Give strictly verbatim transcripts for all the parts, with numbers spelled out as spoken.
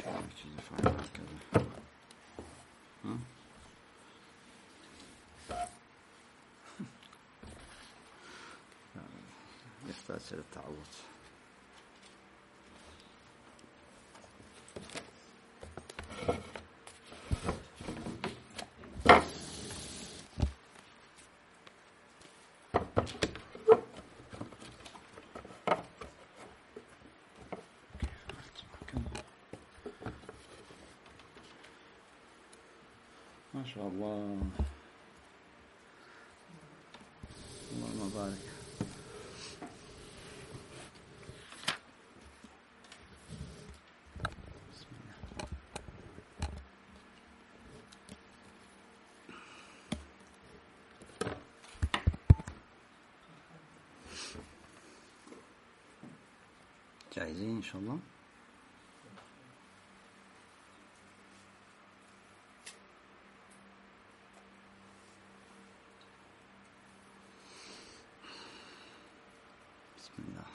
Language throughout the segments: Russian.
يستأثر التعوض. ما شاء الله، اللهم بارك. بسم الله. جاهزين إن شاء الله؟ بسم الله.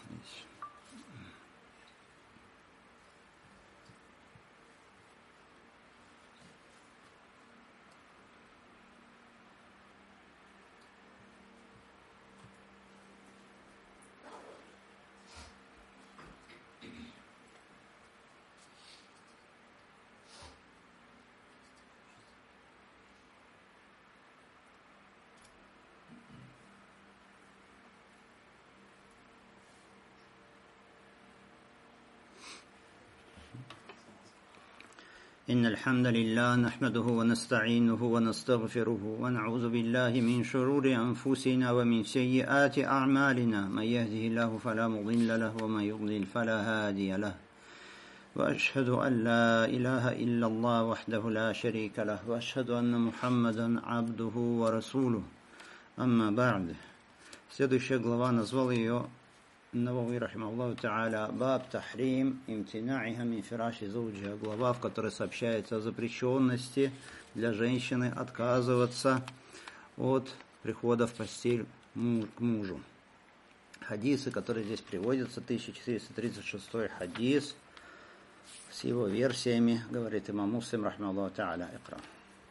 إن الحمد لله نحمده ونستعينه ونستغفره ونعوذ بالله من شرور أنفسنا ومن سيئات أعمالنا، من يهده الله فلا مضل له ومن يضلل فلا هادي له، وأشهد أن لا إله إلا الله وحده لا شريك له، وأشهد أن محمدا عبده ورسوله. أما بعد. Следующая глава, назвал ее Навави рахимахуллаху та'аля баб тахрим имтинаиха мин фираши зауджиха, глава, в которой сообщается о запрещенности для женщины отказываться от прихода в постель к мужу. Хадисы, которые здесь приводятся, тысяча четыреста тридцать шестой хадис с его версиями, говорит имам Муслим рахимахуллаху та'аля. Икра.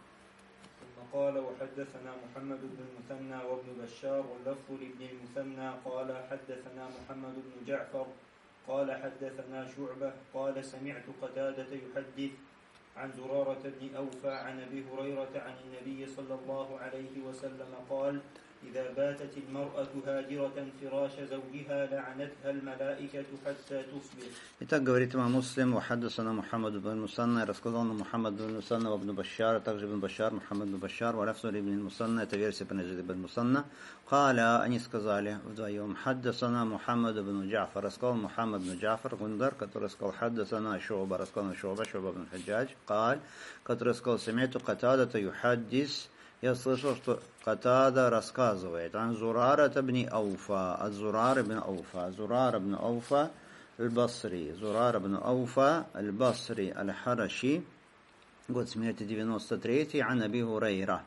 قال وحدثنا محمد بن المثنى وابن بشار واللفظ لابن المثنى قال حدثنا محمد بن جعفر قال حدثنا شعبة قال سمعت قتادة يحدث عن زرارة بن أوفى عن أبي هريرة عن النبي صلى الله عليه وسلم قال إذا باتت المرأة هاجرة فراش زوجها لعنتها الملائكة حتى تصبح. Итак, говорит имам Муслим, وحدثنا محمد بن المثنى, рассказал нам Мухаммад бн Мусанна وابن Башар, также ибн Башар, Мухаммад бн Башар, ولفظ ибн Мусанна, это версия принадлежит ибн Мусанна. قال, они сказали вдвоем, حدثنا محمد بن جعفر, рассказал Мухаммад бн Джафар, Гундар, который сказал حدثنا شعبة, рассказал Шу'ба, Шу'ба бн Хаджадж, قال, который сказал سمعت قتادة يحدث, я слышал, что Катада рассказывает ан Зурара ибн Ауфа, от Зурара ибн Ауфа, Зурара ибн Ауфа аль-Басри, Зурара ибн Ауфа аль-Басри аль-Хараши, год смерти девяносто третий, ан Аби Хурайра,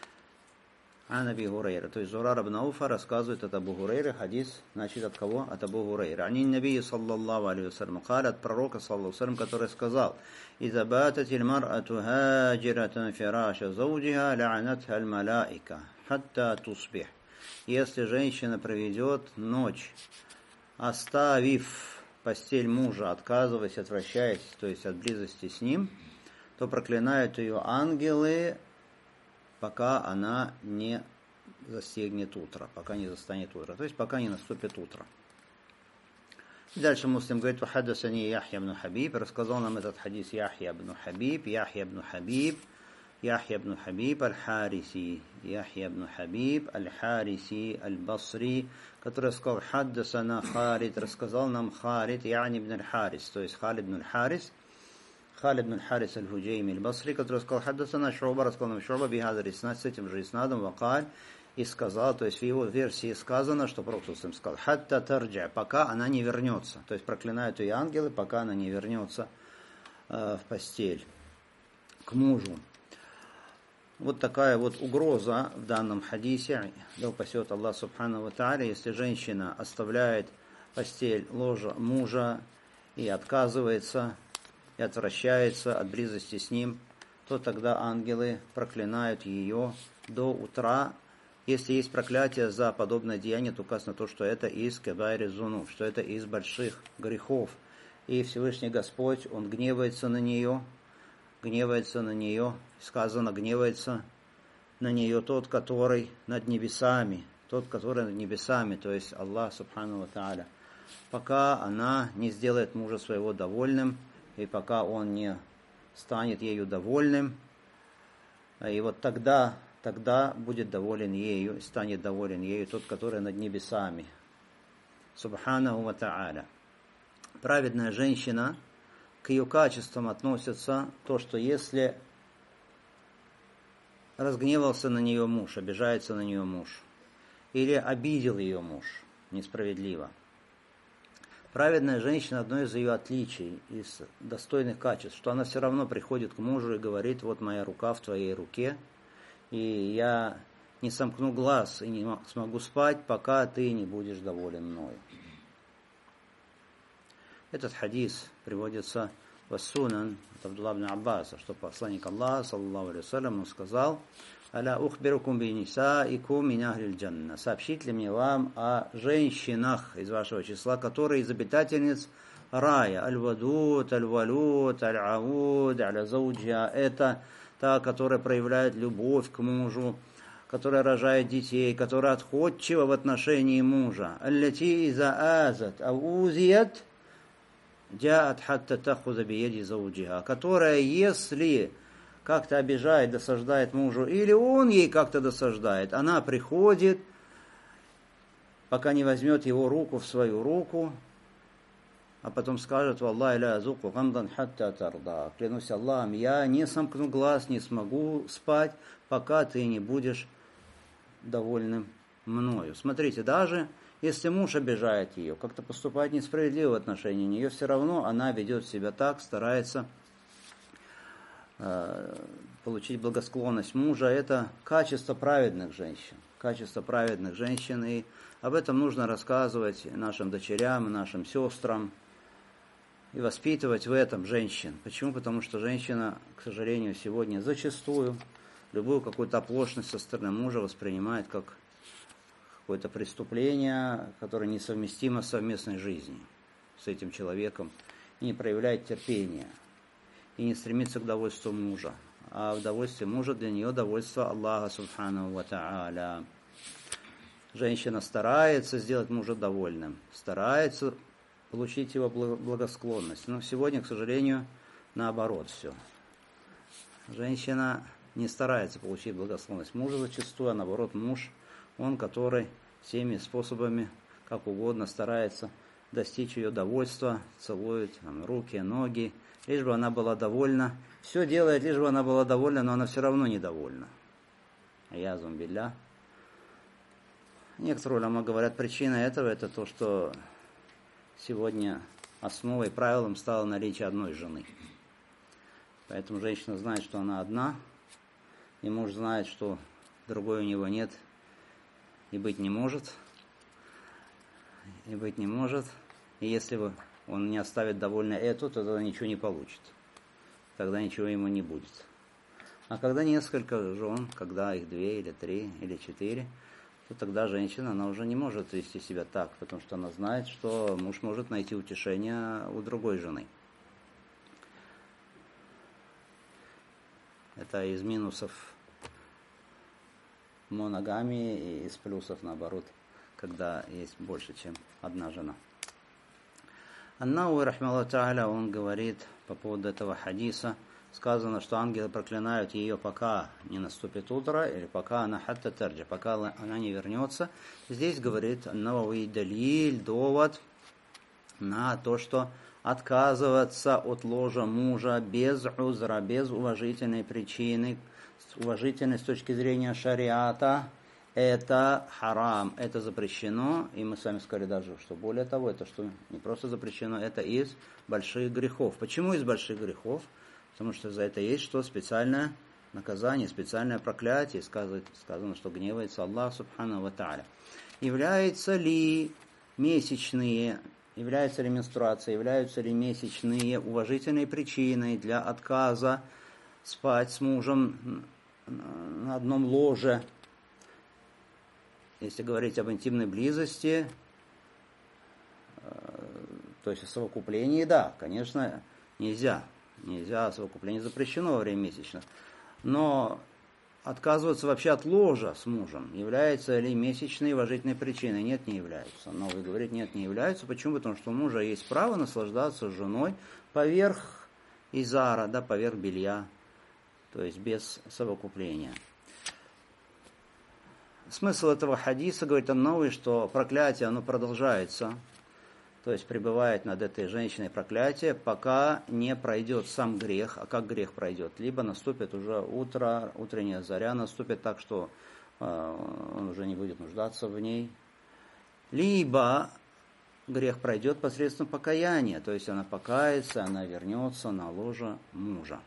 ан Аби Хурайра, то есть Зурара ибн Ауфа рассказывает от Абу Хурайры, хадис, значит, от кого? От Абу Хурайры. Ани Наби саллаллаху алейхи вассалям, каль, от пророка саллаллаху алейхи вассалям, который сказал: إذا باتت المرأة هاجرة فراش زوجها لعنتها الملائكة حتى تصبح. Если женщина проведет ночь, оставив постель мужа, отказываясь, отвращаясь, то есть от близости с ним, то проклинают ее ангелы, пока она не застигнет утро, пока не застанет утро, то есть пока не наступит утро. Дальше Муслим говорит: «Вахаддасани Яхья ибн Хабиб», рассказал нам этот хадис Яхья ибн Хабиб, Яхья ибн Хабиб, Яхья ибн Хабиб аль-Хариси, Яхья ибн Хабиб аль-Хариси аль-Басри, который сказал: «Хаддасана Халид», рассказал нам Халид, яни ибн аль-Харис, то есть Халид ибн аль-Харис, Халид ибн аль-Харис аль-Худжейми аль-Басри, который сказал: «Хаддасана Шу'ба», рассказал нам Шу'ба бихадар иснад, с этим же иснадом, вакаль, и сказал, то есть в его версии сказано, что пророк сказал: «Хатта тарджа», пока она не вернется, то есть проклинают ее ангелы, пока она не вернется э, в постель к мужу. Вот такая вот угроза в данном хадисе. Да упасет Аллах субхану ва тааля, если женщина оставляет постель ложа мужа и отказывается и отвращается от близости с ним, то тогда ангелы проклинают ее до утра. Если есть проклятие за подобное деяние, то указано то, что это из кабайри зунуб, что это из больших грехов. И Всевышний Господь, Он гневается на нее, гневается на нее, сказано, гневается на нее тот, который над небесами, тот, который над небесами, то есть Аллах Субхану ва Тааля, пока она не сделает мужа своего довольным, и пока он не станет ею довольным, и вот тогда, тогда будет доволен ею, станет доволен ею тот, который над небесами. Субхану ва Тааля. Праведная женщина, к ее качествам относится то, что если разгневался на нее муж, обижается на нее муж, или обидел ее муж несправедливо. Праведная женщина, одно из ее отличий, из достойных качеств, что она все равно приходит к мужу и говорит: вот моя рука в твоей руке, и я не сомкну глаз и не смогу спать, пока ты не будешь доволен мною. Этот хадис приводится в Ас-Сунан от Абдулла ибн Аббаса, что посланник Аллаха, саллаллаху алейхи ва саллям, сказал: «Аля ухбирукум би нисаикум мин ахлиль джанна». Сообщить ли мне вам о женщинах из вашего числа, которые из обитательниц рая? Аль-вадуд, аль-валуд, аль-ауд, аля-зауджа. Это та, которая проявляет любовь к мужу, которая рожает детей, которая отходчива в отношении мужа. Аллати иза азат аузият джаат хатта тахуза биеди зауджиха. Которая, если как-то обижает, досаждает мужу, или он ей как-то досаждает, она приходит, пока не возьмет его руку в свою руку, а потом скажет: «Валлахи ля азуку гамдан хатта тарда». Клянусь Аллахом, я не сомкну глаз, не смогу спать, пока ты не будешь довольным мною. Смотрите, даже если муж обижает ее, как-то поступает несправедливо в отношении нее, все равно она ведет себя так, старается получить благосклонность мужа. Это качество праведных женщин. Качество праведных женщин. И об этом нужно рассказывать нашим дочерям, нашим сестрам. И воспитывать в этом женщин. Почему? Потому что женщина, к сожалению, сегодня зачастую любую какую-то оплошность со стороны мужа воспринимает как какое-то преступление, которое несовместимо с совместной жизнью с этим человеком. И не проявляет терпения. И не стремится к довольству мужа. А удовольствие мужа для нее довольство Аллаха Субхану ва Тааля. Женщина старается сделать мужа довольным, старается получить его благосклонность. Но сегодня, к сожалению, наоборот все. Женщина не старается получить благосклонность мужа зачастую, а наоборот муж, он, который всеми способами, как угодно, старается достичь ее довольства, целует там руки, ноги, лишь бы она была довольна. Все делает, лишь бы она была довольна, но она все равно недовольна. Аязум билля. Некоторые уляма говорят, причина этого это то, что сегодня основой, правилом стало наличие одной жены. Поэтому женщина знает, что она одна, и муж знает, что другой у него нет и быть не может. И быть не может. И если бы он не оставит довольно эту, то тогда ничего не получит. Тогда ничего ему не будет. А когда несколько жен, когда их две или три или четыре, то тогда женщина, она уже не может вести себя так, потому что она знает, что муж может найти утешение у другой жены. Это из минусов моногамии и из плюсов, наоборот, когда есть больше, чем одна жена. Ан-Науи, рахмаллаху тааля, он говорит по поводу этого хадиса, сказано, что ангелы проклинают ее, пока не наступит утро, или пока она хатта тарджа, пока она не вернется. Здесь говорит Ан-Науи далиль, довод на то, что отказываться от ложа мужа без узра, без уважительной причины, уважительной с точки зрения шариата, это харам, это запрещено, и мы с вами сказали даже, что более того, это что не просто запрещено, это из больших грехов. Почему из больших грехов? Потому что за это есть что? Специальное наказание, специальное проклятие. Сказано, сказано, что гневается Аллах Субхану ва Тааля. Является ли месячные, является ли менструация, являются ли месячные уважительной причиной для отказа спать с мужем на одном ложе. Если говорить об интимной близости, то есть о совокуплении, да, конечно, нельзя. Нельзя, совокупление запрещено во время месячных. Но отказываться вообще от ложа с мужем, является ли месячной уважительной причиной? Нет, не является. Новый говорит, нет, не является. Почему? Потому что у мужа есть право наслаждаться женой поверх изара, да, поверх белья, то есть без совокупления. Смысл этого хадиса, говорит Ан-Навави, что проклятие, оно продолжается, то есть пребывает над этой женщиной проклятие, пока не пройдет сам грех. А как грех пройдет? Либо наступит уже утро, утренняя заря наступит так, что э, он уже не будет нуждаться в ней. Либо грех пройдет посредством покаяния, то есть она покается, она вернется на ложе мужа.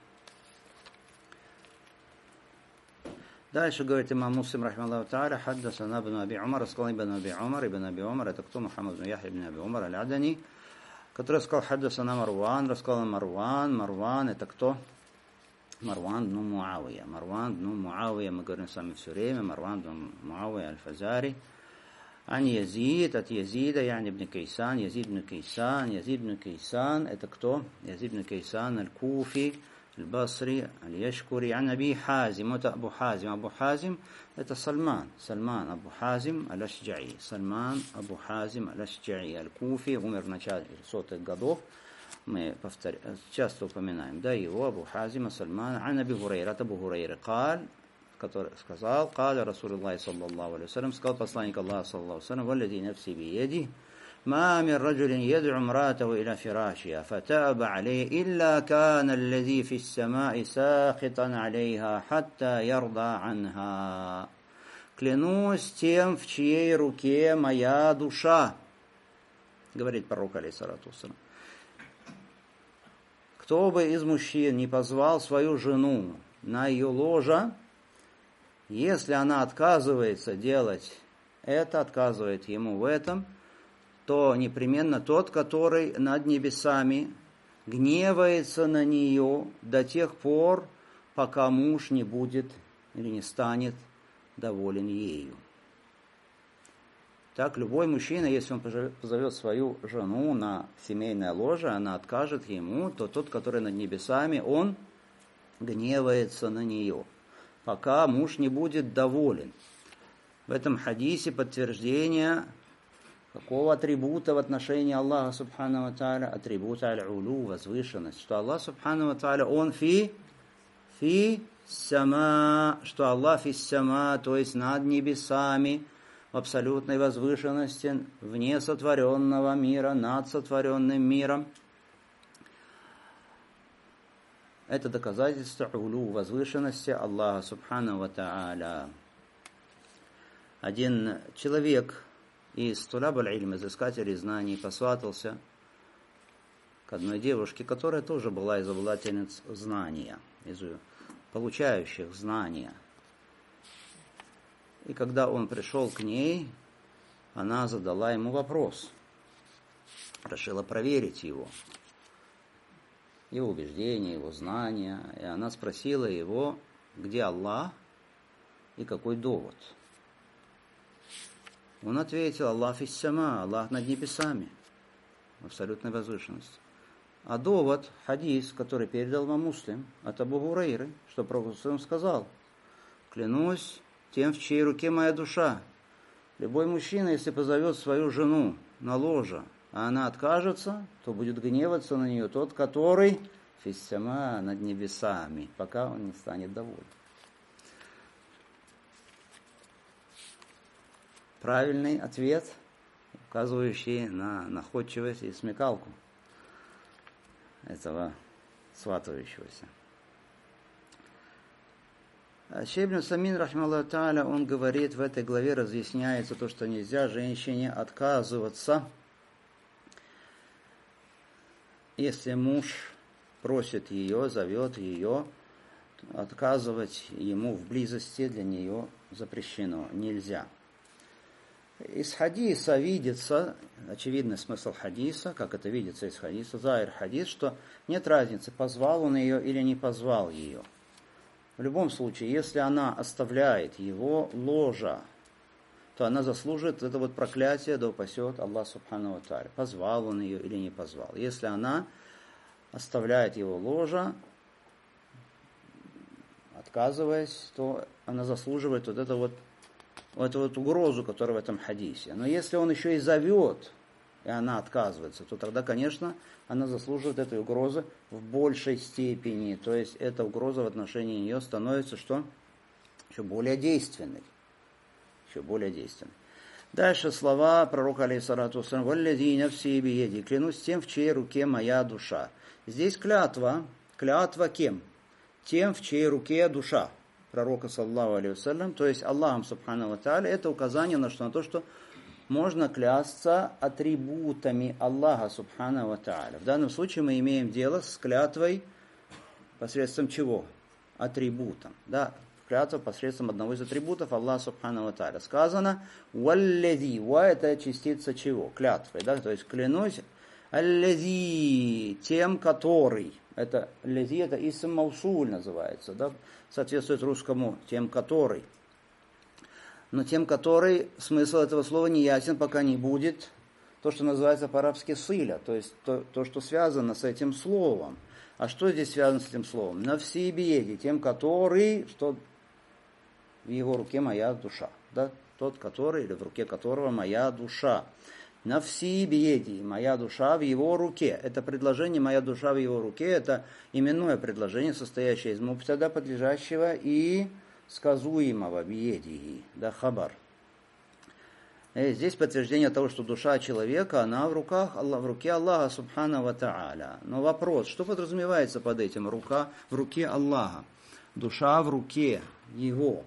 Дальше говорит имам Муслим, рахимахуллаху тааля, хаддасана ибн Аби Умар, сказал ибн Аби Умар, ибн Аби Умар, это кто? Мухаммад ибн Яхья ибн Аби Умар аль-Адани, который сказал, хаддасана Марван, рассказал Марван, Марван, это кто? Марван бн Муавия. Марван бн Муавия, мы говорим с вами все время, Марван бн Муавия аль-Фазари. Ан Язид, от Язида, яни ибн Кейсан, Язид ибн Кейсан, Язид ибн Кейсан, это кто? Язид ибн Кейсан аль-Куфи, البصري اليشكري عن أبي حازم أبو حازم أبو حازم это سلمان سلمان أبو حازم الأشجعي سلمان أبو حازم الأشجعي الكوفي умер в начале сотых годов, мы повтор... часто упоминаем, да, его Абу Хазима Сальман عن أبي هريرة Абу Хурайра قال, который сказал, قال رسول الله صلى الله عليه وسلم, сказал посланник Аллаха صلى الله عليه وسلم, والذي نفسي بيده ما من رجل يدعو امرأته إلى فراشها فتأب عليه إلا كان الذي في السماء ساخطا عليها حتى يرضى عنها. Клянусь тем, в чьей руке моя душа, говорит пророк алейхиссалату вассалам. Кто бы из мужчин не позвал свою жену на ее ложе, если она отказывается делать это, отказывает ему в этом, то непременно тот, который над небесами гневается на нее до тех пор, пока муж не будет или не станет доволен ею. Так, любой мужчина, если он позовет свою жену на семейное ложе, она откажет ему, то тот, который над небесами, он гневается на нее, пока муж не будет доволен. В этом хадисе подтверждение какого атрибута в отношении Аллаха Субхану ва Тааля? Атрибута аль-улу, возвышенность. Что Аллах Субхану ва Тааля, Он фи, фи сама, что Аллах фи сама, то есть над небесами, в абсолютной возвышенности, вне сотворенного мира, над сотворенным миром. Это доказательство улу, возвышенности Аллаха Субхану ва Тааля. Один человек из тулаб аль-илм, из искателей знаний, посватался к одной девушке, которая тоже была из обладательниц знания, из получающих знания. И когда он пришел к ней, она задала ему вопрос, решила проверить его, его убеждения, его знания. И она спросила его, где Аллах и какой довод. Он ответил, Аллах фис сама, Аллах над небесами, в абсолютной возвышенности. А довод, хадис, который передал вам Муслим, от Абу Хурайры, что Пророк сказал, клянусь тем, в чьей руке моя душа. Любой мужчина, если позовет свою жену на ложе, а она откажется, то будет гневаться на нее тот, который фис сама, над небесами, пока он не станет доволен. Правильный ответ, указывающий на находчивость и смекалку этого сватающегося. Шейх ибн Усаймин, рахимахуллаху тааля, он говорит, в этой главе разъясняется то, что нельзя женщине отказываться, если муж просит ее, зовет ее, отказывать ему в близости для нее запрещено, нельзя. Из хадиса видится, очевидный смысл хадиса, как это видится из хадиса, заир хадис, что нет разницы, позвал он ее или не позвал ее. В любом случае, если она оставляет его ложа, то она заслужит это вот проклятие, да упасет Аллах субхану ва тааля. Позвал он ее или не позвал. Если она оставляет его ложа, отказываясь, то она заслуживает вот это вот, вот эту вот угрозу, которая в этом хадисе. Но если он еще и зовет, и она отказывается, то тогда, конечно, она заслуживает этой угрозы в большей степени. То есть эта угроза в отношении нее становится что? Еще более действенной. Еще более действенной. Дальше слова пророка алейхиссалату вассалям: «Валлади нафси биеди», клянусь тем, в чьей руке моя душа. Здесь клятва. Клятва кем? Тем, в чьей руке душа пророка, саллаллаху алейхи вассалям, то есть Аллахом субхану ва тааля. Это указание на, что, на то, что можно клясться атрибутами Аллаха субхану ва тааля. В данном случае мы имеем дело с клятвой посредством чего? Атрибутом. Да? Клятва посредством одного из атрибутов Аллаха субхану ва тааля. Сказано «Валлади». «Ва» это частица чего? Клятвы. Да? То есть клянусь «Аллади», тем, который. Это «Аллади» это исм маусуль называется. Да? Соответствует русскому «тем, который». Но тем, который, смысл этого слова не ясен, пока не будет то, что называется по-арабски «сыля», то есть то, то, что связано с этим словом. А что здесь связано с этим словом? «Нафси биеди», тем, который, что в его руке моя душа. Да? Тот, который, или в руке которого моя душа. «Нафси биеди», моя душа в его руке. Это предложение «моя душа в его руке», это именное предложение, состоящее из мубтада, подлежащего и сказуемого биедиги, да, хабар. И здесь подтверждение того, что душа человека, она в руках, в руке Аллаха субхану ва тааля. Но вопрос, что подразумевается под этим? Рука в руке Аллаха. Душа в руке Его.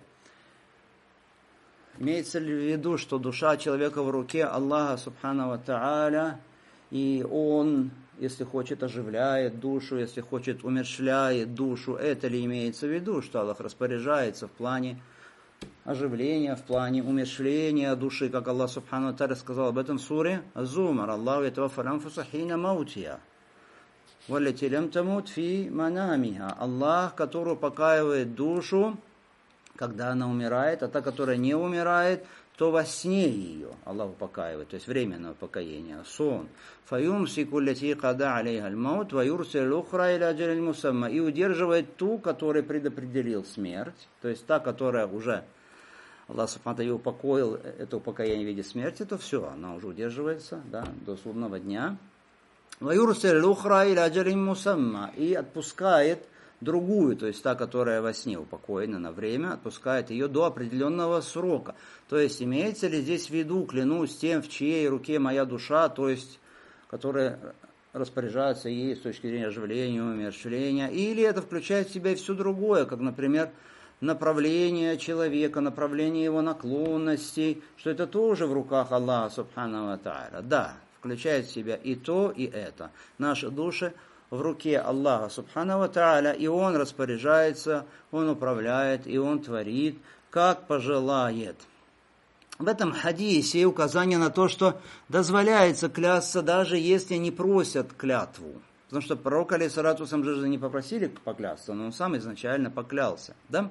Имеется ли в виду, что душа человека в руке Аллаха субхану ва тааля, и Он, если хочет, оживляет душу, если хочет, умерщвляет душу? Это ли имеется в виду, что Аллах распоряжается в плане оживления, в плане умерщвления души, как Аллах субхану ва тааля сказал об этом в суре Az-Zumar: «Аллаху ятаваффал анфуса хина маутиха, валлати лям тамут фи манамиха». Аллах, который упокаивает душу, когда она умирает, а та, которая не умирает, то во сне ее Аллах упокаивает, то есть временное упокоение, сон. «Фаюмсику лати када алейха аль-маут, ва юрсиль ухра иля аджалин мусамма». И удерживает ту, которая предопределил смерть, то есть та, которая уже, Аллах субхану ва тааля упокоил, это упокоение в виде смерти, то все, она уже удерживается, да, до судного дня. «Ва юрсиль ухра иля аджалин мусамма». И отпускает другую, то есть та, которая во сне упокоена на время, отпускает ее до определенного срока. То есть имеется ли здесь в виду, клянусь тем, в чьей руке моя душа, то есть которая распоряжается ей с точки зрения оживления, умерщвления, или это включает в себя и все другое, как, например, направление человека, направление его наклонностей, что это тоже в руках Аллаха субхану ва тааля. Да, включает в себя и то, и это. Наши души в руке Аллаха субхану ва тааля, и Он распоряжается, Он управляет, и Он творит, как пожелает. В этом хадисе указание на то, что дозволяется клясться, даже если не просят клятву. Потому что пророк алейхиссалату вассалям же не попросили поклясться, но он сам изначально поклялся. Да?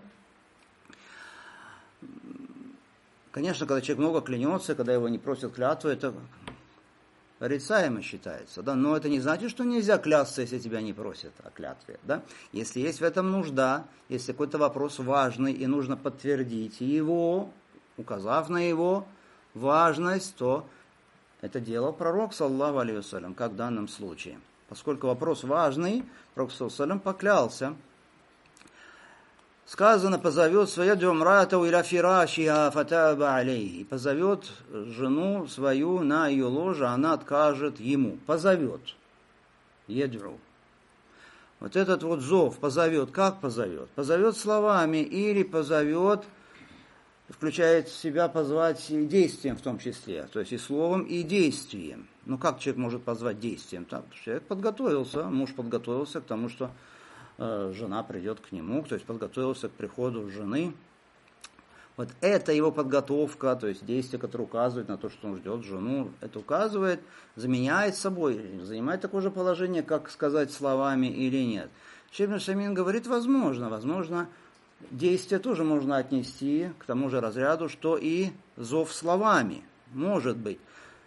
Конечно, когда человек много клянется, когда его не просят клятву, это порицаемо считается, да, но это не значит, что нельзя клясться, если тебя не просят о клятве, да. Если есть в этом нужда, если какой-то вопрос важный и нужно подтвердить его, указав на его важность, то это делал пророк, саллаллаху алейхи вассалям, как в данном случае. Поскольку вопрос важный, пророк, саллаллаху алейхи вассалям, поклялся. Сказано, позовет свою думрату иля фирашиха фатаба алейхи. Позовет жену свою на ее ложе, она откажет ему. Позовет. Едру. Вот этот вот зов позовет. Как позовет? Позовет словами или позовет, включает в себя позвать действием в том числе. То есть и словом, и действием. Ну как человек может позвать действием? Так, человек подготовился, муж подготовился к тому, что жена придет к нему, то есть подготовился к приходу жены. Вот это его подготовка, то есть действие, которое указывает на то, что он ждет жену, это указывает, заменяет собой, занимает такое же положение, как сказать словами или нет. Шейх ибн Усаймин говорит, возможно, возможно, действие тоже можно отнести к тому же разряду, что и зов словами, может быть.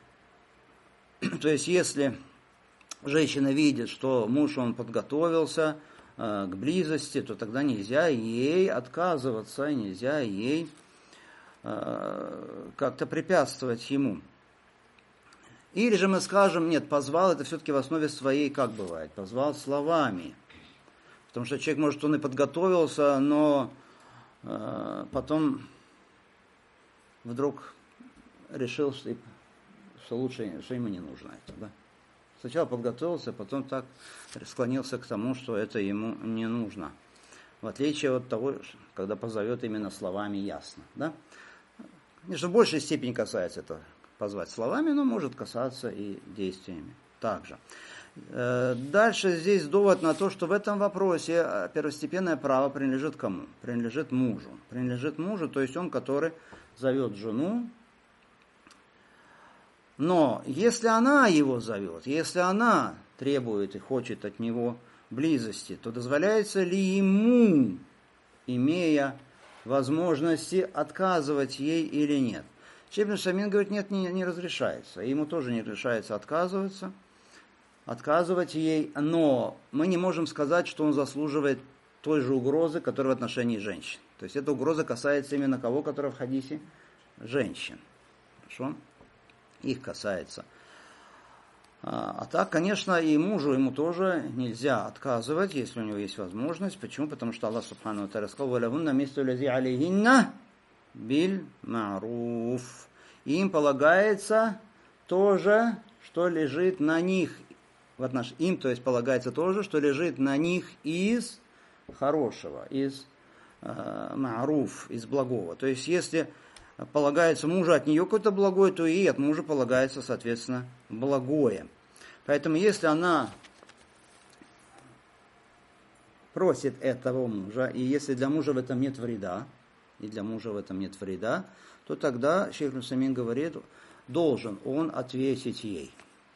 То есть, если женщина видит, что муж, он подготовился к близости, то тогда нельзя ей отказываться, нельзя ей э, как-то препятствовать ему. Или же мы скажем, нет, позвал, это все-таки в основе своей, как бывает, позвал словами. Потому что человек, может, он и подготовился, но э, потом вдруг решил, что, что лучше, что ему не нужно это, да? Сначала подготовился, потом так склонился к тому, что это ему не нужно. В отличие от того, когда позовет именно словами ясно. Да? Конечно, в большей степени касается это позвать словами, но может касаться и действиями также. Дальше здесь довод на то, что в этом вопросе первостепенное право принадлежит кому? Принадлежит мужу. Принадлежит мужу, то есть он, который зовет жену. Но если она его зовет, если она требует и хочет от него близости, то дозволяется ли ему, имея возможности, отказывать ей или нет? Шейх ибн Усаймин говорит, нет, не, не разрешается. Ему тоже не разрешается отказываться, отказывать ей, но мы не можем сказать, что он заслуживает той же угрозы, которая в отношении женщин. То есть эта угроза касается именно кого, которая в хадисе? Женщин. Хорошо? Их касается. А, а так, конечно, и мужу ему тоже нельзя отказывать, если у него есть возможность. Почему? Потому что Аллах Субхану ва Тааля сказал: «Валявунна мислу лази алейхинна биль ма'руф». Им полагается то же, что лежит на них. В отнош... Им, то есть, полагается то же, что лежит на них из хорошего, из э, ма'руф, из благого. То есть, если полагается мужу от нее какое-то благое, то и от мужа полагается, соответственно, благое. Поэтому, если она просит этого мужа, и если для мужа в этом нет вреда, и для мужа в этом нет вреда, то тогда, шейх ибн Усаймин говорит, должен он ответить ей.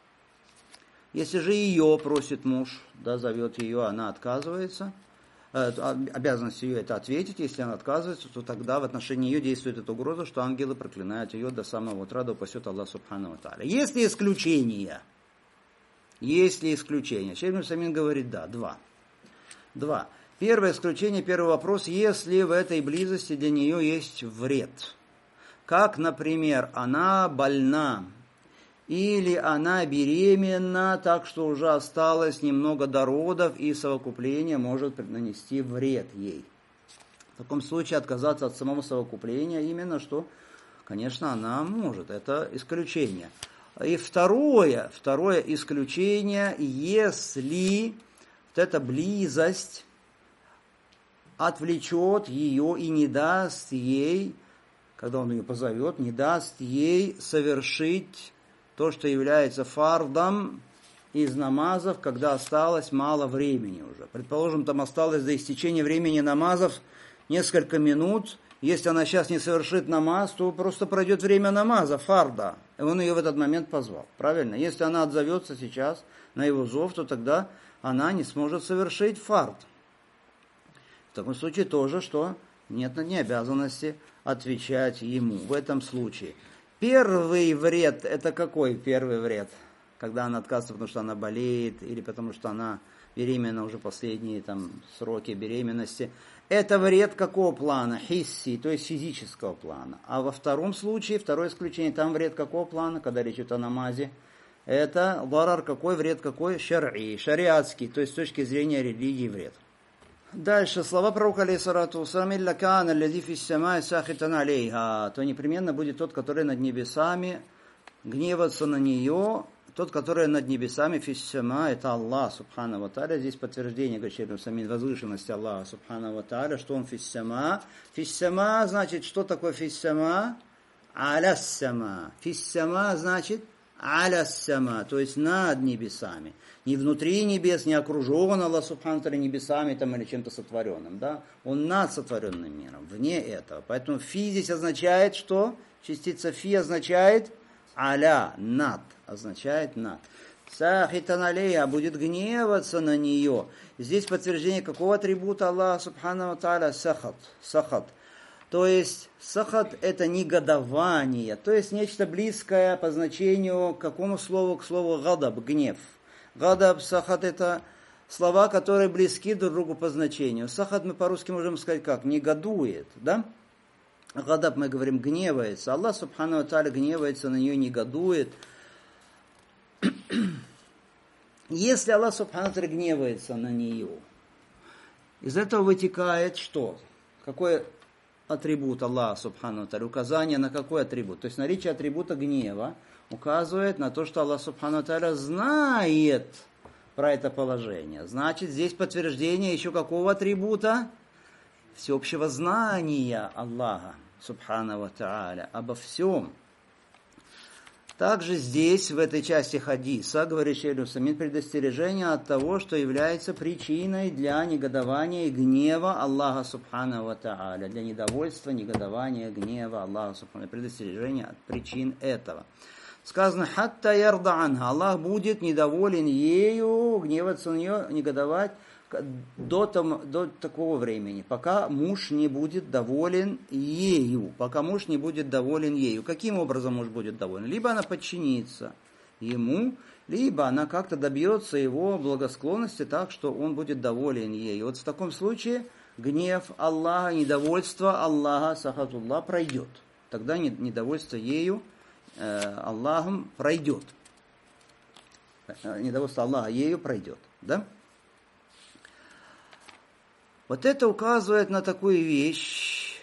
Если же ее просит муж, да, зовет ее, она отказывается, обязанность ее это ответить, если она отказывается, то тогда в отношении ее действует эта угроза, что ангелы проклинают ее до самого утра, да упасет Аллах Субхану ва Тааля. Есть ли исключения? Есть ли исключения? Шейх ибн Усаймин говорит, да, два. Два. Первое исключение, первый вопрос, если в этой близости для нее есть вред. Как, например, она больна, или она беременна, так что уже осталось немного до родов, и совокупление может нанести вред ей. В таком случае отказаться от самого совокупления именно что, конечно, она может. Это исключение. И второе, второе исключение, если вот эта близость отвлечет ее и не даст ей, когда он ее позовет, не даст ей совершить то, что является фардом из намазов, когда осталось мало времени уже. Предположим, там осталось до истечения времени намазов несколько минут. Если она сейчас не совершит намаз, то просто пройдет время намаза, фарда. И он ее в этот момент позвал. Правильно? Если она отзовется сейчас на его зов, то тогда она не сможет совершить фард. В таком случае тоже, что нет на ней обязанности отвечать ему в этом случае. Первый вред, это какой первый вред? Когда она отказывается, потому что она болеет, или потому что она беременна уже последние там, сроки беременности. Это вред какого плана? Хисси, то есть физического плана. А во втором случае, второе исключение, там вред какого плана, когда речь идет о намазе? Это дарар какой вред, какой? Шар'и, шариатский, то есть с точки зрения религии вред. Дальше, слова пророка, алейхиссалату вассалам, «Илля каана аллази фис самаи сахитан алейха», то непременно будет тот, который над небесами, гневаться на нее, тот, который над небесами, фис сама, это Аллах, субхану ва тааля. Здесь подтверждение, говорит шейх ибн Усаймин, возвышенности Аллаха, субхану ва тааля, что он фис сама. Фис сама, значит, что такое фис сама? Аля сама. Фис сама, значит, аля сама, то есть над небесами. Не внутри небес, не окружен Аллах субхану ва тааля небесами там, или чем-то сотворенным. Да? Он над сотворенным миром, вне этого. Поэтому фи здесь означает, что? Частица фи означает аля, над, означает над. Сахитан алейха, будет гневаться на нее. Здесь подтверждение какого атрибута Аллаха субхану ва тааля? Сахат. Сахат. То есть сахат это негодование, то есть нечто близкое по значению к какому слову? К слову гадаб, гнев. Гадаб, сахат это слова, которые близки друг другу по значению. Сахат мы по-русски можем сказать как? Негодует, да? Гадаб мы говорим гневается. Аллах субхану ва тааля гневается на нее, негодует. Если Аллах субхану ва тааля гневается на нее, из этого вытекает что? Какой атрибут Аллаха субхану ва тааля? Указание на какой атрибут? То есть наличие атрибута гнева указывает на то, что Аллах субхану ва тааля знает про это положение. Значит, здесь подтверждение еще какого атрибута? Всеобщего знания Аллаха субхану ва тааля обо всем. Также здесь, в этой части хадиса, говорит шейх Усаймин, предостережение от того, что является причиной для негодования и гнева Аллаха субхану ва тааля, для недовольства, негодования, гнева Аллаха субхану ва тааля, предостережение от причин этого. Сказано, хатта ярда анха, Аллах будет недоволен ею, гневаться на нее, негодовать до, там, до такого времени, пока муж не будет доволен ею, пока муж не будет доволен ею. Каким образом муж будет доволен? Либо она подчинится ему, либо она как-то добьется его благосклонности так, что он будет доволен ею. Вот в таком случае гнев Аллаха, недовольство Аллаха, сахатуллах, пройдет. Тогда недовольство ею, э, Аллахом пройдет. Недовольство Аллаха ею пройдет. Да? Вот это указывает на такую вещь,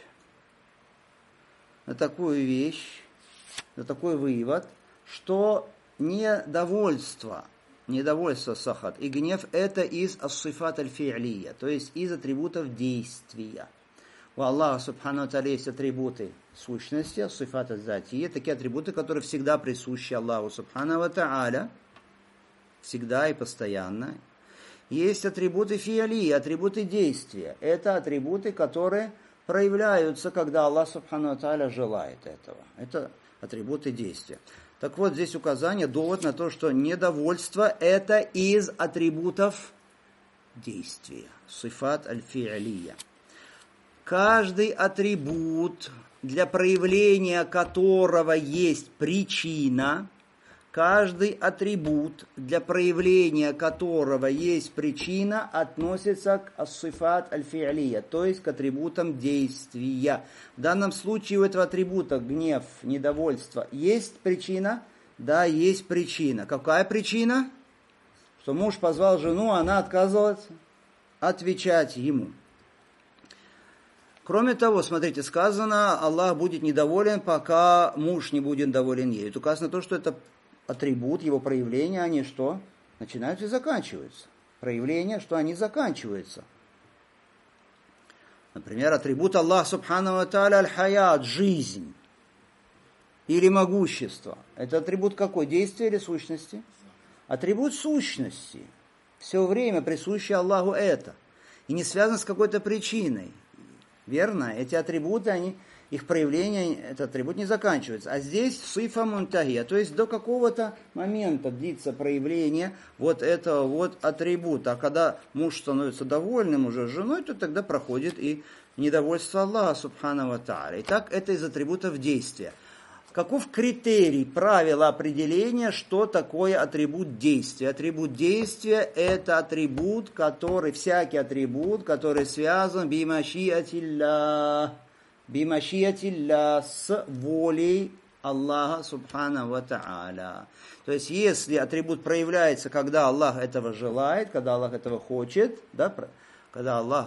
на такую вещь, на такой вывод, что недовольство, недовольство сахат и гнев это из ас-сифат аль-фи'лия, то есть из атрибутов действия. У Аллаха субхану ва тааля есть атрибуты сущности, ас-сифат аль-затия, такие атрибуты, которые всегда присущи Аллаху субхану ва тааля, всегда и постоянно. Есть атрибуты фи'али, атрибуты действия. Это атрибуты, которые проявляются, когда Аллах субхану ва тааля желает этого. Это атрибуты действия. Так вот, здесь указание, довод на то, что недовольство это из атрибутов действия. Сифат аль-фи'алия. Каждый атрибут, для проявления которого есть причина, каждый атрибут, для проявления которого есть причина, относится к ас-сифат аль-фи'алия, то есть к атрибутам действия. В данном случае у этого атрибута гнев, недовольство есть причина? Да, есть причина. Какая причина? Что муж позвал жену, а она отказывалась отвечать ему. Кроме того, смотрите, сказано, Аллах будет недоволен, пока муж не будет доволен ею. Это указано то, что это атрибут, его проявления, они что? Начинаются и заканчиваются. Проявления, что они заканчиваются. Например, атрибут Аллах субхану ва тааля аль-хаят, жизнь или могущество. Это атрибут какой? Действия или сущности? Атрибут сущности. Все время присущий Аллаху это. И не связано с какой-то причиной. Верно? Эти атрибуты, они... их проявление, этот атрибут не заканчивается. А здесь сифа мунтахия, то есть до какого-то момента длится проявление вот этого вот атрибута. А когда муж становится довольным уже с женой, то тогда проходит и недовольство Аллаха субхану ва тааля. Итак, это из атрибутов действия. Каков критерий, правило определения, что такое атрибут действия? Атрибут действия – это атрибут, который, всякий атрибут, который связан бимашиатилля, бимашиатилля, с волей Аллаха субхану ва тааля. То есть, если атрибут проявляется, когда Аллах этого желает, когда Аллах этого хочет, да, когда Аллах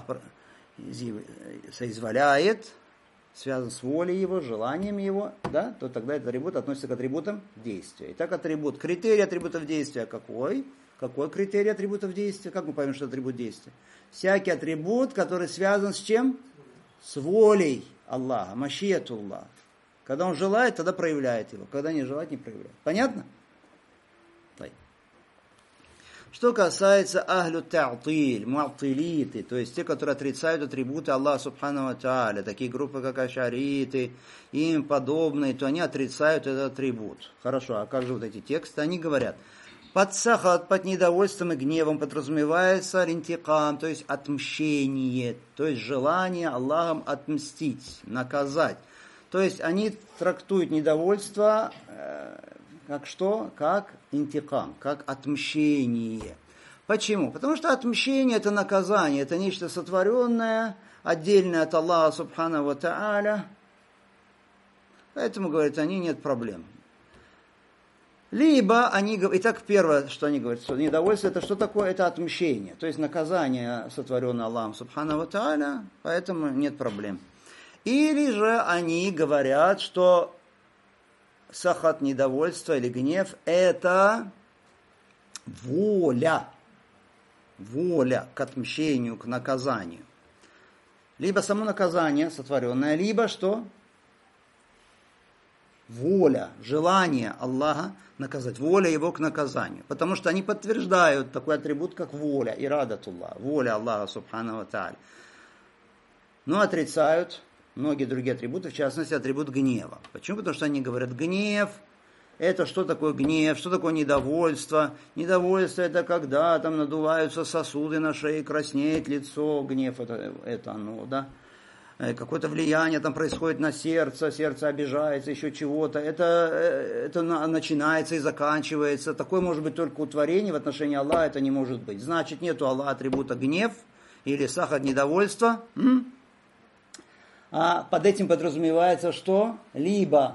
соизволяет, связан с волей его, желанием его, да, то тогда этот атрибут относится к атрибутам действия. Итак, атрибут, критерий атрибутов действия какой? Какой критерий атрибутов действия? Как мы поймем, что это атрибут действия? Всякий атрибут, который связан с чем? С волей Аллаха, машиятуллах. Когда он желает, тогда проявляет его. Когда не желает, не проявляет. Понятно? Что касается ахлю та'тиль, му'аттилиты, то есть те, которые отрицают атрибуты Аллаха субхану ва тааля, такие группы, как ашариты, и им подобные, то они отрицают этот атрибут. Хорошо, а как же вот эти тексты? Они говорят, под сахат, под недовольством и гневом подразумевается ринтикам, то есть отмщение, то есть желание Аллахом отмстить, наказать. То есть они трактуют недовольство э, как что? Как интикам, как отмщение. Почему? Потому что отмщение – это наказание, это нечто сотворенное, отдельное от Аллаха субхану ва тааля. Поэтому, говорят, они нет проблем. Либо они говорят, итак, первое, что они говорят, что недовольство – это что такое? Это отмщение, то есть наказание, сотворенное Аллахом субхану ва тааля, поэтому нет проблем. Или же они говорят, что сахат, недовольство или гнев – это воля, воля к отмщению, к наказанию. Либо само наказание сотворенное, либо что? Воля, желание Аллаха наказать, воля его к наказанию. Потому что они подтверждают такой атрибут, как воля, ирадатуллах, воля Аллаха субхану ва тааля. Но отрицают многие другие атрибуты, в частности, атрибут гнева. Почему? Потому что они говорят, гнев – это что такое гнев, что такое недовольство. Недовольство – это когда там надуваются сосуды на шее, краснеет лицо. Гнев – это, это оно, да. Какое-то влияние там происходит на сердце, сердце обижается, еще чего-то. Это, это начинается и заканчивается. Такое может быть только у творения, в отношении Аллаха это не может быть. Значит, нет у Аллаха атрибута гнев или сахат, недовольства. М? А под этим подразумевается что? Либо,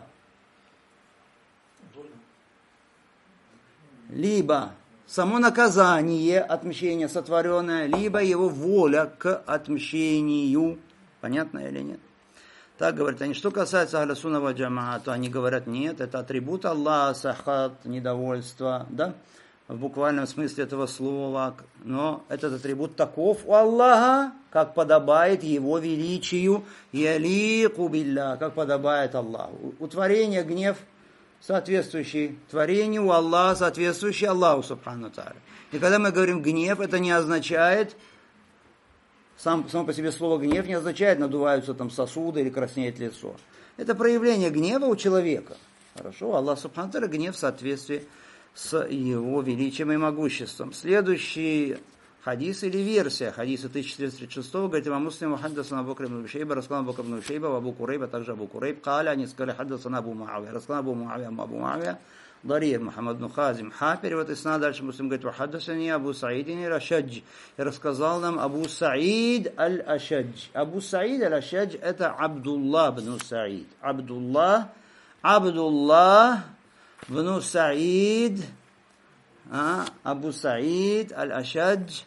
либо само наказание, отмщение сотворенное, либо его воля к отмщению. Понятно или нет? Так говорят они. Что касается ахля сунна валь джамаа, то они говорят, нет, это атрибут Аллаха, сахат, недовольство, да? В буквальном смысле этого слова, но этот атрибут таков у Аллаха, как подобает Его величию, ялику билля, как подобает Аллаху. У творения гнев соответствующий творению, у Аллаха соответствующий Аллаху субхану тааля. И когда мы говорим гнев, это не означает, сам, само по себе слово гнев не означает надуваются там сосуды или краснеет лицо. Это проявление гнева у человека. Хорошо, Аллах субхану тааля гнев в соответствии с его величием и могуществом. Следующий хадис или версия хадиса тысяча четыреста тридцать шесть говорит, имам Муслим хаддасана Абу Бакр ибн Шейба, рассказал Абу Бакр ибн Шейба, Абу Курейба, также Абу Курейб, каля, они сказали, хаддасана Абу Муавия, рассказал Абу Муавия, Абу Муавия, Дарир, Мухаммад бн Хазим, Ха, перевод исна, дальше Муслим говорит, хаддасани Абу Саид аль-Ашадж, и рассказал нам Абу Саид аль-Ашадж. Абу Саид аль-Ашадж это Абдуллах бн Саид. Абдуллах, Абдуллах бн Саид, а, Абу Саид аль-Ашадж,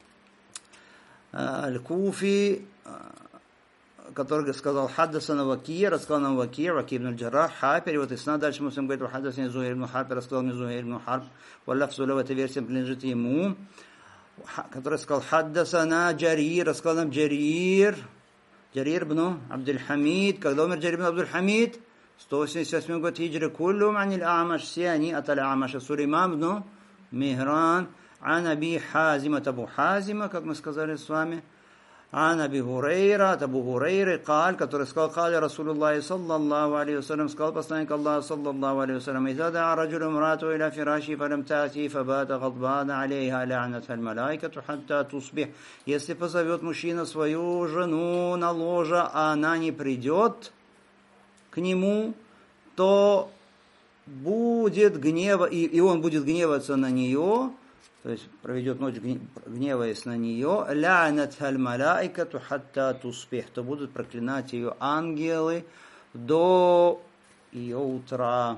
аль-Куфи, который сказал хаддасана Вакия, рассказал нам Вакия, Вакия ибн аль-Джаррах, Ха, перевод исна, дальше Муслим говорит, хаддасани Зухайр ибн Харб, рассказал мне Зухайр ибн Харб, валлафзу лав, эта версия принадлежит ему, который сказал хаддасана Джарир, рассказал нам Джарир, Джарир ибн Абдуль-Хамид, когда умер Джарир ибн Абдуль-Хамид, сто восемьдесят восьмой год хиджры, куллум анил А'маш, все они от аль-А'маша, Сулейман ибн Михран, ан Аби Хазима, Абу Хазима, как мы сказали с вами, ан Аби Хурейра, от Абу Хурейры, каль, который сказал, каль Расулуллахи саллаллаху алейхи вассалям, сказал посланник Аллаха саллаллаху алейхи вассалям, иза да'a раджулю имраату иля фираши, фалям та'ти, фабата гадбана алейха, ла'натха аль-малайкату, хатта тусбих. Если позовет мужчина свою жену на ложе, а она не придет к нему, то будет гнева, и, и он будет гневаться на нее, то есть проведет ночь гневаясь на нее, ла'натха аль-малайкату хатта тусбих, то будут проклинать ее ангелы до ее утра.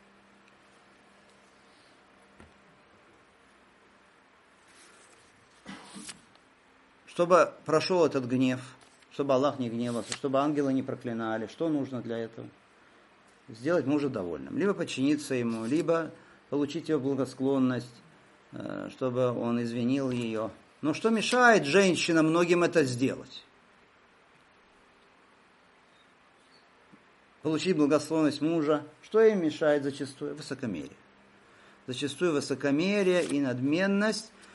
Чтобы прошел этот гнев, чтобы Аллах не гневался, чтобы ангелы не проклинали, что нужно для этого? Сделать мужа довольным. Либо подчиниться ему, либо получить его благосклонность, чтобы он извинил ее. Но что мешает женщинам многим это сделать? Получить благосклонность мужа. Что им мешает зачастую? Высокомерие. Зачастую высокомерие и надменность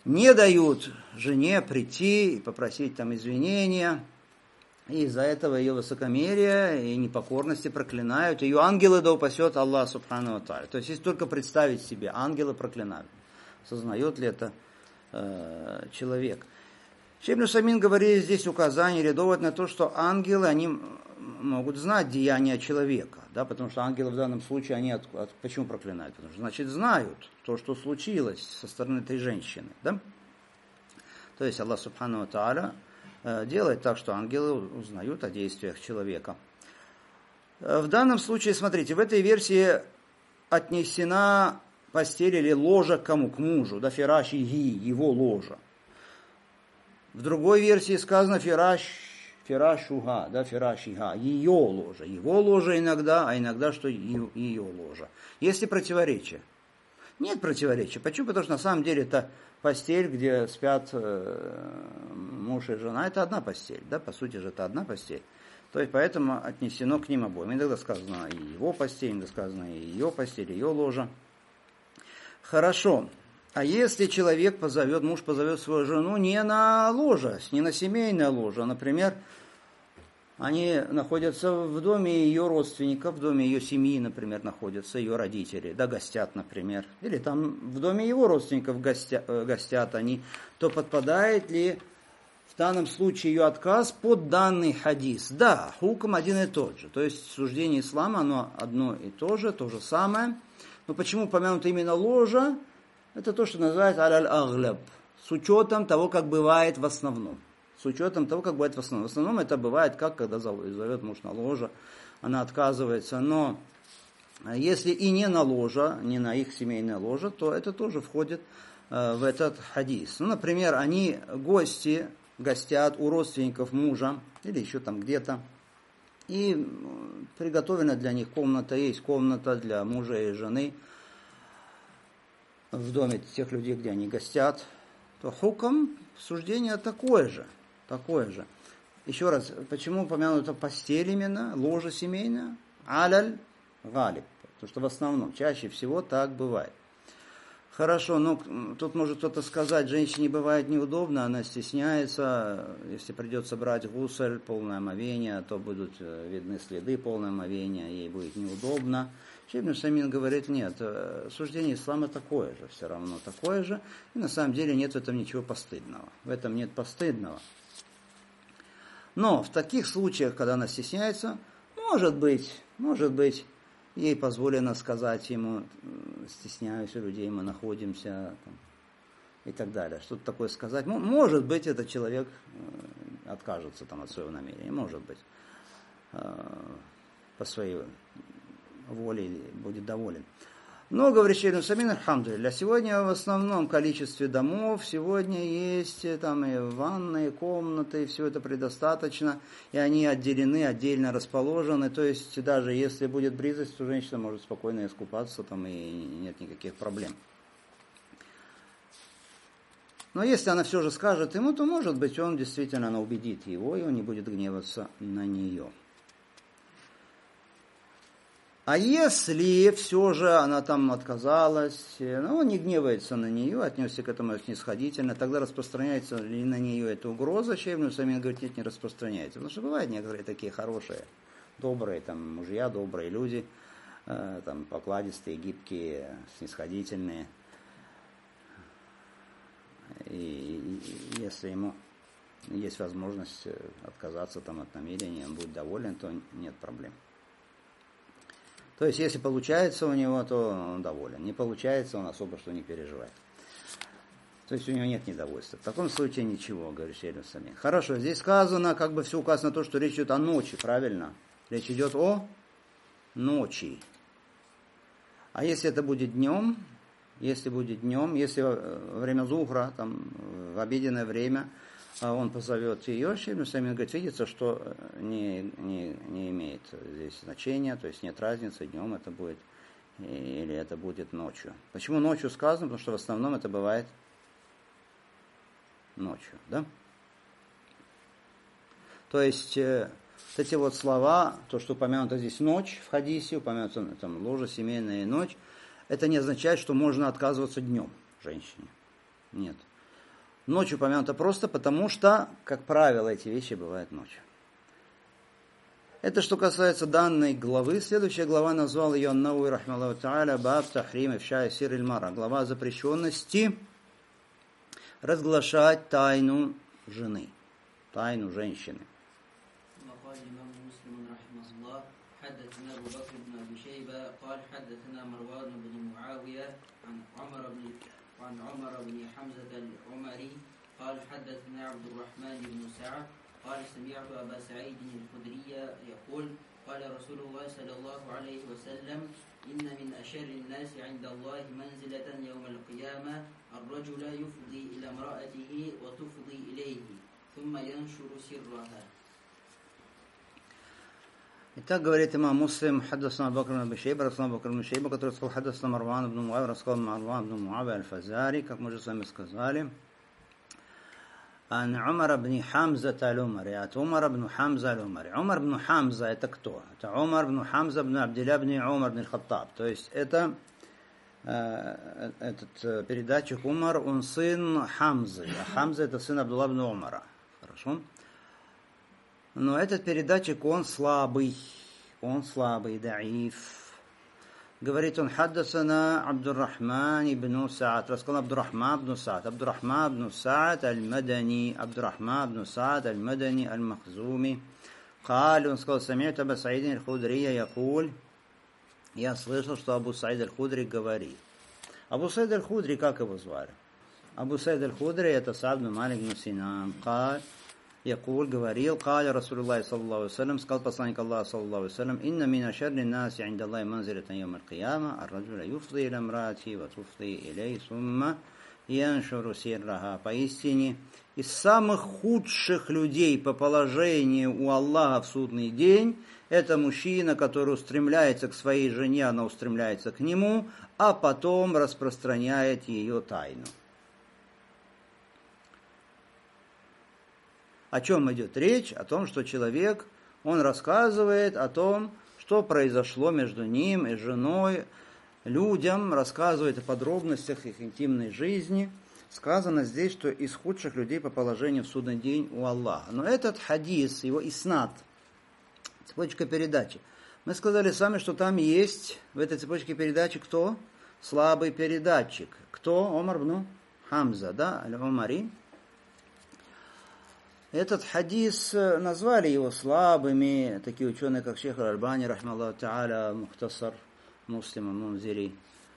не дают жене прийти и попросить там извинения. И из-за этого ее высокомерия и непокорности проклинают. Ее ангелы да упасет Аллах субхану ва тааля. То есть, если только представить себе, ангелы проклинают. Сознает ли это э, человек? Шейх ибн Усаймин говорит здесь указание или довод на то, что ангелы, они могут знать деяния человека. Да, потому что ангелы в данном случае, они от, от, почему проклинают? Потому что, значит, знают то, что случилось со стороны этой женщины. Да? То есть, Аллах субхану ва тааля делает так, что ангелы узнают о действиях человека. В данном случае, смотрите, в этой версии отнесена постель или ложа к кому? К мужу, да, фираш и ги, его ложа. В другой версии сказано фираш, фирашуга, да, фирашига, ее ложа. Его ложа иногда, а иногда, что ее, ее ложа. Есть ли противоречие? Нет противоречия. Почему? Потому что на самом деле это постель, где спят э, муж и жена, это одна постель, да, по сути же это одна постель. То есть поэтому отнесено к ним обоим. Иногда сказано и его постель, иногда сказано и ее постель, ее ложа. Хорошо. А если человек позовет, муж позовет свою жену не на ложе, не на семейное ложе, например, они находятся в доме ее родственников, в доме ее семьи, например, находятся ее родители, да, гостят, например, или там в доме его родственников гостя, гостят они, то подпадает ли в данном случае ее отказ под данный хадис? Да, хукм один и тот же, то есть суждение ислама, оно одно и то же, то же самое. Но почему упомянуто именно ложа? Это то, что называется аль-агляб, с учетом того, как бывает в основном. С учетом того, как бывает в основном. В основном это бывает, как когда зовет муж на ложе, она отказывается. Но если и не на ложе, не на их семейное ложе, то это тоже входит э, в этот хадис. Ну, например, они гости, гостят у родственников мужа или еще там где-то. И приготовлена для них комната, есть комната для мужа и жены в доме тех людей, где они гостят. То хукм, суждение такое же. Такое же. Еще раз, почему упомянута постель именно, ложа семейная? Аляль галиб. Потому что в основном, чаще всего так бывает. Хорошо, но тут может кто-то сказать, женщине бывает неудобно, она стесняется, если придется брать гусль, полное омовение, то будут видны следы полного омовения, ей будет неудобно. Шейх ибн Усаймин говорит, нет, суждение ислама такое же, все равно такое же, и на самом деле нет в этом ничего постыдного. В этом нет постыдного. Но в таких случаях, когда она стесняется, может быть, может быть, ей позволено сказать ему, стесняюсь у людей, мы находимся, там, и так далее. Что-то такое сказать. Может быть, этот человек откажется там, от своего намерения, может быть, по своей воле будет доволен. Но, говорит Шейх ибн Усаймин, альхамдулилля, сегодня в основном количестве домов, сегодня есть там и ванные, комнаты, и все это предостаточно, и они отделены, отдельно расположены, то есть даже если будет близость, то женщина может спокойно искупаться, там и нет никаких проблем. Но если она все же скажет ему, то, может быть, он действительно, она убедит его, и он не будет гневаться на нее. А если все же она там отказалась, ну, он не гневается на нее, отнесся к этому снисходительно, тогда распространяется ли на нее эта угроза? Шейх ибн Усаймин говорит, нет, не распространяется. Потому что бывают некоторые такие хорошие, добрые там мужья, добрые люди, э, там покладистые, гибкие, снисходительные. И, и если ему есть возможность отказаться там от намерения, он будет доволен, то нет проблем. То есть, если получается у него, то он доволен. Не получается, он особо что не переживает. То есть, у него нет недовольства. В таком случае ничего, говорит Шейх ибн Усаймин. Хорошо, здесь сказано, как бы все указано на то, что речь идет о ночи, правильно? Речь идет о ночи. А если это будет днем, если будет днем, если во время зухра, там, в обеденное время, он позовет ее, Шейх ибн Усаймин говорит, видится, что не, не, не имеет здесь значения, то есть нет разницы, днем это будет или это будет ночью. Почему ночью сказано? Потому что в основном это бывает ночью, да? То есть вот эти вот слова, то, что упомянуто здесь ночь в хадисе, упомянуто там ложа, семейная и ночь, это не означает, что можно отказываться днем женщине. Нет. Ночь упомянута просто потому, что, как правило, эти вещи бывают ночью. Это что касается данной главы. Следующая глава назвал ее Ан-Науи рахмаллаху та'аля баб тахрим ифшай сир иль-мара. Глава о запрещенности разглашать тайну жены, тайну женщины. حدثنا أبو بكر بن أبي شيبة قال حدثنا مروان بن معاوية عن عمر بن عن عمر بن حمزة العمري قال حدثنا عبد الرحمن بن سعد قال سمعت أبا سعيد الخدري يقول قال رسول الله صلى الله عليه وسلم إن من أشر الناس عند الله منزلة يوم القيامة الرجل يفضي إلى امرأته وتفضي إليه ثم ينشر سرها. Итак, говорит имам Муслим, حدثنا أبو بكر بن أبي شيبة, рассказал Абу Бакр бн Шейба, который сказал, حدثنا Марван бн Муавия, рассказал Марван бн Муавия аль-Фазари, как мы уже с вами сказали, عن عمر بن حمزة العمري, от Умара бн Хамза аль-Умари. Умар бн Хамза это кто? Это Умар бн Хамза бн Абдилля бн Умар бн Хаттаб. То есть это э, этот передатчик Умар, он сын Хамзы, а Хамза это сын Абдулла бн Умара. Хорошо? Но этот передатчик, он слабый, он слабый, даиф. Говорит он, حدثنا عبد الرحمن بن سعد, рассказал عبد الرحمن بن سعد, عبد الرحمن بن سعد المدني, عبد الرحمن بن سعد المدني المخزومي. قال, он сказал, سمعت أبا سعيد الخدري يقول, я слышал, что Абу Саид аль-Худри говорит. Абу Саид аль-Худри, как его звали? Абу Саид аль-Худри это Саад бин Малик бин Синан. قال, يقول, говорил, قال رسول الله صلى الله عليه وسلم, сказал посланник Аллаха صلى الله عليه وسلم, إن من أشر الناس عند الله منزلة يوم القيامة الرجل يفضي إلى امرأته وتفضي إليه ثم ينشر سرها. Поистине, из самых худших людей по положению у Аллаха в судный день это мужчина, который устремляется к своей жене, она устремляется к нему, а потом распространяет ее тайну. О чем идет речь? О том, что человек, он рассказывает о том, что произошло между ним и женой, людям, рассказывает о подробностях их интимной жизни. Сказано здесь, что из худших людей по положению в судный день у Аллаха. Но этот хадис, его иснад, цепочка передачи, мы сказали сами, что там есть в этой цепочке передачи кто? Слабый передатчик. Кто? Омар бн Хамза, да, аль-Умари. Этот хадис, назвали его слабыми, такие ученые, как Шейх аль-Альбани, рахмаллаху та'аля, Мухтасар, Муслим аль-Мунзири,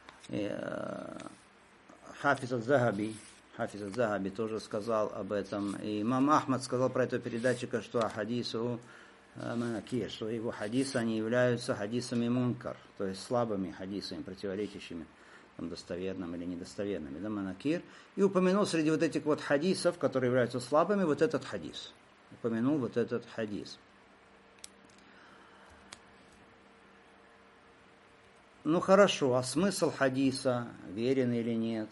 Хафиз аль-Захаби, Хафиз аль-Захаби тоже сказал об этом. И имам Ахмад сказал про этого передатчика, что хадису манакир, что его хадисы, они являются хадисами мункар, то есть слабыми хадисами, противоречащими достоверным или недостоверным, да, манакир, и упомянул среди вот этих вот хадисов, которые являются слабыми, вот этот хадис. Упомянул вот этот хадис. Ну хорошо, а смысл хадиса, верен или нет?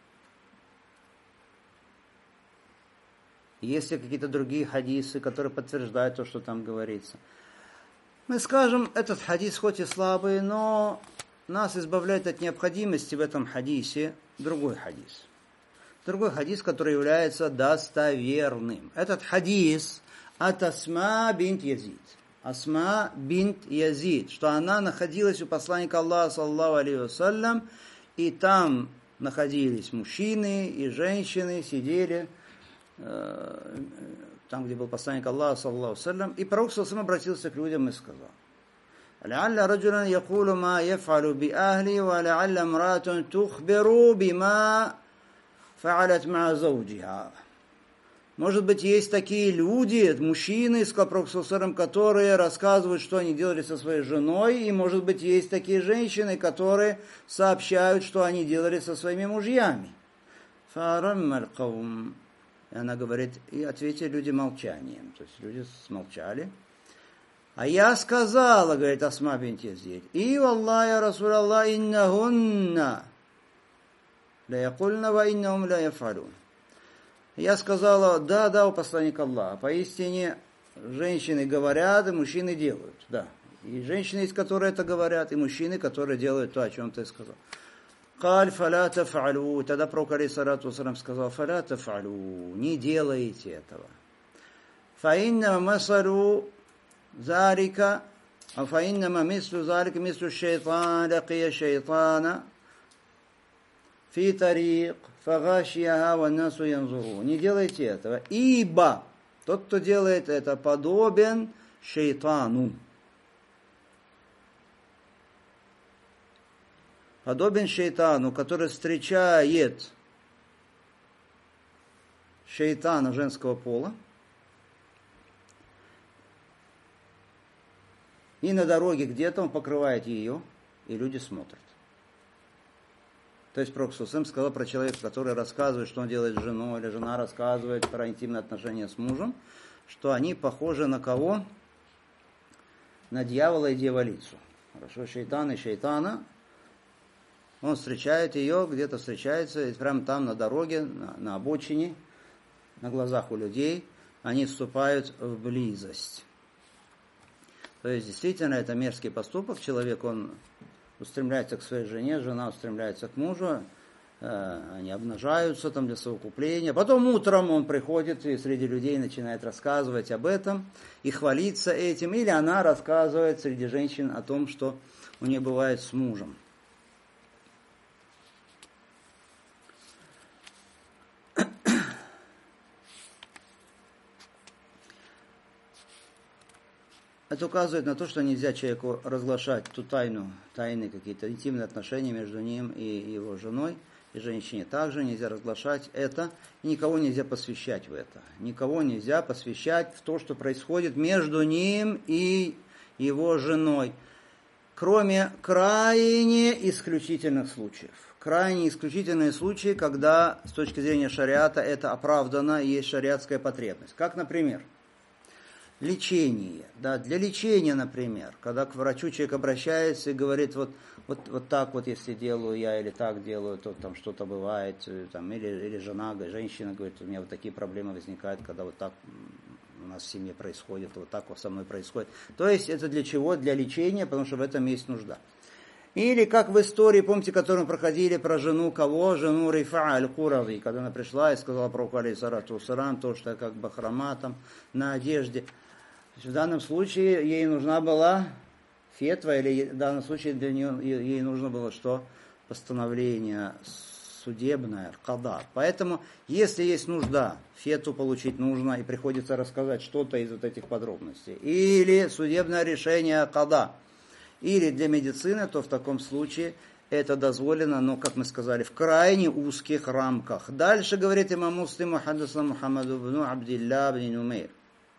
Есть ли какие-то другие хадисы, которые подтверждают то, что там говорится? Мы скажем, этот хадис хоть и слабый, но нас избавляет от необходимости в этом хадисе другой хадис. Другой хадис, который является достоверным. Этот хадис от Асма бинт Язид. Асма бинт Язид, что она находилась у посланника Аллаха, саллаллаху алейхи вассалям, и там находились мужчины и женщины, сидели э, там, где был посланник Аллаха, саллаллаху алейхи вассалям, и пророк саллаллаху алейхи вассалям обратился к людям и сказал: لعل رجلا يقول ما يفعل بأهلي ولعل امرأة تخبر بما فعلت مع زوجها. Может быть, есть такие люди, мужчины, сказал пророк саллаллаху алейхи вассалям, которые рассказывают, что они делали со своей женой, и, может быть, есть такие женщины, которые сообщают, что они делали со своими мужьями. فَرَمَّ الْقَوْمِ. И она говорит, и ответили люди молчанием. То есть люди смолчали. А я сказала, говорит Асма бинт Язид, и валлахи я Расул Аллах, иннахунна ла якульна ва иннахум ла яфалун. Я сказала, да, да, у посланника Аллаха, поистине женщины говорят, и мужчины делают, да. И женщины есть, которые это говорят, и мужчины, которые делают то, о чем ты сказал. Каль фаля тафалю. Тогда пророк алейхиссалату вассалям сказал: фаля тафалю, не делайте этого. Фаинна масалу зарика, а фаинна мислу зарика мислу шайтан, лакия шайтана фи тарик, фагашияха ваннасу янзуру. Не делайте этого, ибо тот, кто делает это, подобен шайтану. Подобен шайтану, который встречает шайтана женского пола, и на дороге где-то он покрывает ее, и люди смотрят. То есть пророк ﷺ сказал про человека, который рассказывает, что он делает с женой, или жена рассказывает про интимные отношения с мужем, что они похожи на кого? На дьявола и дьяволицу. Хорошо, шайтан и шайтана. Он встречает ее, где-то встречается, и прямо там на дороге, на, на обочине, на глазах у людей, они вступают в близость. То есть, действительно, это мерзкий поступок. Человек, он устремляется к своей жене, жена устремляется к мужу, э, они обнажаются там для совокупления. Потом утром он приходит и среди людей начинает рассказывать об этом и хвалиться этим. Или она рассказывает среди женщин о том, что у нее бывает с мужем. Это указывает на то, что нельзя человеку разглашать ту тайну, тайны какие-то интимные отношения между ним и его женой, и женщине также нельзя разглашать это, и никого нельзя посвящать в это. Никого нельзя посвящать в то, что происходит между ним и его женой, кроме крайне исключительных случаев. Крайне исключительные случаи, когда с точки зрения шариата это оправдано, и есть шариатская потребность. Как, например, лечение. Да, для лечения, например, когда к врачу человек обращается и говорит, вот, вот, вот так вот, если делаю я, или так делаю, то там что-то бывает, там, или, или жена, женщина говорит, у меня вот такие проблемы возникают, когда вот так у нас в семье происходит, вот так вот со мной происходит. То есть это для чего? Для лечения, потому что в этом есть нужда. Или как в истории, помните, которую мы проходили про жену кого? Жену Рифа аль-Курави, когда она пришла и сказала пророку алейхиссалату вассалам, то, что как бахрома там на одежде. В данном случае ей нужна была фетва, или в данном случае для нее ей нужно было что? Постановление судебное, када. Поэтому, если есть нужда, фету получить нужно, и приходится рассказать что-то из вот этих подробностей, или судебное решение када, или для медицины, то в таком случае это дозволено, но, как мы сказали, в крайне узких рамках. Дальше говорит имам Муслим, хаддасана Мухаммаду бну Абдилля бн Нумейр.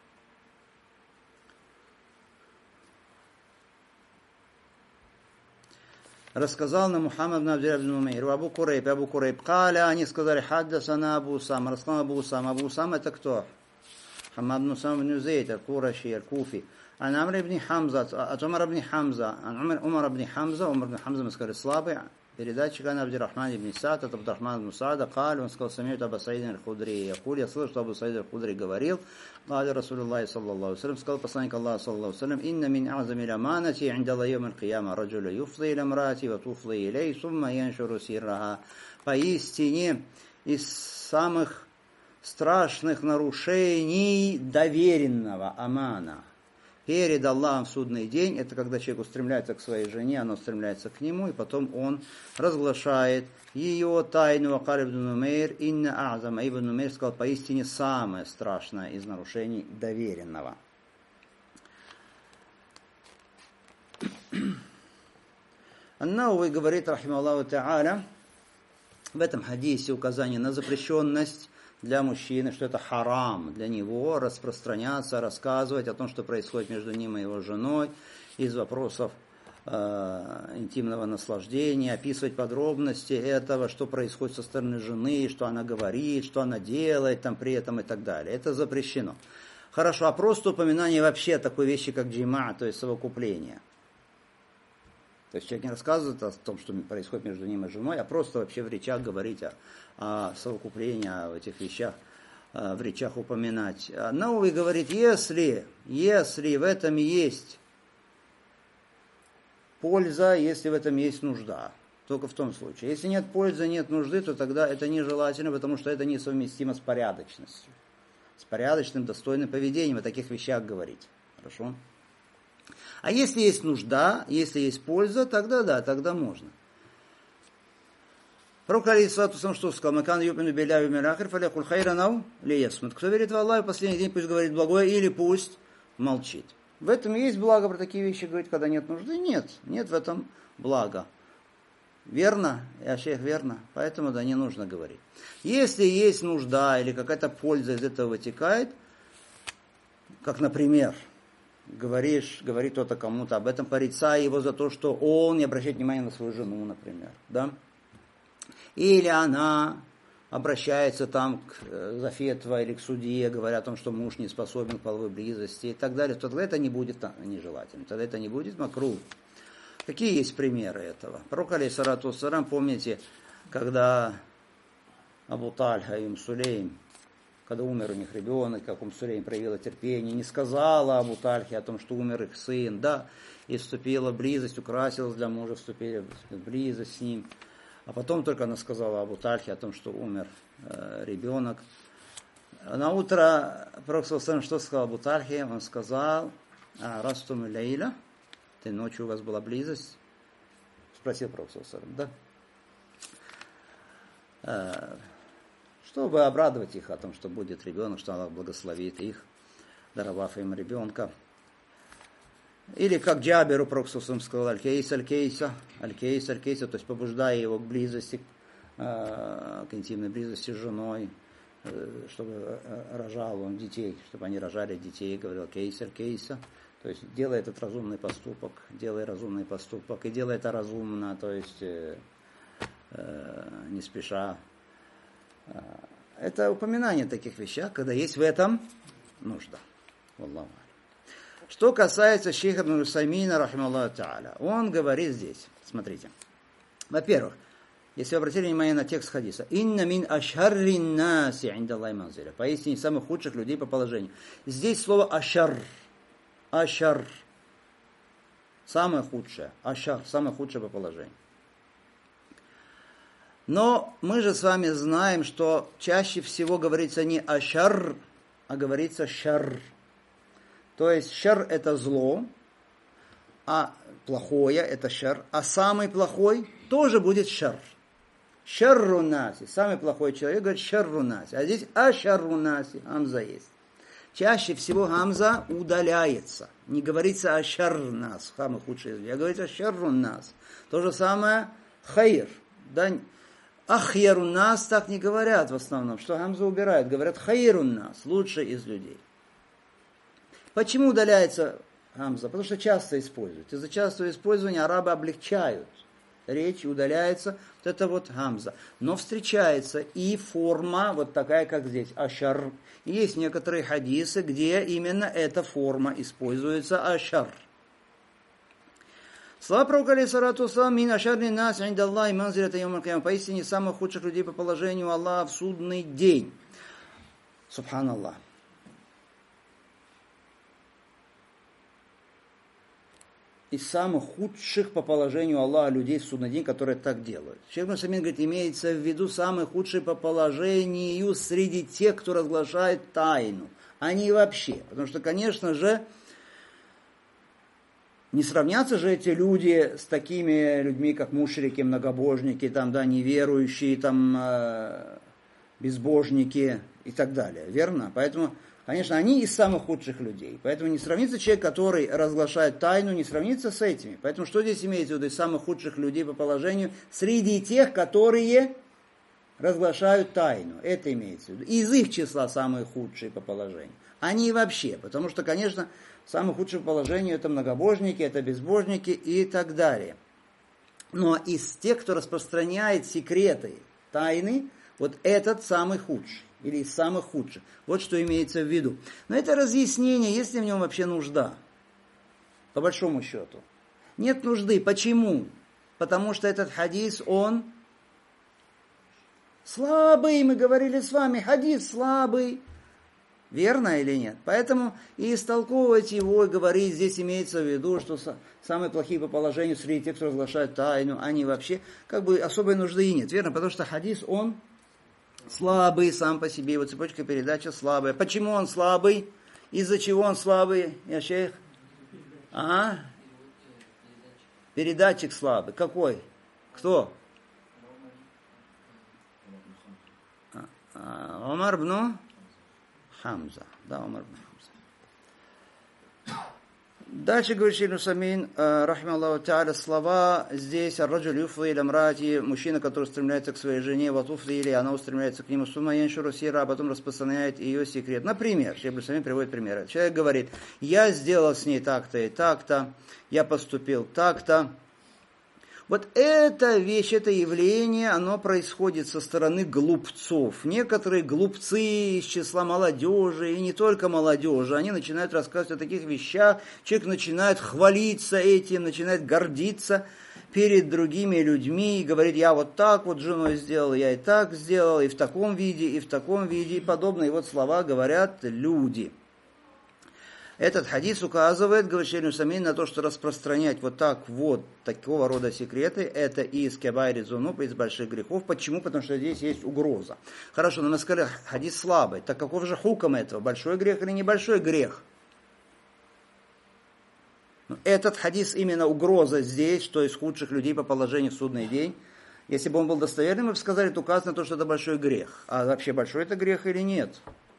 Рассказал нам Мухаммад бн Абдилля бн Нумейр, Абу Курейб, Абу Курейб, каля, они сказали, хаддасана Абу Усама, рассказал Абу Усама. Абу Усама это кто? Хамад бн Усама бн Зейд, аль-Кураши, аль-Куфи. عن عمرو بن حمزة от عمر بن حمزة عن عمر عمر بن حمزة عمر بن حمزة мы сказали слабый передатчик عن عبد الرحمن بن سعد от عبد الرحمن بن سعد قال он сказал سمعت أبا سعيد الخدري يقول я слышал что Абу Саид аль-Худри говорил قال رسول الله صلى الله عليه وسلم сказал посланник Аллаха صلى الله عليه وسلم إن من أعظم الأمانة عند الله يوم القيامة رجل يفضي إلى امرأته وتفضي إليه ثم ينشر سرها. Поистине из самых страшных нарушений доверенного амана перед Аллахом в судный день, это когда человек устремляется к своей жене, она устремляется к нему, и потом он разглашает ее тайну. Акар ибн Нумейр, инна а'зама. Ибн Нумейр сказал, поистине самое страшное из нарушений доверенного. Ан-Науви говорит, рахималлаху та'аля, в этом хадисе указание на запрещенность для мужчины, что это харам для него распространяться, рассказывать о том, что происходит между ним и его женой, из вопросов э, интимного наслаждения, описывать подробности этого, что происходит со стороны жены, что она говорит, что она делает там при этом и так далее. Это запрещено. Хорошо, а просто упоминание вообще такой вещи, как джима, то есть совокупление. То есть человек не рассказывает о том, что происходит между ним и женой, а просто вообще в речах говорить о, о совокуплении, о этих вещах, в речах упоминать. Науви говорит, если, если в этом есть польза, если в этом есть нужда. Только в том случае. Если нет пользы, нет нужды, то тогда это нежелательно, потому что это несовместимо с порядочностью. С порядочным, достойным поведением о таких вещах говорить. Хорошо? А если есть нужда, если есть польза, тогда да, тогда можно. Пророк алейхиссалату вассалам что сказал? Макан юпину беля юмил ахир фалякуль хайранау лиясмут. Кто верит в Аллаха, в последний день пусть говорит благое или пусть молчит. В этом есть благо про такие вещи говорить, когда нет нужды? Нет, нет в этом блага. Верно? Я шейх, верно? Поэтому да, не нужно говорить. Если есть нужда или какая-то польза из этого вытекает, как, например, говоришь, говорит кто-то кому-то об этом, порицая его за то, что он не обращает внимания на свою жену, например, да? Или она обращается там к зафетва или к судье, говоря о том, что муж не способен к половой близости и так далее, то тогда это не будет нежелательным, тогда это не будет макрух. Какие есть примеры этого? Пророк алейхиссалату вассалам, помните, когда Абу Тальха и Ум Сулейм, когда умер у них ребенок, как Ум Сулейм проявила терпение, не сказала Абу Тальхе о том, что умер их сын, да, и вступила в близость, украсилась для мужа, вступили в близость с ним. А потом только она сказала Абу Тальхе о том, что умер э, ребенок. На утро Пророк ﷺ что сказал Абу Тальхе? Он сказал: а растум лейла, ты ночью у вас была близость? Спросил Пророк ﷺ, да? Э, чтобы обрадовать их о том, что будет ребенок, что Аллах благословит их, даровав им ребенка. Или как Джаберу Пророк ﷺ сказал: аль-кейс, аль-кейса, аль-кейс, аль-кейса, то есть побуждая его к близости, к интимной близости с женой, чтобы рожал он детей, чтобы они рожали детей, говорил кейс, аль-кейса, то есть делай этот разумный поступок, делай разумный поступок, и делай это разумно, то есть не спеша. Это упоминание о таких вещах, когда есть в этом нужда. Валлаху. Что касается шейха ибн Усаймина, рахималлаху та'аля, он говорит здесь, смотрите, во-первых, если вы обратили внимание на текст хадиса, «Инна мин ашарри наси индаллахи манзиля», поистине самых худших людей по положению. Здесь слово ашар, ашар, самое худшее, ашар, самое худшее по положению. Но мы же с вами знаем, что чаще всего говорится не ашар, а говорится шар. То есть шар – это зло, а плохое – это шар, а самый плохой тоже будет шар. Шарру наси, самый плохой человек говорит шарру наси, а здесь ашарру наси, гамза есть. Чаще всего гамза удаляется, не говорится ашар нас, самый худший из людей, а говорится шарру нас. То же самое хайр, да, ахьяру нас так не говорят в основном, что гамза убирают, говорят хайру нас, лучший из людей. Почему удаляется гамза? Потому что часто используют. Из-за частого использования арабы облегчают речь, удаляется вот это вот гамза. Но встречается и форма вот такая, как здесь, ашар. И есть некоторые хадисы, где именно эта форма используется, ашар. Слава пророка алейхиссалату вассалам, мин ашарни нас индаллахи манзилата йомаль кияма, поистине самых худших людей по положению Аллаха в судный день. Субханаллах. Из самых худших по положению Аллаха людей в судный день, которые так делают. Шейх ибн Усаймин говорит, имеется в виду самые худшие по положению среди тех, кто разглашает тайну. Они вообще. Потому что, конечно же, не сравнятся же эти люди с такими людьми, как мушрики, многобожники, там, да, неверующие, там, э, безбожники и так далее. Верно? Поэтому... Конечно, они из самых худших людей. Поэтому не сравнится человек, который разглашает тайну, не сравнится с этими. Поэтому что здесь имеется в виду из самых худших людей по положению? Среди тех, которые разглашают тайну. Это имеется в виду. Из их числа самые худшие по положению. Они вообще. Потому что, конечно, самые худшие по положению это многобожники, это безбожники и так далее. Но из тех, кто распространяет секреты тайны, вот этот самый худший. Или из самых худших. Вот что имеется в виду. Но это разъяснение, есть ли в нем вообще нужда? По большому счету. Нет нужды. Почему? Потому что этот хадис, он слабый. Мы говорили с вами, хадис слабый. Верно или нет? Поэтому и истолковывать его, и говорить, здесь имеется в виду, что самые плохие по положению среди тех, кто разглашает тайну, они вообще, как бы особой нужды и нет. Верно? Потому что хадис, он слабый сам по себе, его цепочка передачи слабая. Почему он слабый? Из-за чего он слабый, я шейх? А? Передатчик слабый. Какой? Кто? Умар ибн Хамза. Да, Умар ибн Хамза. Дальше говорит Шейх Усамин, рахима Аллаху та'аля, слова здесь, ар-раджуль юфди иля мраати, мужчина, который стремляется к своей жене, ва туфди, или она устремляется к нему, сумма яншуру сира, а потом распространяет ее секрет. Например, Шейх Усамин приводит примеры. Человек говорит, я сделал с ней так-то и так-то, я поступил так-то. Вот эта вещь, это явление, оно происходит со стороны глупцов. Некоторые глупцы из числа молодежи, и не только молодежи, они начинают рассказывать о таких вещах, человек начинает хвалиться этим, начинает гордиться перед другими людьми и говорит, я вот так вот с женой сделал, я и так сделал, и в таком виде, и в таком виде, и подобные вот слова говорят люди. Этот хадис указывает, говорит Шейх Усамин, на то, что распространять вот так вот такого рода секреты, это и из кабайри зунуб, из больших грехов. Почему? Потому что здесь есть угроза. Хорошо, но мы сказали, хадис слабый. Так каков же хуком этого? Большой грех или небольшой грех? Этот хадис именно угроза здесь, что из худших людей по положению в судный день. Если бы он был достоверным, мы бы сказали, это указано на то, что это большой грех. А вообще большой это грех или нет?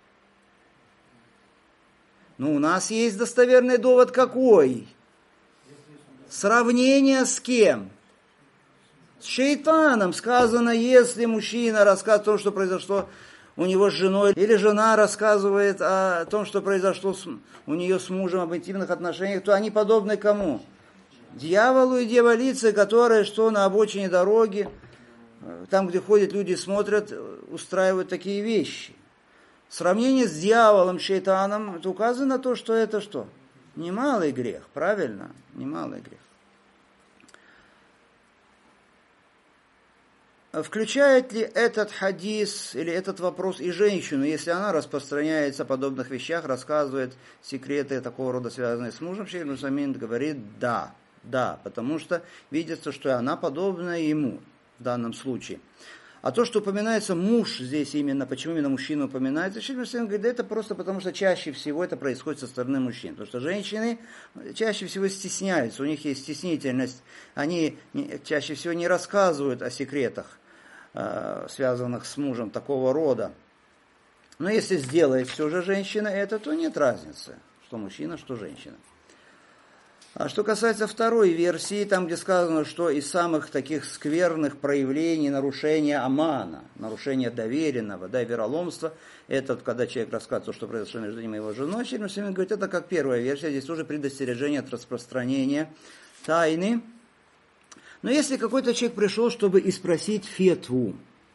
Ну, у нас есть достоверный довод какой? Сравнение с кем? С шейтаном. Сказано, если мужчина рассказывает о том, что произошло у него с женой, или жена рассказывает о том, что произошло с, у нее с мужем, об интимных отношениях, то они подобны кому? Дьяволу и дьяволице, которые что на обочине дороги, там, где ходят люди, смотрят, устраивают такие вещи. Сравнение с дьяволом, шейтаном, это указано на то, что это что? Немалый грех, правильно? Немалый грех. Включает ли этот хадис или этот вопрос и женщину, если она распространяется о подобных вещах, рассказывает секреты такого рода, связанные с мужем? Шейх Усамин говорит да, да, потому что видится, что она подобна ему в данном случае. А то, что упоминается муж здесь именно, почему именно мужчина упоминается, Шейх Усамин говорит, да это просто потому, что чаще всего это происходит со стороны мужчин. Потому что женщины чаще всего стесняются, у них есть стеснительность, они чаще всего не рассказывают о секретах, связанных с мужем такого рода. Но если сделает все же женщина это, то нет разницы, что мужчина, что женщина. А что касается второй версии, там, где сказано, что из самых таких скверных проявлений нарушения амана, нарушения доверенного, да, вероломства, это когда человек рассказывает, что произошло между ним и его женой, Шейх Усамин говорит, это как первая версия, здесь тоже предостережение от распространения тайны. Но если какой-то человек пришел, чтобы и спросить фетву,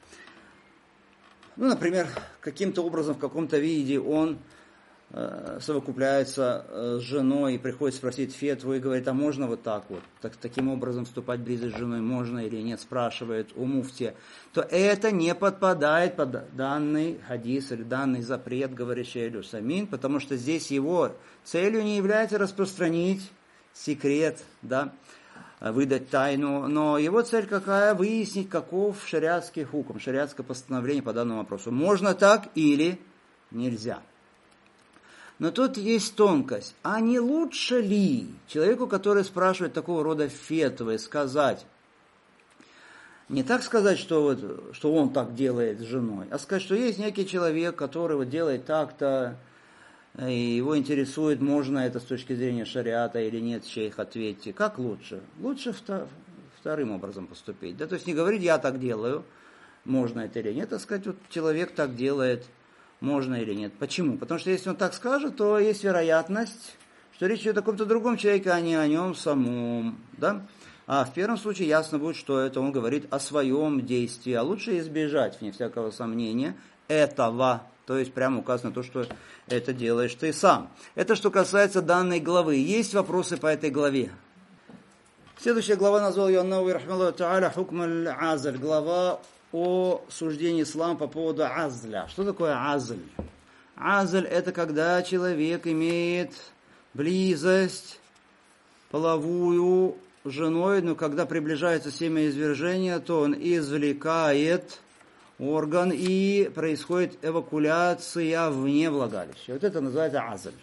ну, например, каким-то образом, в каком-то виде он совокупляется с женой и приходит спросить фетву и говорит, а можно вот так вот, так, таким образом вступать в близость с женой, можно или нет, спрашивает у муфтия, то это не подпадает под данный хадис или данный запрет, говорит Шейх Усамин, потому что здесь его целью не является распространить секрет, да, выдать тайну, но его цель какая? Выяснить, каков шариатский хукм, шариатское постановление по данному вопросу. Можно так или нельзя. Но тут есть тонкость. А не лучше ли человеку, который спрашивает такого рода фетвы, сказать, не так сказать, что, вот, что он так делает с женой, а сказать, что есть некий человек, который вот делает так-то, и его интересует, можно это с точки зрения шариата или нет, шейх, ответьте. Как лучше? Лучше вторым образом поступить. Да? То есть не говорить, я так делаю, можно это или нет, а сказать, вот человек так делает, можно или нет. Почему? Потому что если он так скажет, то есть вероятность, что речь идет о каком-то другом человеке, а не о нем самом. Да? А в первом случае ясно будет, что это он говорит о своем действии. А лучше избежать, вне всякого сомнения, этого. То есть прямо указано то, что это делаешь ты сам. Это что касается данной главы. Есть вопросы по этой главе? Следующая глава назвал ее Аннауи рахмаллаху та'аля хукм аль-азль. Глава о суждении ислама по поводу азля. Что такое азль? Азаль – это когда человек имеет близость половую с женой, но когда приближается семяизвержение, то он извлекает орган и происходит эвакуляция вне влагалища. Вот это называется азаль.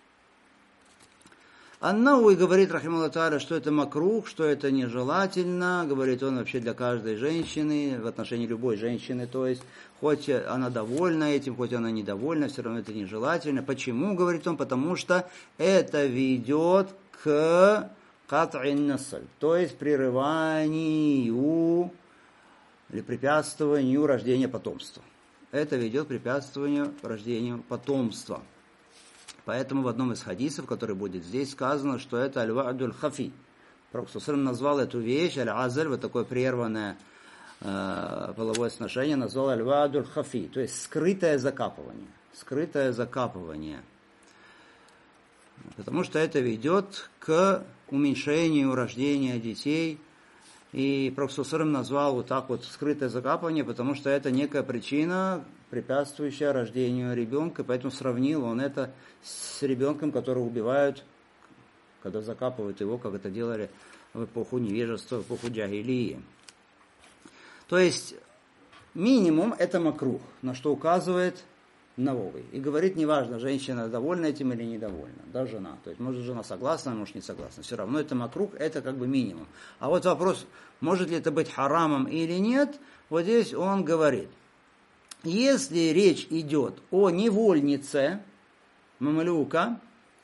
Ан-Науи говорит, рахимахуллах тааля, что это макрух, что это нежелательно, говорит он вообще для каждой женщины, в отношении любой женщины, то есть, хоть она довольна этим, хоть она недовольна, все равно это нежелательно. Почему, говорит он? Потому что это ведет к кат'ин насль, то есть прерыванию или препятствованию рождения потомства. Это ведет к препятствованию рождению потомства. Поэтому в одном из хадисов, который будет здесь, сказано, что это аль-ва'дуль хафи. Пророк назвал эту вещь, аль-азаль, вот такое прерванное э, половое сношение, назвал аль-ва'дуль хафи, то есть скрытое закапывание. Скрытое закапывание. Потому что это ведет к уменьшению рождения детей. И Пророк назвал вот так вот скрытое закапывание, потому что это некая причина, препятствующая рождению ребенка, поэтому сравнил он это с ребенком, которого убивают, когда закапывают его, как это делали в эпоху невежества, в эпоху джахилии. То есть минимум это макрух, на что указывает Навови. И говорит, неважно, женщина довольна этим или недовольна, да, жена. То есть, может, жена согласна, может, не согласна. Все равно это макрух, это как бы минимум. А вот вопрос, может ли это быть харамом или нет, вот здесь он говорит, если речь идет о невольнице, мамлюка,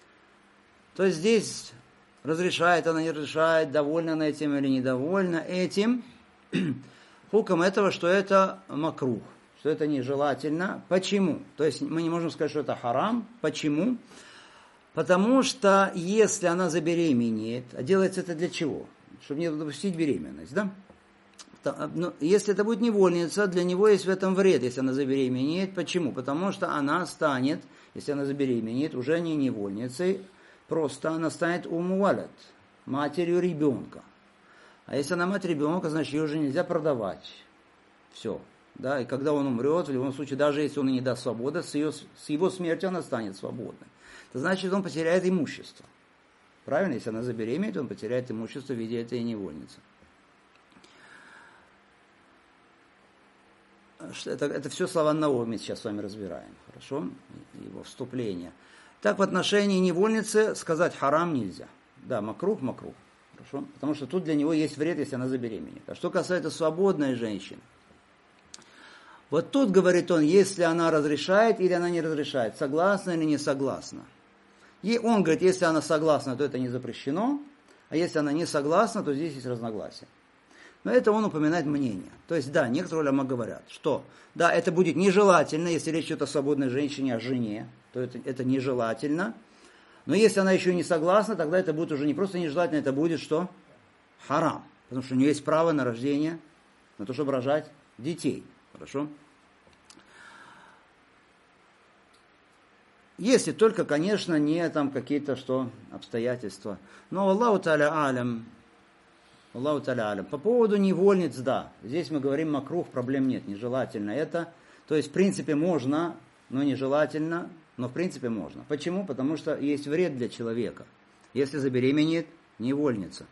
то здесь разрешает она, не разрешает, довольна она этим или недовольна этим, хуком этого, что это макрух, что это нежелательно. Почему? То есть мы не можем сказать, что это харам. Почему? Потому что если она забеременеет, а делается это для чего? Чтобы не допустить беременность, да? Но если это будет невольница, для него есть в этом вред, если она забеременеет. Почему? Потому что она станет, если она забеременеет, уже не невольницей, просто она станет умуалят, матерью ребенка. А если она мать ребенка, значит, ее уже нельзя продавать. Все. Да? И когда он умрет, в любом случае, даже если он и не даст свободы, с, ее, с его смертью она станет свободной. Это значит, он потеряет имущество. Правильно? Если она забеременеет, он потеряет имущество в виде этой невольницы. Это, это все слова Навови мы сейчас с вами разбираем. Хорошо? Его вступление. Так, в отношении невольницы сказать харам нельзя. Да, макрух, макрух. Хорошо? Потому что тут для него есть вред, если она забеременеет. А что касается свободной женщины, вот тут, говорит он, если она разрешает или она не разрешает, согласна или не согласна. И он говорит, если она согласна, то это не запрещено, а если она не согласна, то здесь есть разногласия. Но это он упоминает мнение. То есть, да, некоторые уляма говорят, что, да, это будет нежелательно, если речь идет о свободной женщине, о жене, то это, это нежелательно. Но если она еще не согласна, тогда это будет уже не просто нежелательно, это будет что? Харам. Потому что у нее есть право на рождение, на то, чтобы рожать детей. Хорошо? Если только, конечно, не там какие-то что обстоятельства. Но Аллаху та'аля алям, Аллаху та'аля алям. По поводу невольниц, да. Здесь мы говорим макрух, проблем нет, нежелательно это. То есть, в принципе, можно, но нежелательно, но в принципе можно. Почему? Потому что есть вред для человека, если забеременеет невольница.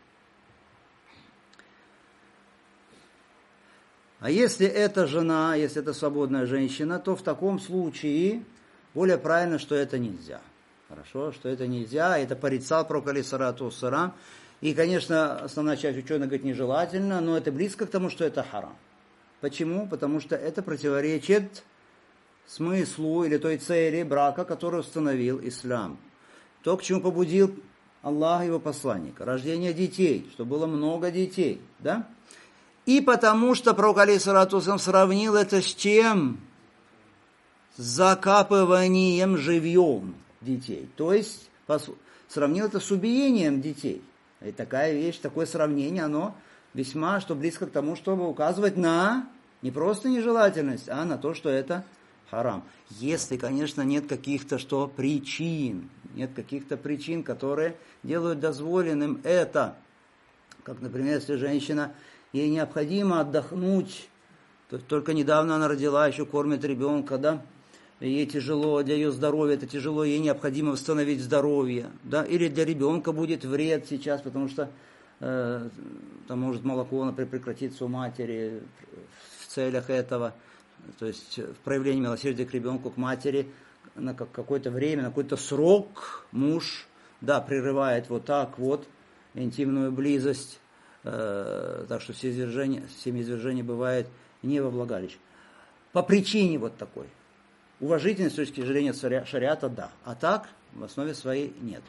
А если это жена, если это свободная женщина, то в таком случае более правильно, что это нельзя. Хорошо, что это нельзя, это порицал пророк алейхиссалату вассалам. И, конечно, основная часть ученых говорит нежелательно, но это близко к тому, что это харам. Почему? Потому что это противоречит смыслу или той цели брака, который установил ислам. То, к чему побудил Аллах его посланника. Рождение детей, чтобы было много детей. Да? И потому что пророк алейхиссалату вассалам сравнил это с чем? С закапыванием живьем детей. То есть сравнил это с убиением детей. И такая вещь, такое сравнение, оно весьма что близко к тому, чтобы указывать на не просто нежелательность, а на то, что это харам. Если, конечно, нет каких-то что причин, нет каких-то причин, которые делают дозволенным это. Как, например, если женщина, ей необходимо отдохнуть, то только недавно она родила, еще кормит ребенка, да? ей тяжело, для ее здоровья это тяжело, ей необходимо восстановить здоровье, да, или для ребенка будет вред сейчас, потому что э, там может молоко, например, прекратиться у матери в целях этого, то есть в проявлении милосердия к ребенку, к матери, на какое-то время, на какой-то срок муж, да, прерывает вот так вот интимную близость, э, так что всеизвержение, семяизвержение бывает не во влагалище. По причине вот такой. Уважительность с точки зрения шариата, да. А так, в основе своей, нет.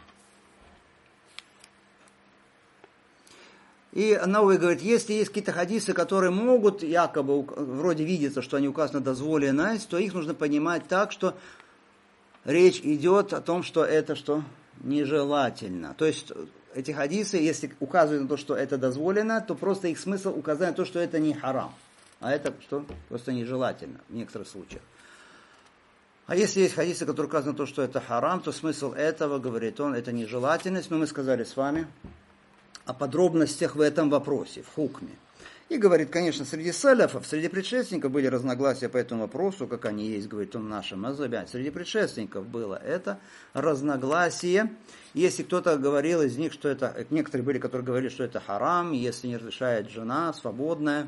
И Науи говорит, если есть какие-то хадисы, которые могут якобы, вроде видится, что они указаны на дозволенность, то их нужно понимать так, что речь идет о том, что это что нежелательно. То есть эти хадисы, если указывают на то, что это дозволено, то просто их смысл указать на то, что это не харам. А это что? Просто нежелательно в некоторых случаях. А если есть хадисы, которые указаны на то, что это харам, то смысл этого, говорит он, это нежелательность. Но мы сказали с вами о подробностях в этом вопросе, в хукме. И говорит, конечно, среди саляфов, среди предшественников были разногласия по этому вопросу, как они есть, говорит он, в нашем мазхабе. Среди предшественников было это разногласие. Если кто-то говорил из них, что это, некоторые были, которые говорили, что это харам, если не разрешает жена, свободная,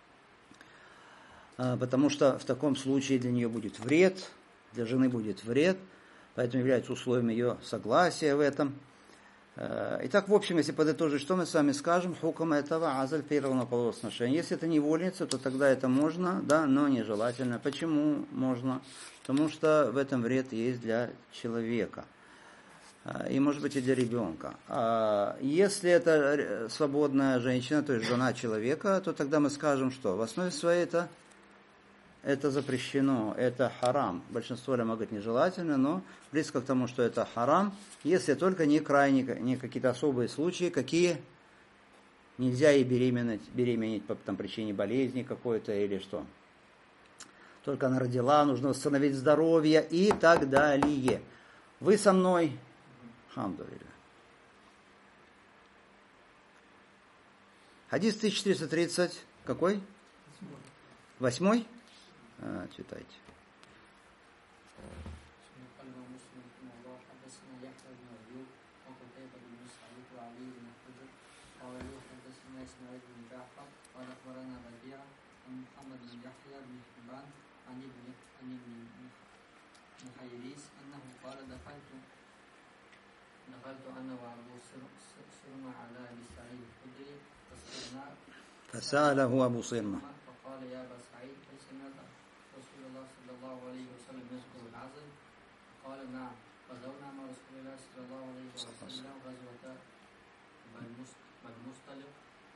потому что в таком случае для нее будет вред, для жены будет вред, поэтому является условием ее согласия в этом. Итак, в общем, если подытожить, что мы с вами скажем, хукм этого азаль первого полового сношения. Если это невольница, то тогда это можно, да, но нежелательно. Почему можно? Потому что в этом вред есть для человека. И, может быть, и для ребенка. Если это свободная женщина, то есть жена человека, то тогда мы скажем, что в основе своей это Это запрещено, это харам. Большинство ляма говорит нежелательно, но близко к тому, что это харам, если только не крайне, не какие-то особые случаи, какие нельзя ей беременеть, беременеть по там, причине болезни какой-то или что. Только она родила, нужно восстановить здоровье и так далее. Вы со мной? Хамдулилля. Хадис тысяча четыреста тридцать, какой? Восьмой? А, читайте. فسأله أبو صرمة قال نعم غزونا مع رسول الله صلى الله عليه وسلم غزوة بالمصطلق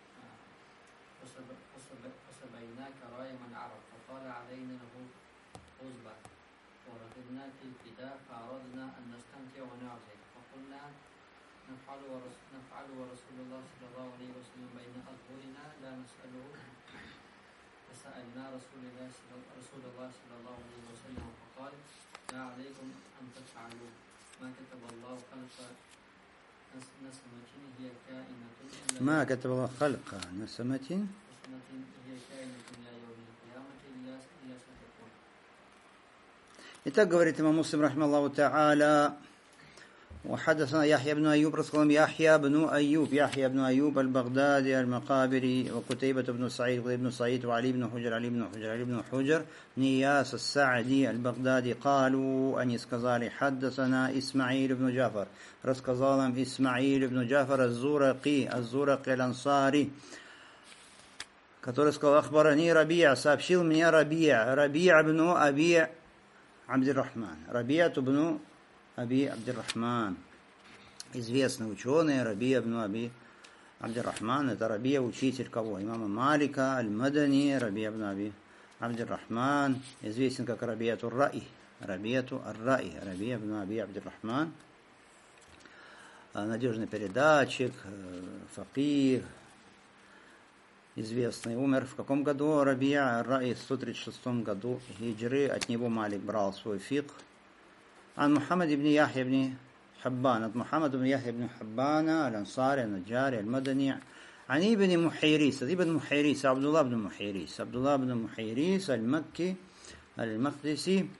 فسبيناك راية من عرب فقال علينا له عزبة ورغبنا في الفداء فأردنا أن نستمتع ونعزل فقلنا نفعل نفعل ورسول الله صلى الله عليه وسلم بين أظهرنا لا نسأله فسألنا رسول الله رسول الله صلى الله عليه وسلم فقال لا عليكم أن تفعلوا ما كتب الله خلق نسمة هي كائنة ما كتب الله خلق نسمة هي كائنة إلى يوم القيامة إلا ستكون. Итак, говорит имам Муслим рахимахуллаху та'аля, وحدثنا يحيى بن أيوب رسول يحيى بن أيوب يحيى بن أيوب البغدادي المقابري وقتيبة بن سعيد بن سعيد وعلي بن حجر علي بن حجر علي بن حجر نياس السعدي البغدادي قالوا أن يسكزالي حدثنا إسماعيل بن جعفر رسكزالم إسماعيل بن جعفر الزورقي الزورقي الأنصاري который сказал أخبرني ربيع сообщил мне ربيع ربيع بن أبي عبد الرحمن ربيع بن Аби Абдир-Рахман, известный ученый, Раби ибн Аби Абдир-Рахман, это Рабия, учитель кого? Имама Малика, Аль-Мадани, Раби ибн Аби Абдир-Рахман, известен как Рабияту Ар-Раи, Рабияту Ар-Раи, Раби ибн Аби Абдир-Рахман, надежный передатчик, факих, известный, умер в каком году? Рабия Ар-Раи, в сто тридцать шестом году хиджры, от него Малик брал свой фикх. عن محمد بن يحيى بن حبان محمد بن يحيى بن حبان الأنصاري النجاري المدني عن ابن محيريس ابن محيريس عبد الله بن محيريس عبد الله بن محيريس المكي المقدسي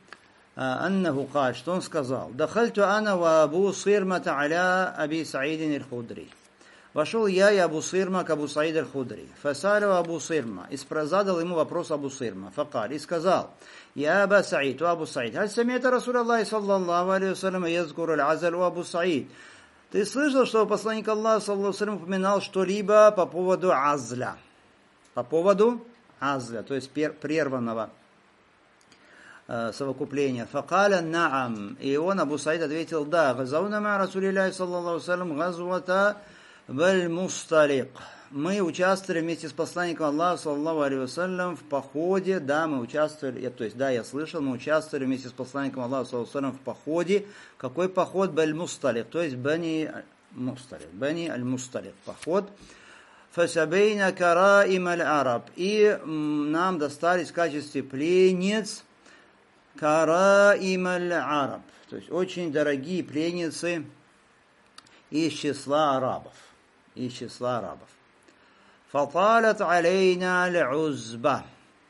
أنه قال, что он сказал: دخلت أنا وأبو صيرمة على أبي سعيد الخدري. Вошел я и Абу Сирма к Абу Саид аль-Худри. Фасалю Абу Сирма. И задал ему вопрос Абу Сирма. Факаль. И сказал: Я Аба Саид, у Абу Саид. Халь самита Расуль Аллахи саллаллаху алейхи вассалям язкуру аль-азаль у Абу Саид. Ты слышал, что посланник Аллаха саллаллаху алейхи вассалям упоминал что-либо по поводу азля? По поводу азля, то есть прерванного э, совокупления. Факаля наам. И он, Абу Саид, ответил: Да. Газауна ма Расулиллахи саллаллаху алейхи вассалям газвата Баль-Мусталик. Мы участвовали вместе с посланником Аллаха, саллаллаху алейхи вассалям, в походе. Да, мы участвовали, я, то есть, да, я слышал, мы участвовали вместе с посланником Аллаха, саллаллаху алейхи вассалям, в походе. Какой поход? Баль-Мусталик, то есть Бани Мусталик. Бани Аль-Мусталик. Поход. Фасабейна караим аль-араб. И нам достались в качестве пленниц караим аль-араб. То есть, очень дорогие пленницы из числа арабов. из числа арабов. Фаталят алейна аль-узба.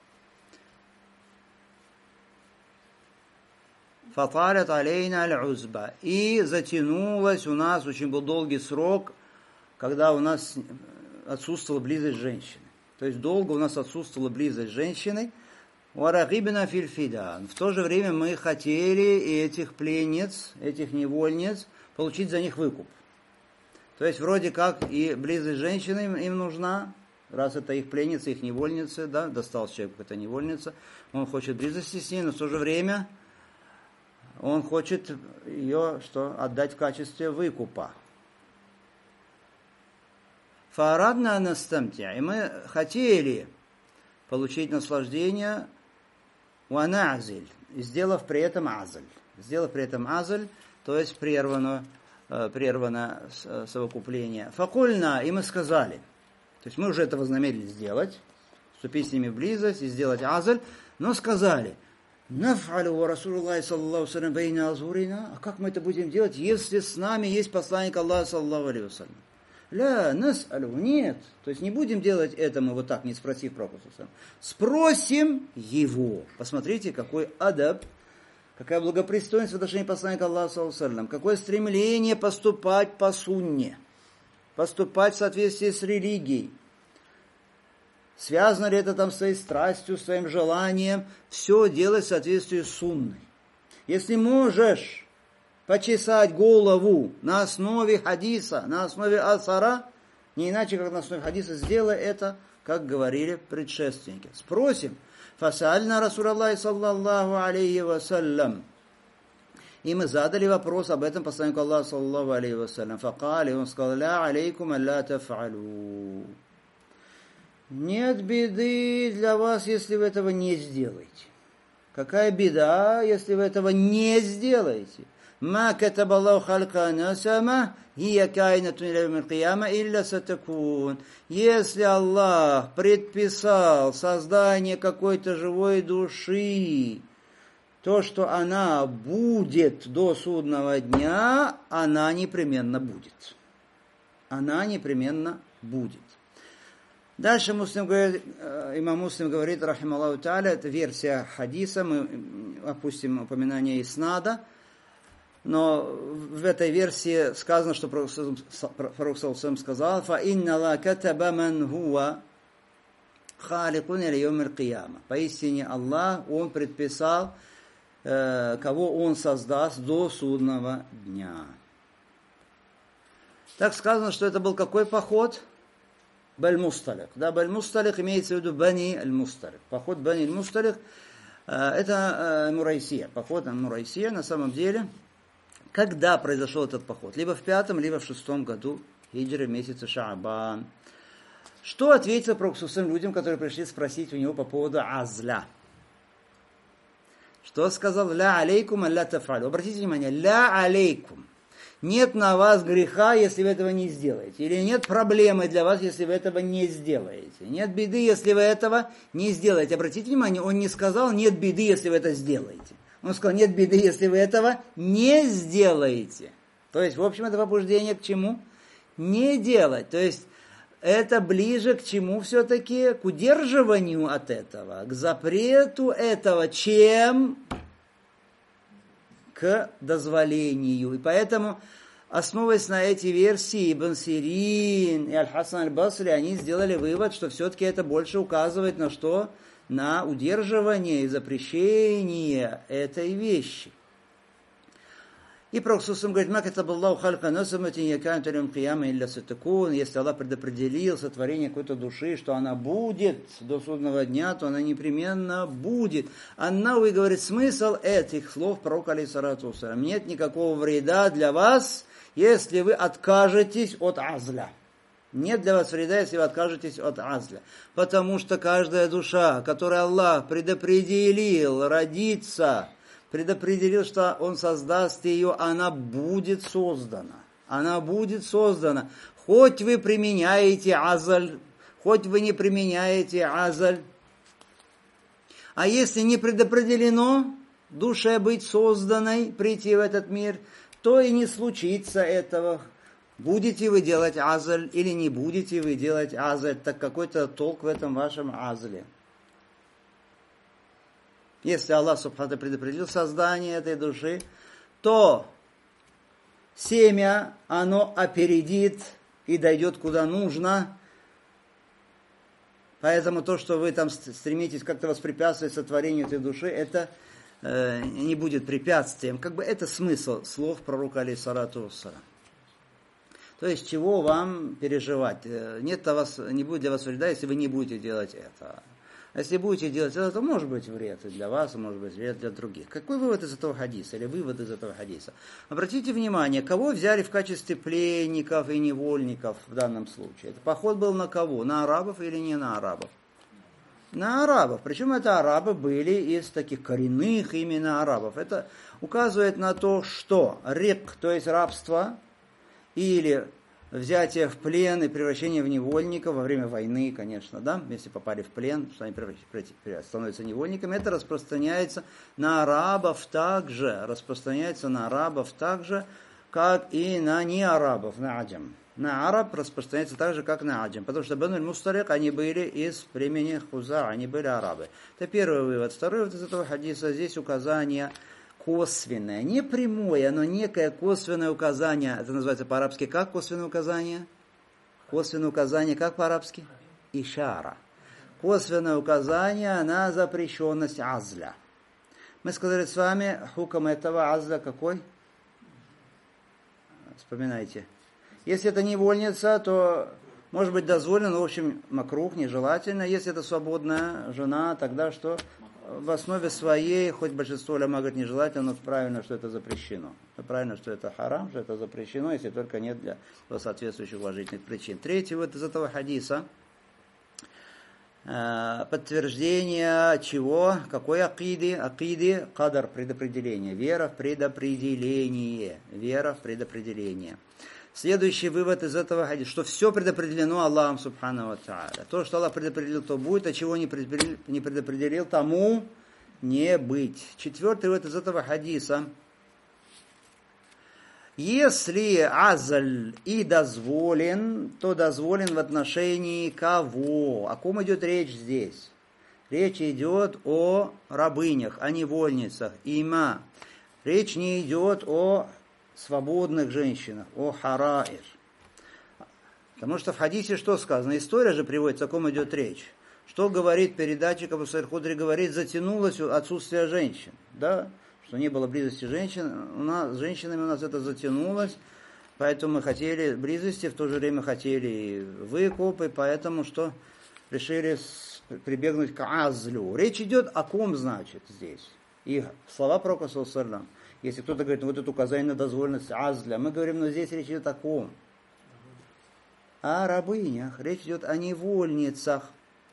Фаталят алейна аль-узба. И затянулось у нас, очень был долгий срок, когда у нас отсутствовала близость женщины. То есть долго у нас отсутствовала близость женщины. Варагибна фильфидан. В то же время мы хотели этих пленниц, этих невольниц, получить за них выкуп. То есть, вроде как, и близость женщины им, им нужна, раз это их пленница, их невольница, да, досталась человеку какая-то невольница, он хочет близости с ней, но в то же время он хочет ее, что, отдать в качестве выкупа. Фаарадна анастамтия, и мы хотели получить наслаждение уаназиль, сделав при этом азаль, сделав при этом азаль, то есть прерванную прервано совокупление. Факульна, и мы сказали, то есть мы уже это вознамерились сделать, вступить с ними в близость и сделать азаль, но сказали: Наф'алю ва Расулуллахи саллаллаху алейхи вассалям бейна азурина. А как мы это будем делать, если с нами есть посланник Аллаха саллаллаху алейхи вассалям? Ля нас'алю, нет. То есть не будем делать это мы вот так, не спросив пророка. Спросим его. Посмотрите, какой адаб, какая благопристойность в отношении посланника Аллаха саллаллаху алейхи вассалям, какое стремление поступать по сунне, поступать в соответствии с религией. Связано ли это там с своей страстью, своим желанием, все делать в соответствии с сунной. Если можешь почесать голову на основе хадиса, на основе асара, не иначе, как на основе хадиса, сделай это, как говорили предшественники. Спросим: Фасальна Расулаллахи саллаллаху алейхи вассалям. И мы задали вопрос об этом посланнику Аллаха саллаллаху алейхи вассалям. Факали, он сказал: Ля алейкум алла таф'алу. Нет беды для вас, если вы этого не сделаете. Какая беда, если вы этого не сделаете? Ма катабаллаху халька насама, хия кайнатун иля йаумил кияма илля сатакун. Если Аллах предписал создание какой-то живой души, то, что она будет до судного дня, она непременно будет. Она непременно будет. Дальше Муслим говорит, имам Муслим говорит, рахималлаху тааля, это версия хадиса, мы опустим упоминание иснада, но в этой версии сказано, что пророк саллаллаху сказал: «Фа инна ла катаба ман хуа халикун иля йаумил кияма». Поистине Аллах, Он предписал, кого Он создаст до судного дня. Так сказано, что это был какой поход? Баль-Мусталик. Да, Баль-Мусталик имеется в виду Бани Аль-Мусталик. Поход Бани Аль-Мусталик – это Мурайсия. Поход на Мурайсия на самом деле. Когда произошел этот поход? Либо в пятом, либо в шестом году хиджры, месяца Шаабан. Что ответил пророк людям, которые пришли спросить у него по поводу азля? Что сказал? Ля алейкум алла таф'алю. Обратите внимание, ля алейкум. Нет на вас греха, если вы этого не сделаете. Или нет проблемы для вас, если вы этого не сделаете. Нет беды, если вы этого не сделаете. Обратите внимание, он не сказал: нет беды, если вы это сделаете. Он сказал: нет беды, если вы этого не сделаете. То есть, в общем, это побуждение к чему? Не делать. То есть, это ближе к чему все-таки? К удерживанию от этого, к запрету этого, чем к дозволению. И поэтому, основываясь на эти версии, Ибн Сирин и Аль-Хасан Аль-Басри, они сделали вывод, что все-таки это больше указывает на что? На удерживание и запрещение этой вещи. И Пророк говорит: если Аллах предопределил сотворение какой-то души, что она будет до судного дня, то она непременно будет. Аннауи говорит, смысл этих слов пророка алейхиссалату вассалям: нет никакого вреда для вас, если вы откажетесь от азля. Нет для вас вреда, если вы откажетесь от азля. Потому что каждая душа, которую Аллах предопределил родиться, предопределил, что Он создаст ее, она будет создана. Она будет создана. Хоть вы применяете азаль, хоть вы не применяете азаль. А если не предопределено душе быть созданной, прийти в этот мир, то и не случится этого. Будете вы делать азаль или не будете вы делать азаль, так какой-то толк в этом вашем азле. Если Аллах Субхану предопределил создание этой души, то семя, оно опередит и дойдет куда нужно. Поэтому то, что вы там стремитесь как-то воспрепятствовать сотворению этой души, это э, не будет препятствием. Как бы это смысл слов пророка алейхиссалату вассалям. То есть, чего вам переживать? Нет для вас, не будет для вас вреда, если вы не будете делать это. А если будете делать это, то может быть вред и для вас, может быть вред для других. Какой вывод из этого хадиса, или вывод из этого хадиса? Обратите внимание, кого взяли в качестве пленников и невольников в данном случае? Это поход был на кого? На арабов или не на арабов? На арабов. Причем это арабы были из таких коренных именно арабов. Это указывает на то, что рик, то есть рабство, или взятие в плен и превращение в невольников во время войны, конечно, да, если попали в плен, что они становятся невольниками, это распространяется на арабов также, распространяется на арабов также, как и на неарабов, на аджам. На араб распространяется так же, как на аджам, потому что Бану аль-Мусталик, они были из племени Хуза, они были арабы. Это первый вывод. Второй вывод из этого хадиса, здесь указание косвенное, не прямое, но некое косвенное указание. Это называется по-арабски как косвенное указание? Косвенное указание как по-арабски? Ишара. Косвенное указание на запрещенность азля. Мы сказали с вами, хукам этого азля какой? Вспоминайте. Если это невольница, то может быть дозволено, но в общем макрух, нежелательно. Если это свободная жена, тогда что? В основе своей, хоть большинство уляма говорит нежелательно, но правильно, что это запрещено. Правильно, что это харам, что это запрещено, если только нет для соответствующих уважительных причин. Третий вот из этого хадиса. Подтверждение чего? Какой акиды? Акиды кадар, предопределение. Вера в предопределение. Вера в предопределение. Следующий вывод из этого хадиса, что все предопределено Аллахом Субхану ва Тааля. То, что Аллах предопределил, то будет, а чего не предопределил, не предопределил, тому не быть. Четвертый вывод из этого хадиса. Если азаль и дозволен, то дозволен в отношении кого? О ком идет речь здесь? Речь идет о рабынях, о невольницах, има. Речь не идет о свободных женщинах, о хараир. Потому что в хадисе что сказано? История же приводится, о ком идет речь. Что говорит передатчик Абу Саид Худри? Говорит, затянулось отсутствие женщин. Да? Что не было близости женщин. У нас, с женщинами у нас это затянулось. Поэтому мы хотели близости, в то же время хотели выкуп. И поэтому что? Решили прибегнуть к азлю. Речь идет о ком, значит, здесь. И слова пророка саллаллаху алейхи ва саллям. Если кто-то говорит, вот это указание на дозволенность азля, мы говорим, но здесь речь идет о ком? О рабынях. Речь идет о невольницах,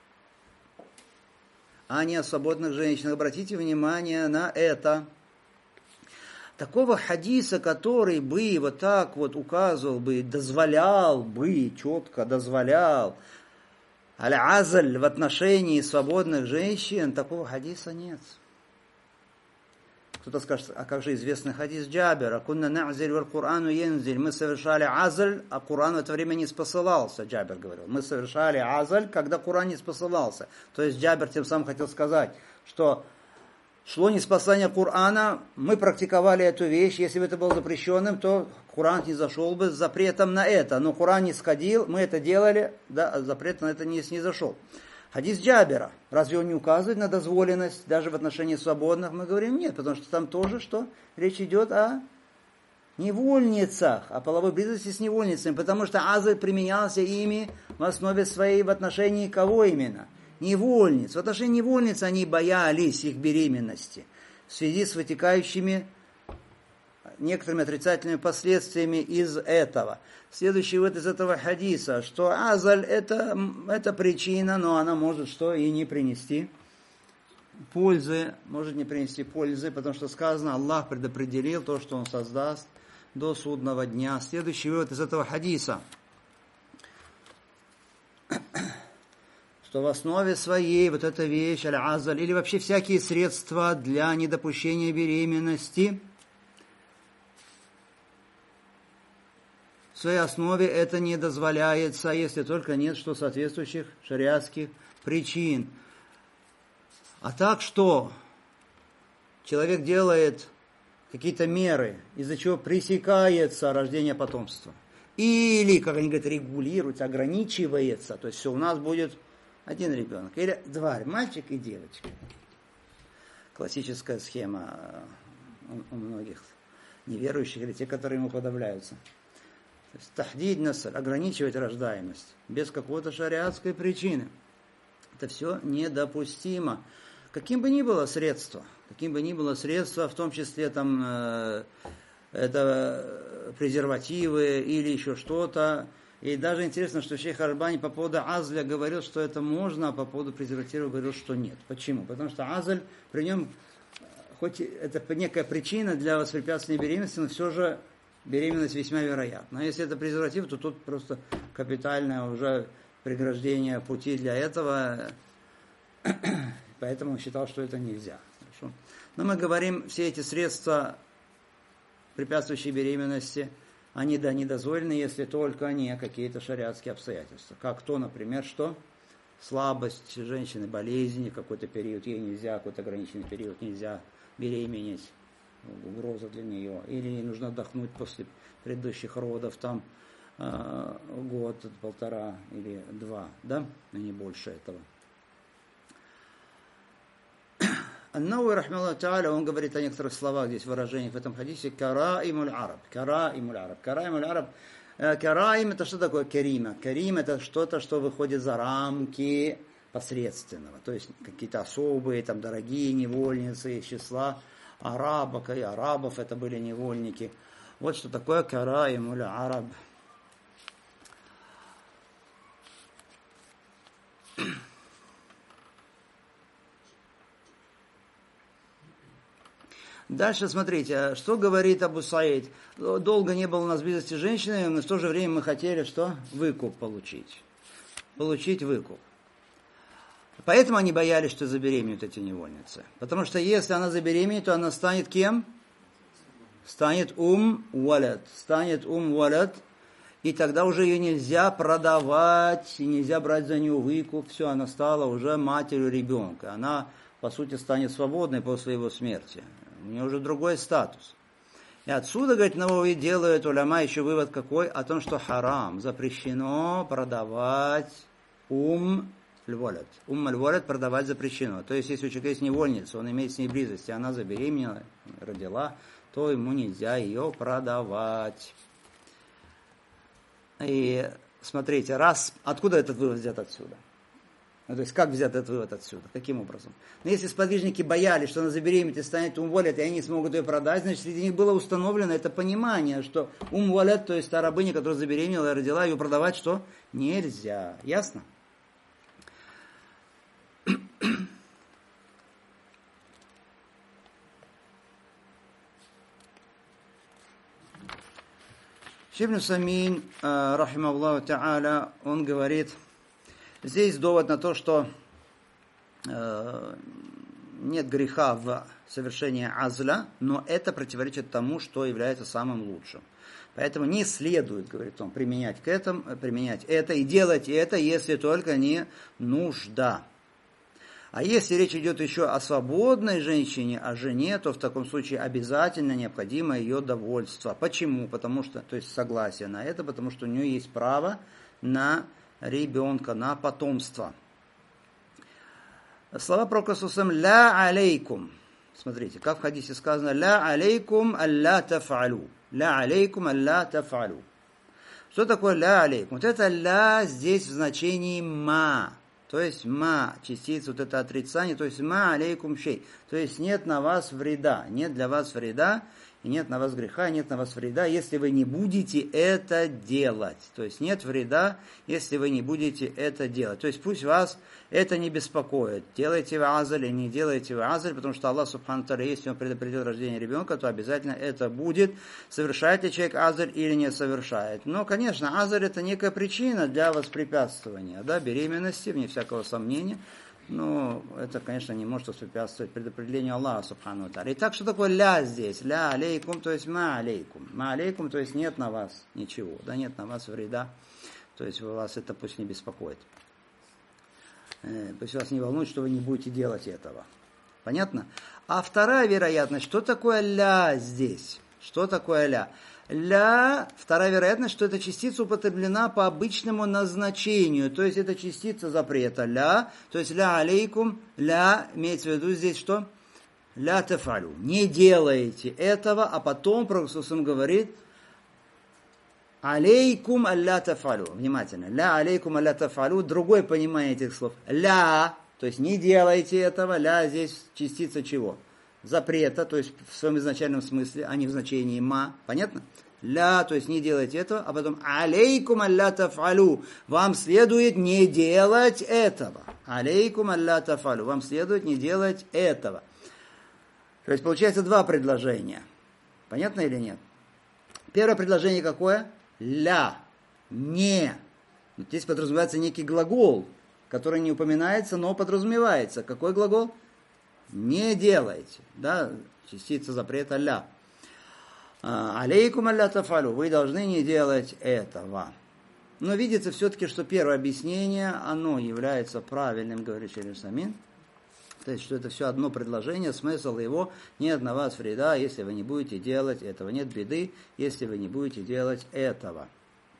а не о свободных женщинах. Обратите внимание на это. Такого хадиса, который бы вот так вот указывал бы, дозволял бы, четко дозволял аль-азль в отношении свободных женщин, такого хадиса нет. Кто-то скажет, а как же известный хадис Джабера? «Кунна на'зиль валь Курану янзиль». Мы совершали азль, а Куран в это время не спосылался, Джабер говорил. Мы совершали азль, когда Куран не спосылался. То есть Джабер тем самым хотел сказать, что шло ниспослание Корана, мы практиковали эту вещь, если бы это было запрещенным, то Коран не зашел бы с запретом на это. Но Коран не сходил, мы это делали, да, запрет на это не, не зашел. Хадис Джабера, разве он не указывает на дозволенность даже в отношении свободных? Мы говорим нет, потому что там тоже что? Речь идет о невольницах, о половой близости с невольницами, потому что азаль применялся ими в основе своей в отношении кого именно? Невольниц. В отношении невольниц они боялись их беременности в связи с вытекающими некоторыми отрицательными последствиями из этого. Следующий вот из этого хадиса, что азаль это, это причина, но она может что и не принести пользы, может не принести пользы, потому что сказано, Аллах предопределил то, что Он создаст до судного дня. Следующий вывод из этого хадиса, что в основе своей вот эта вещь, аль-азаль, или вообще всякие средства для недопущения беременности, в своей основе это не дозволяется, если только нет что соответствующих шариатских причин. А так что человек делает какие-то меры, из-за чего пресекается рождение потомства. Или, как они говорят, регулируется, ограничивается. То есть все, у нас будет один ребенок. Или два, мальчик и девочка. Классическая схема у многих неверующих, или те, которые ему подавляются. То есть тахдид насль, ограничивать рождаемость без какой-то шариатской причины. Это все недопустимо. Каким бы ни было средство, каким бы ни было средство, в том числе там э, это презервативы или еще что-то. И даже интересно, что шейх Аль-Альбани по поводу азля говорил, что это можно, а по поводу презерватива говорил, что нет. Почему? Потому что азль, при нем, хоть это некая причина для воспрепятствования беременности, но все же беременность весьма вероятна. А если это презерватив, то тут просто капитальное уже преграждение пути для этого. Поэтому он считал, что это нельзя. Хорошо. Но мы говорим, все эти средства, препятствующие беременности, они да, недозволены, если только не какие-то шариатские обстоятельства. Как то, например, что? Слабость женщины, болезни, какой-то период ей нельзя, какой-то ограниченный период нельзя беременеть, угроза для нее. Или ей нужно отдохнуть после предыдущих родов, там э, год, полтора или два, да, а не больше этого. Ан-Науи, рахмаллаху та'аля, он говорит о некоторых словах здесь, выражениях в этом хадисе. Караимуль араб. Караимуль араб. Караимуль араб. Караим это что такое карима? Карим это что-то, что выходит за рамки посредственного. То есть какие-то особые, там, дорогие невольницы из числа арабок и арабов, это были невольники. Вот что такое караимуль араб. Дальше смотрите, что говорит Абу Саид. Долго не было у нас близости с женщиной, но в то же время мы хотели что? Выкуп получить. Получить выкуп. Поэтому они боялись, что забеременеют эти невольницы. Потому что если она забеременеет, то она станет кем? Станет ум валад. Станет ум валад. И тогда уже ее нельзя продавать, и нельзя брать за нее выкуп. Все, она стала уже матерью ребенка. Она, по сути, станет свободной после его смерти. У нее уже другой статус. И отсюда, говорит, Навави, делают уляма еще вывод какой? О том, что харам, запрещено продавать ум аль-валад. Ум аль-валад продавать запрещено. То есть, если у человека есть невольница, он имеет с ней близость, и она забеременела, родила, то ему нельзя ее продавать. И смотрите, раз, откуда этот вывод взят отсюда? Ну, то есть, как взят этот вывод отсюда? Каким образом? Но если сподвижники боялись, что она забеременеет и станет ум-валят, и они не смогут ее продать, значит, среди них было установлено это понимание, что ум-валят, то есть та рабыня, которая забеременела и родила, ее продавать что? Нельзя. Ясно? Ибн Самин, рахимахуллаху та'аля, он говорит, здесь довод на то, что э, нет греха в совершении азля, но это противоречит тому, что является самым лучшим. Поэтому не следует, говорит он, применять к этому, применять это и делать это, если только не нужда. А если речь идет еще о свободной женщине, о жене, то в таком случае обязательно необходимо ее довольство. Почему? Потому что, то есть согласие на это, потому что у нее есть право на ребенка, на потомство. Слова пророка ﷺ «Ля алейкум». Смотрите, как в хадисе сказано «Ля алейкум алля тафалю». «Ля алейкум алля тафалю». Что такое «ля алейкум»? Вот это «ля» здесь в значении «ма». То есть ма, частица, вот это отрицание, то есть ма алейкум шей. То есть нет на вас вреда, нет для вас вреда, и нет на вас греха, и нет на вас вреда, если вы не будете это делать. То есть нет вреда, если вы не будете это делать. То есть пусть вас это не беспокоит. Делайте вы азаль или не делайте вы азаль, потому что Аллах Субхану ва Тааля, если Он предопределил рождение ребенка, то обязательно это будет. Совершает ли человек азаль или не совершает. Но, конечно, азаль это некая причина для воспрепятствования, да, беременности, вне всякого сомнения. Но это, конечно, не может воспрепятствовать предопределению Аллаха Субхану ва Тааля. Итак, что такое ля здесь? Ля алейкум, то есть ма алейкум. Ма алейкум, то есть нет на вас ничего, да, нет на вас вреда. То есть вас это пусть не беспокоит. Пусть вас не волнует, что вы не будете делать этого. Понятно? А вторая вероятность, что такое ля здесь? Что такое ля? Ля, вторая вероятность, что эта частица употреблена по обычному назначению. То есть это частица запрета. Ля, то есть ля алейкум, ля, имеется в виду здесь что? Ля тафалю. Не делайте этого, а потом Пророк говорит алейкум алля тафалю. Внимательно. Ля алейкум алля тафалю. Другое понимание этих слов. Ля, то есть не делайте этого. Ля здесь частица чего? Запрета, то есть в своем изначальном смысле, а не в значении ма. Понятно? Ля, то есть не делайте этого, а потом алейкум алля тафалю. Вам следует не делать этого. Алейкум алля тафалю. Вам следует не делать этого. То есть получается два предложения. Понятно или нет? Первое предложение какое? Ля. Не. Здесь подразумевается некий глагол, который не упоминается, но подразумевается. Какой глагол? Не делайте. Да, частица запрета ля. Алейкум алля тафалю. Вы должны не делать этого. Но видится все-таки, что первое объяснение, оно является правильным, говорит Шейх Самин. То есть, что это все одно предложение, смысл его, нет на вас вреда, если вы не будете делать этого. Нет беды, если вы не будете делать этого.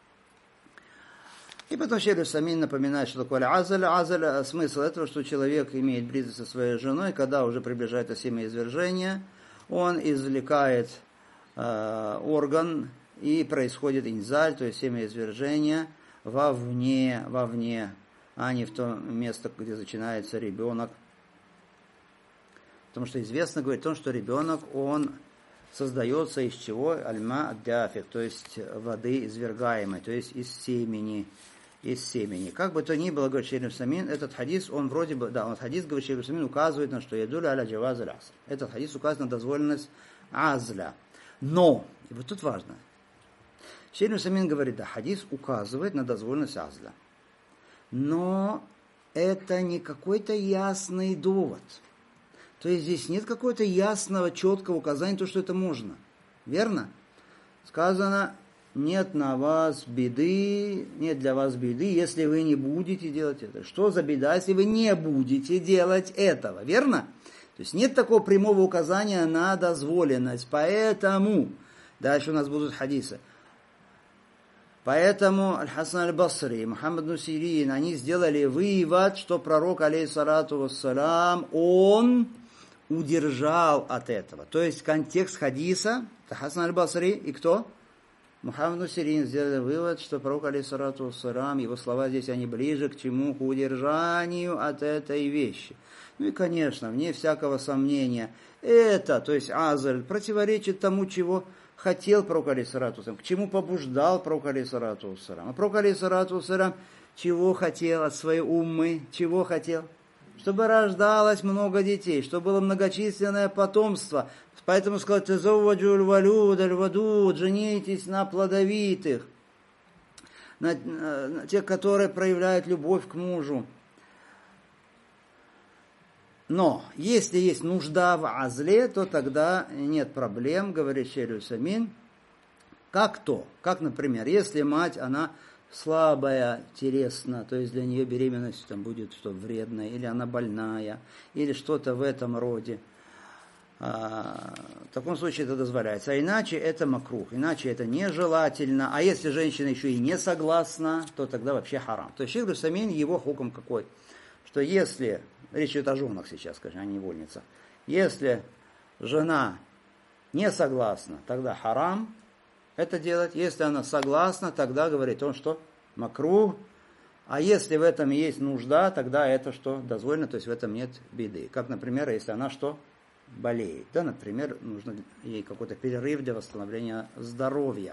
И потом Шейх Самин напоминает, что такое азаль. Азаль, смысл этого, что человек имеет близость со своей женой, когда уже приближается семяизвержение, он извлекает э, орган, и происходит инзаль, то есть семяизвержение вовне, вовне, а не в то место, где начинается ребенок. Потому что известно, говорит о том, что ребенок, он создается из чего? Альма дафик, то есть воды извергаемой, то есть из семени. Из семени. Как бы то ни было, говорит Шейх Самин, этот хадис, он вроде бы, да, он хадис, говорит Шейх Самин, указывает на что ядуля аля джаваз аль аср. Этот хадис указывает на дозволенность азля. Но, и вот тут важно, Шейх Самин говорит, да, хадис указывает на дозволенность азля. Но это не какой-то ясный довод. То есть здесь нет какого-то ясного, четкого указания, то, что это можно. Верно? Сказано, нет на вас беды, нет для вас беды, если вы не будете делать это. Что за беда, если вы не будете делать этого? Верно? То есть нет такого прямого указания на дозволенность. Поэтому, дальше у нас будут хадисы. Поэтому Аль-Хасан Аль-Басри, Мухаммад Нусирин, они сделали вывод, что пророк, алейхиссалату вассалам, он удержал от этого. То есть контекст хадиса, это Хасан Аль-Басри и кто? Мухаммад Нусирин сделали вывод, что пророк, алейхиссалату вассалам, его слова здесь, они ближе к чему? К удержанию от этой вещи. Ну и, конечно, вне всякого сомнения, это, то есть азаль, противоречит тому, чего хотел пророк, алейхиссалату вассалам, к чему побуждал пророк, алейхиссалату вассалам. А пророк, алейхиссалату вассалам, чего хотел от своей уммы, чего хотел? Чтобы рождалось много детей, чтобы было многочисленное потомство. Поэтому сказал, «Тазавваджу аль-валюд, аль-вадуд», женитесь на плодовитых, на, на, на тех, которые проявляют любовь к мужу. Но, если есть нужда в азле, то тогда нет проблем, говорит Шейх Самин. Как то? Как, например, если мать, она слабая телесно, то есть для нее беременность там будет что вредная, или она больная, или что-то в этом роде. А, в таком случае это дозволяется. А иначе это макрух, иначе это нежелательно. А если женщина еще и не согласна, то тогда вообще харам. То есть шейх Русамин, его хукм какой? Что если, речь идет о женах сейчас, скажем, а не вольница, если жена не согласна, тогда харам это делать. Если она согласна, тогда говорит он, что макрух. А если в этом есть нужда, тогда это что дозволено, то есть в этом нет беды. Как, например, если она что болеет. Да, например, нужно ей какой-то перерыв для восстановления здоровья.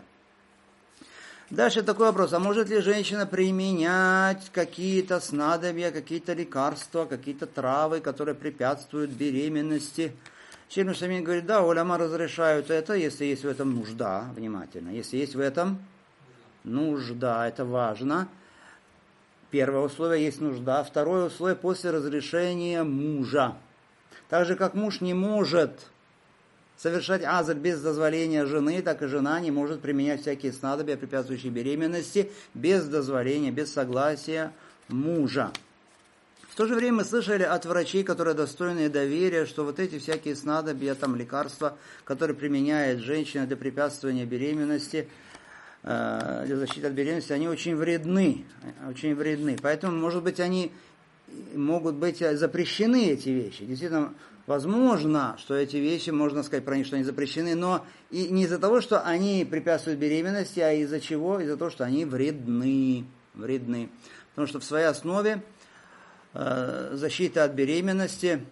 Дальше такой вопрос. А может ли женщина применять какие-то снадобья, какие-то лекарства, какие-то травы, которые препятствуют беременности? Шейх Русамин говорит, да, уляма разрешают это, если есть в этом нужда, внимательно, если есть в этом нужда, это важно. Первое условие есть нужда, второе условие после разрешения мужа. Так же, как муж не может совершать азаль без дозволения жены, так и жена не может применять всякие снадобья, препятствующие беременности, без дозволения, без согласия мужа. В то же время мы слышали от врачей, которые достойны доверия, что вот эти всякие снадобья, там, лекарства, которые применяет женщина для препятствования беременности, э, для защиты от беременности, они очень вредны, очень вредны. Поэтому, может быть, они могут быть запрещены, эти вещи. Действительно, возможно, что эти вещи, можно сказать про них, что они запрещены, но и не из-за того, что они препятствуют беременности, а из-за чего? Из-за того, что они вредны. вредны. Потому что в своей основе защита от беременности,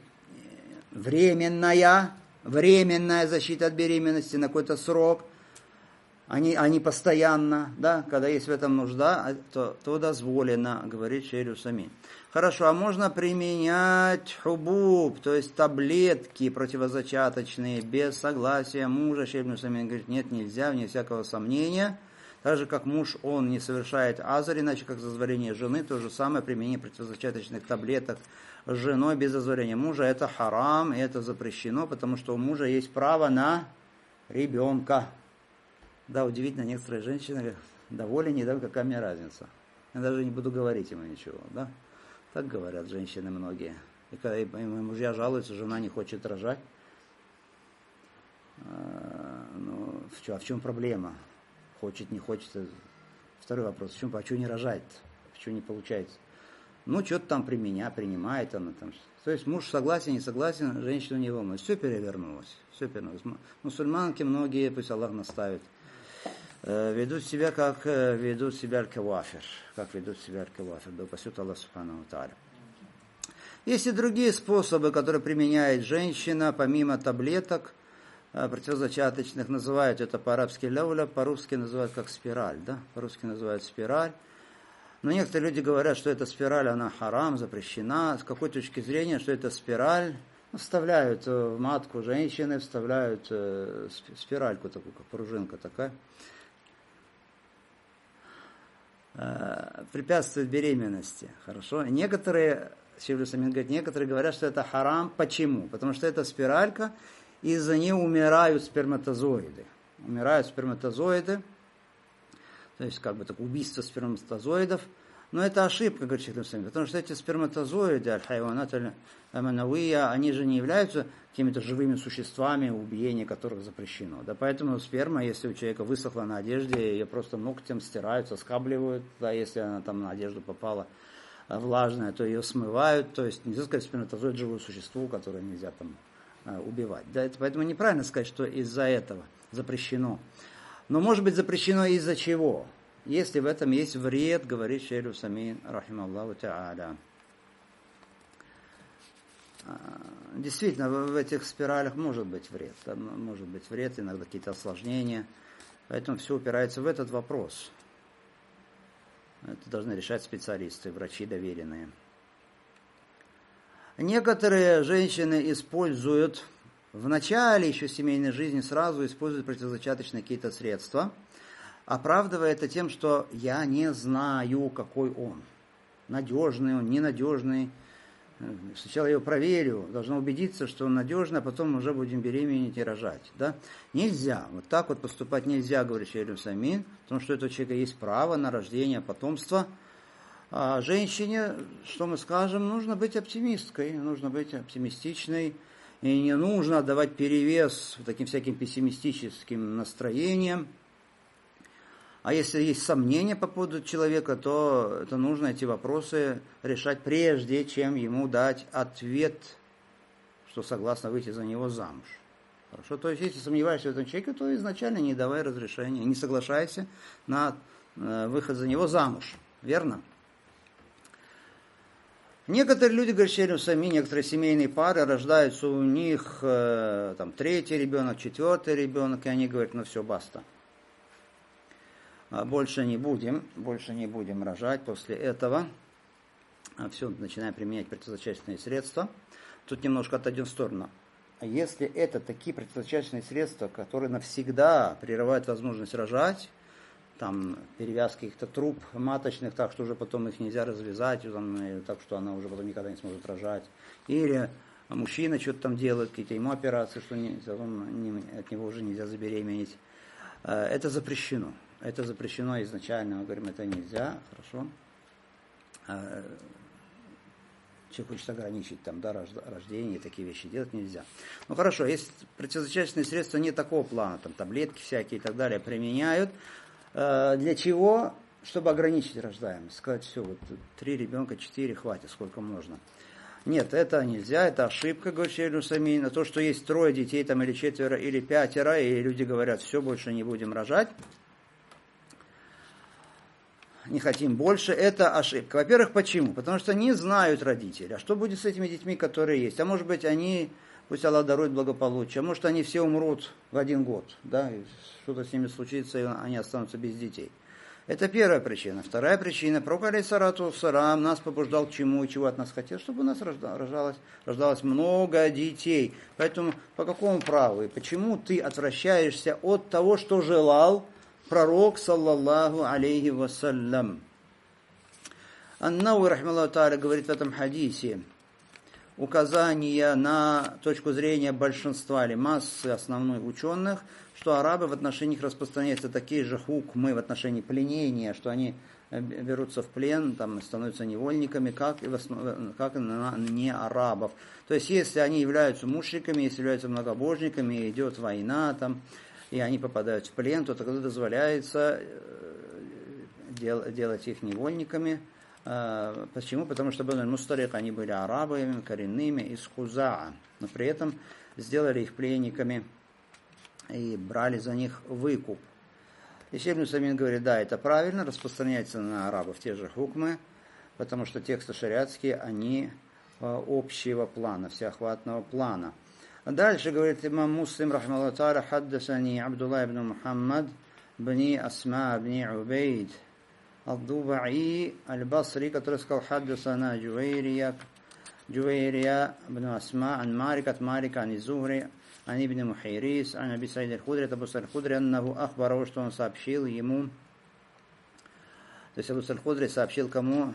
временная, временная защита от беременности на какой-то срок, они, они постоянно, да, когда есть в этом нужда, то, то дозволено, говорит шейх Русамин. Хорошо, а можно применять хубуб, то есть таблетки противозачаточные, без согласия мужа? Шейх Русамин говорит, нет, нельзя, вне всякого сомнения. Так же, как муж, он не совершает азар, иначе как дозволение жены, то же самое применение противозачаточных таблеток с женой без дозволения мужа. Это харам, и это запрещено, потому что у мужа есть право на ребенка. Да, удивительно, некоторые женщины довольны, не да, какая мне разница. Я даже не буду говорить ему ничего, да. Так говорят женщины многие. И когда и мои мужья жалуются, жена не хочет рожать. А, ну, в чем, а в чем проблема? Хочет, не хочет. Второй вопрос. В чем, а что не рожает? Почему не получается? Ну, что-то там при меня принимает она там. То есть муж согласен, не согласен, женщину не волнует. Все перевернулось. Все перевернулось. Мусульманки многие, пусть Аллах наставит, ведут себя, как ведут себя аль-кавафир. Как ведут себя аль-кавафир. Да упасет Аллах субхану ва тааля. Есть и другие способы, которые применяет женщина, помимо таблеток противозачаточных, называют это по-арабски ляуля, по-русски называют как спираль, да, по-русски называют спираль. Но некоторые люди говорят, что эта спираль, она харам, запрещена. С какой точки зрения, что это спираль? Ну, вставляют в матку женщины, вставляют э, спиральку такую, как пружинка такая. Э, препятствует беременности, хорошо. Некоторые, шейх Русамин говорит, некоторые говорят, что это харам. Почему? Потому что эта спиралька, из-за нее умирают сперматозоиды. Умирают сперматозоиды, то есть как бы такое убийство сперматозоидов. Но это ошибка, говорит шейх Русамин, потому что эти сперматозоиды, аль-хайванат аль-манавия, они же не являются какими-то живыми существами, убиение которых запрещено. Да, поэтому сперма, если у человека высохла на одежде, ее просто ногтем стирают, соскабливают, да, если она там на одежду попала влажная, то ее смывают. То есть нельзя сказать, сперматозоид живое существо, которое нельзя там убивать. Да, это, поэтому неправильно сказать, что из-за этого запрещено. Но может быть запрещено из-за чего? Если в этом есть вред, говорит шейх Русамин, рахималлаху та'аля. Действительно, в этих спиралях может быть вред. Там может быть вред, иногда какие-то осложнения. Поэтому все упирается в этот вопрос. Это должны решать специалисты, врачи доверенные. Некоторые женщины используют в начале еще семейной жизни, сразу используют противозачаточные какие-то средства, оправдывая это тем, что я не знаю, какой он. Надежный он, ненадежный. Сначала я его проверю, должна убедиться, что он надежный, а потом уже будем беременеть и рожать. Да? Нельзя. Вот так вот поступать нельзя, говорит Шейх Аль-Усаймин, потому что у этого человека есть право на рождение потомства. А женщине, что мы скажем, нужно быть оптимисткой, нужно быть оптимистичной, и не нужно отдавать перевес таким всяким пессимистическим настроениям. А если есть сомнения по поводу человека, то это нужно эти вопросы решать прежде, чем ему дать ответ, что согласно выйти за него замуж. Хорошо? То есть, если сомневаешься в этом человеке, то изначально не давай разрешения, не соглашайся на выход за него замуж. Верно? Некоторые люди, говорят, Шейх Аль-Усаймин, некоторые семейные пары, рождаются у них там, третий ребенок, четвертый ребенок, и они говорят, ну все, баста. Больше не будем, больше не будем рожать после этого. Все, начинаем применять противозачаточные средства. Тут немножко отойдем в сторону. Если это такие противозачаточные средства, которые навсегда прерывают возможность рожать, там перевязки каких-то труб маточных, так что уже потом их нельзя развязать, там, так что она уже потом никогда не сможет рожать. Или мужчина что-то там делает, какие-то ему операции, что не, потом от него уже нельзя забеременеть. Это запрещено. Это запрещено изначально, мы говорим, это нельзя, хорошо. Человек хочет ограничить там, да, рождение, такие вещи делать нельзя. Ну хорошо, если противозачаточные средства не такого плана, там таблетки всякие и так далее применяют, для чего? Чтобы ограничить рождаемость. Сказать, все, вот три ребенка, четыре, хватит, сколько можно. Нет, это нельзя, это ошибка, говорит Шейх Аль-Усаймин. То, что есть трое детей, там, или четверо, или пятеро, и люди говорят, все, больше не будем рожать, не хотим больше, это ошибка. Во-первых, почему? Потому что не знают родители. А что будет с этими детьми, которые есть? А может быть, они, пусть Аллах дарует благополучие, а может, они все умрут в один год, да, и что-то с ними случится, и они останутся без детей. Это первая причина. Вторая причина, пророк алейхиссалату вассалям нас побуждал к чему и чего от нас хотел, чтобы у нас рождалось, рождалось много детей. Поэтому по какому праву и почему ты отвращаешься от того, что желал пророк, саллаллаху алейхи вассалям? Ан-Науи, рахмаллаху тааля, говорит в этом хадисе указание на точку зрения большинства или массы основной ученых, что арабы в отношении них распространяются такие же хукмы в отношении пленения, что они берутся в плен, там, становятся невольниками, как и, в основ... как и на не арабов. То есть, если они являются мушриками, если являются многобожниками, идет война, там, и они попадают в плен, то тогда дозволяется дел... делать их невольниками. Почему? Потому что Бану аль-Мусталик, они были арабами, коренными, из Хузаа, но при этом сделали их пленниками и брали за них выкуп. И Шейх Аль-Усаймин говорит, да, это правильно, распространяется на арабов те же хукмы, потому что тексты шариатские, они общего плана, всеохватного плана. Дальше говорит имам Муслим, рахмаллаху тааля, хаддасани Абдуллах ибн Мухаммад, бни Асма, бни Убейд, Ад-Дубаи аль-Басри, который сказал, хаддасана Джувейрия, Джувейрия ибн Асма, ан Марик, от Марика, ан Зухри, ан ибн Мухайрис, ан Аби Саид аль-Худри, это Абу Саид аль-Худри, аннаху ахбараху, что он сообщил ему, то есть Абу Саид аль-Худри сообщил кому?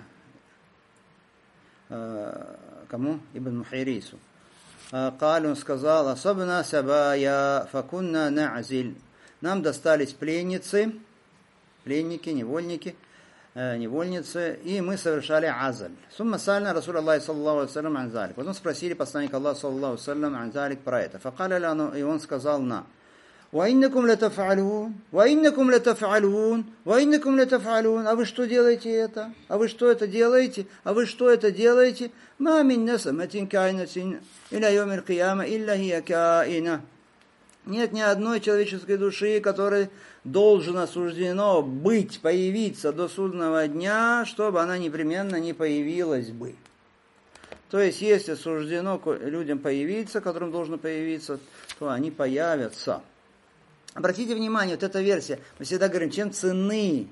Кому? Ибн Мухайрису. Каль, он сказал, особенно сабая факунна на'зиль. Нам достались пленницы, пленники, невольники, невольницы, и мы совершали азаль. Сумма сальна Расул Аллах саллаллаху алейхи вассалям ан залик. Потом спросили посланника Аллаха саллаллаху алейхи вассалям ан залик про это. Факаля лану, и он сказал на. Ваиннакум латаф'алун, ваиннакум латаф'алун, ваиннакум латаф'алун. А вы что делаете это? А вы что это делаете? А вы что это делаете? Ма мин насаматин кайнатин иля йомил кияма илля хия каина. Нет ни одной человеческой души, которой должно суждено быть, появиться до судного дня, чтобы она непременно не появилась бы. То есть, если суждено людям появиться, которым должно появиться, то они появятся. Обратите внимание, вот эта версия, мы всегда говорим, чем ценны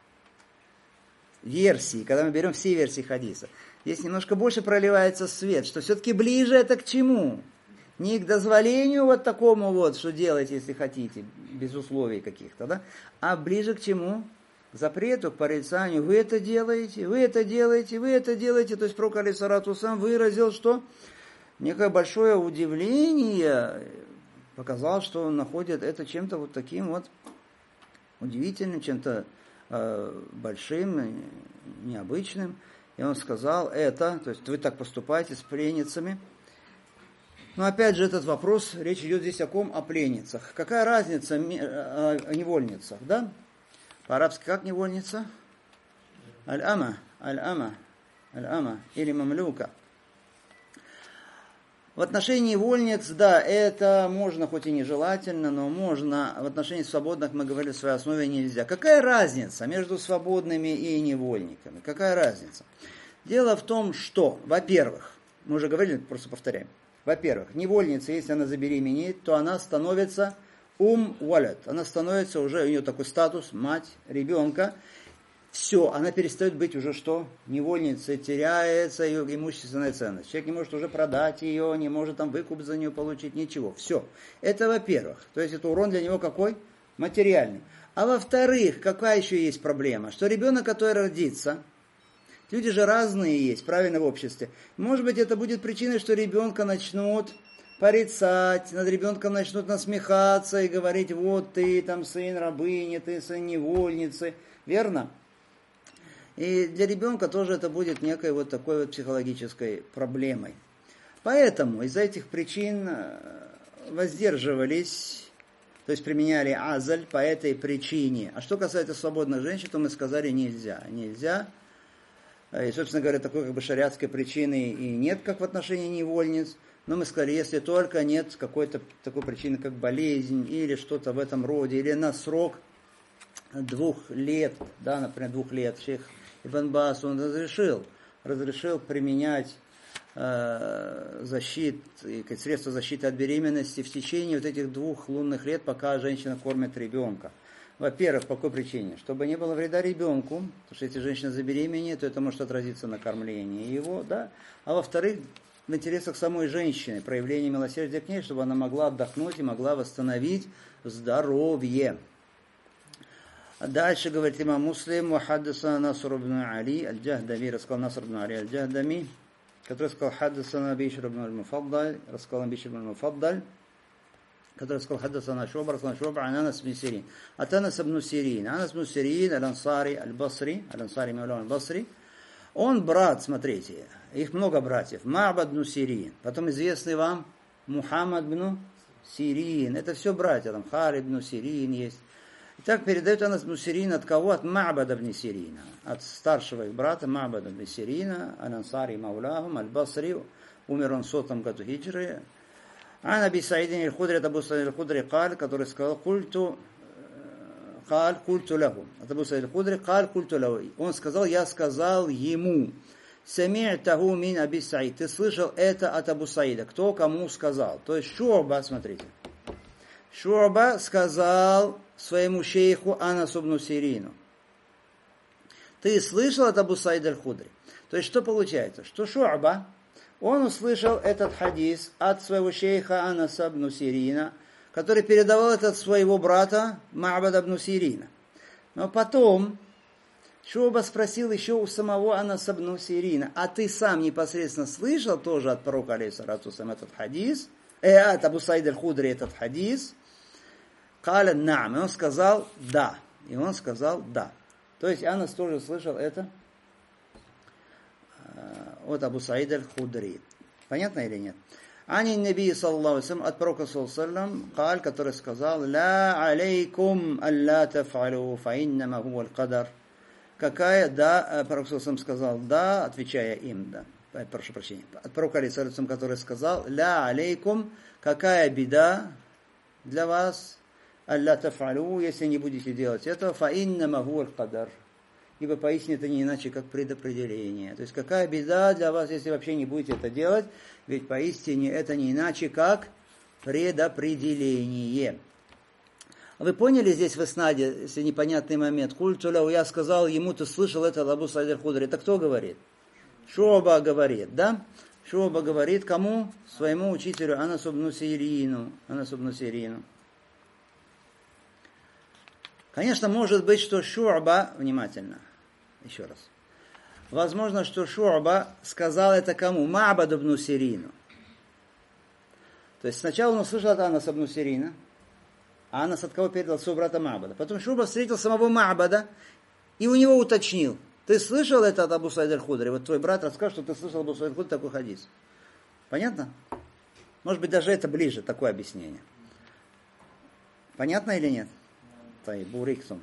версии, когда мы берем все версии хадиса. Здесь немножко больше проливается свет, что все-таки ближе это к чему? Не к дозволению вот такому вот, что делать, если хотите, без условий каких-то, да? А ближе к чему? запрету, к порицанию. Вы это делаете, вы это делаете, вы это делаете. То есть пророк алейхиссалату сам выразил, что некое большое удивление, показал, что он находит это чем-то вот таким вот удивительным, чем-то э, большим, необычным. И он сказал это, то есть вы так поступаете с пленницами. Но опять же этот вопрос, речь идет здесь о ком? О пленницах. Какая разница о невольницах, да? По-арабски как невольница? Аль-ама, аль-ама, аль-ама или мамлюка. В отношении невольниц, да, это можно, хоть и нежелательно, но можно. В отношении свободных, мы говорили, в своей основе нельзя. Какая разница между свободными и невольниками? Какая разница? Дело в том, что, во-первых, мы уже говорили, просто повторяем. Во-первых, невольница, если она забеременеет, то она становится ум валет. Она становится уже, у нее такой статус, мать ребенка. Все, она перестает быть уже что? Невольницей, теряется ее имущественная ценность. Человек не может уже продать ее, не может там выкуп за нее получить, ничего. Все. Это во-первых. То есть это урон для него какой? Материальный. А во-вторых, какая еще есть проблема? Что ребенок, который родится, люди же разные есть, правильно, в обществе. Может быть, это будет причиной, что ребенка начнут порицать, над ребенком начнут насмехаться и говорить, вот ты там сын рабыни, ты сын невольницы. Верно? И для ребенка тоже это будет некой вот такой вот психологической проблемой. Поэтому из-за этих причин воздерживались, то есть применяли азаль по этой причине. А что касается свободных женщин, то мы сказали нельзя. Нельзя. И, собственно говоря, такой как бы шариатской причины и нет, как в отношении невольниц. Но мы сказали, если только нет какой-то такой причины, как болезнь или что-то в этом роде, или на срок двух лет, да, например, двух лет, шейх Ибн Баас, он разрешил, разрешил применять э, защит, средства защиты от беременности в течение вот этих двух лунных лет, пока женщина кормит ребенка. Во-первых, по какой причине? Чтобы не было вреда ребенку, потому что если женщина забеременеет, то это может отразиться на кормлении его, да. А во-вторых, в интересах самой женщины, проявление милосердия к ней, чтобы она могла отдохнуть и могла восстановить здоровье. Дальше говорит имам Муслим, «Вахаддаса Наср ибн Али аль-Джахдами», рассказал Наср ибн Али аль-Джахдами, который сказал «Хаддаса Бишр ибн аль-Муфаддаль», рассказал Бишр ибн аль-Муфаддаль, который сказал «Хаддаса Шуба», рассказал Шуба, ан Анас ибн Сирин. От Анас ибн Сирин. Анас ибн Сирин, аль-Ансари, аль-Басри, аль-Ансари Мавлан аль-Басри. Он брат, смотрите, их много братьев. Ма'бад ибн Сирин. Потом известный вам Мухаммад ибн Сирин. Это все братья, там Халид ибн Сирин есть. Итак, передает Анас ибн Сирин от кого? От Ма'бада ибн Сирина. От старшего их брата Ма'бада ибн Сирина, аль-Ансари Мавлахум, аль-Басри. Умер он в сотом году хиджры. А Аби Саидин аль-Худри, это Абу Саид аль-Худри, каль, который сказал, культу, каль, культу лаху. Это Абу Саид аль-Худри, каль, культу лаху. Он сказал, я сказал ему, сами'таху мин Аби Саид. Ты слышал это от Абу Саида. Кто кому сказал? То есть Шу'ба, смотрите. Шу'ба сказал своему шейху Анасу ибн Сирину. Ты слышал от Абу Саида аль-Худри? То есть что получается? Что Шу'ба, он услышал этот хадис от своего шейха Анаса ибн Сирина, который передавал это от своего брата Ма'бада ибн Сирина. Но потом Шу'ба спросил еще у самого Анаса ибн Сирина, а ты сам непосредственно слышал тоже от пророка алейхиссалату вассалям этот хадис, э, от Абу Саида аль-Худри этот хадис? Каля на'ам. И он сказал да. И он сказал да. То есть Анас тоже слышал это от Абу Саида аль-Худри. Понятно или нет? Ани Наби саллаллаху алейхи ва саллям, от пророка саллаллаху алейхи ва саллям, каль, который сказал, ла алейкум алла таф'алу, фа иннама хуа аль-кадар. Какая, да, пророк саллаллаху алейхи ва саллям сказал да, отвечая им, да. Прошу прощения. От пророка алейхи ва саллям, который сказал, ла алейкум, какая беда для вас, алла таф'алу, если не будете делать этого, фа иннама хуа аль-кадар. Ибо поистине это не иначе, как предопределение. То есть какая беда для вас, если вообще не будете это делать, ведь поистине это не иначе, как предопределение. Вы поняли здесь в иснаде, если непонятный момент? Культуляу, я сказал ему, ты слышал это, Абу Саид аль-Худри. Это кто говорит? Шу'ба говорит, да? Шу'ба говорит кому? Своему учителю Анасу ибн Сирину. Анасу ибн Сирину. Конечно, может быть, что Шу'ба, внимательно, еще раз, возможно, что Шу'ба сказал это кому? Ма'баду ибн Сирину. То есть сначала он услышал от Анаса ибн Сирина, а Анас от кого передал? Своего брата Ма'бада. Потом Шу'ба встретил самого Ма'бада и у него уточнил. Ты слышал это от Абу Саид аль-Худри? Вот твой брат расскажет, что ты слышал от Абу Саид аль-Худри такой хадис. Понятно? Может быть, даже это ближе, такое объяснение. Понятно или нет? Буриксум.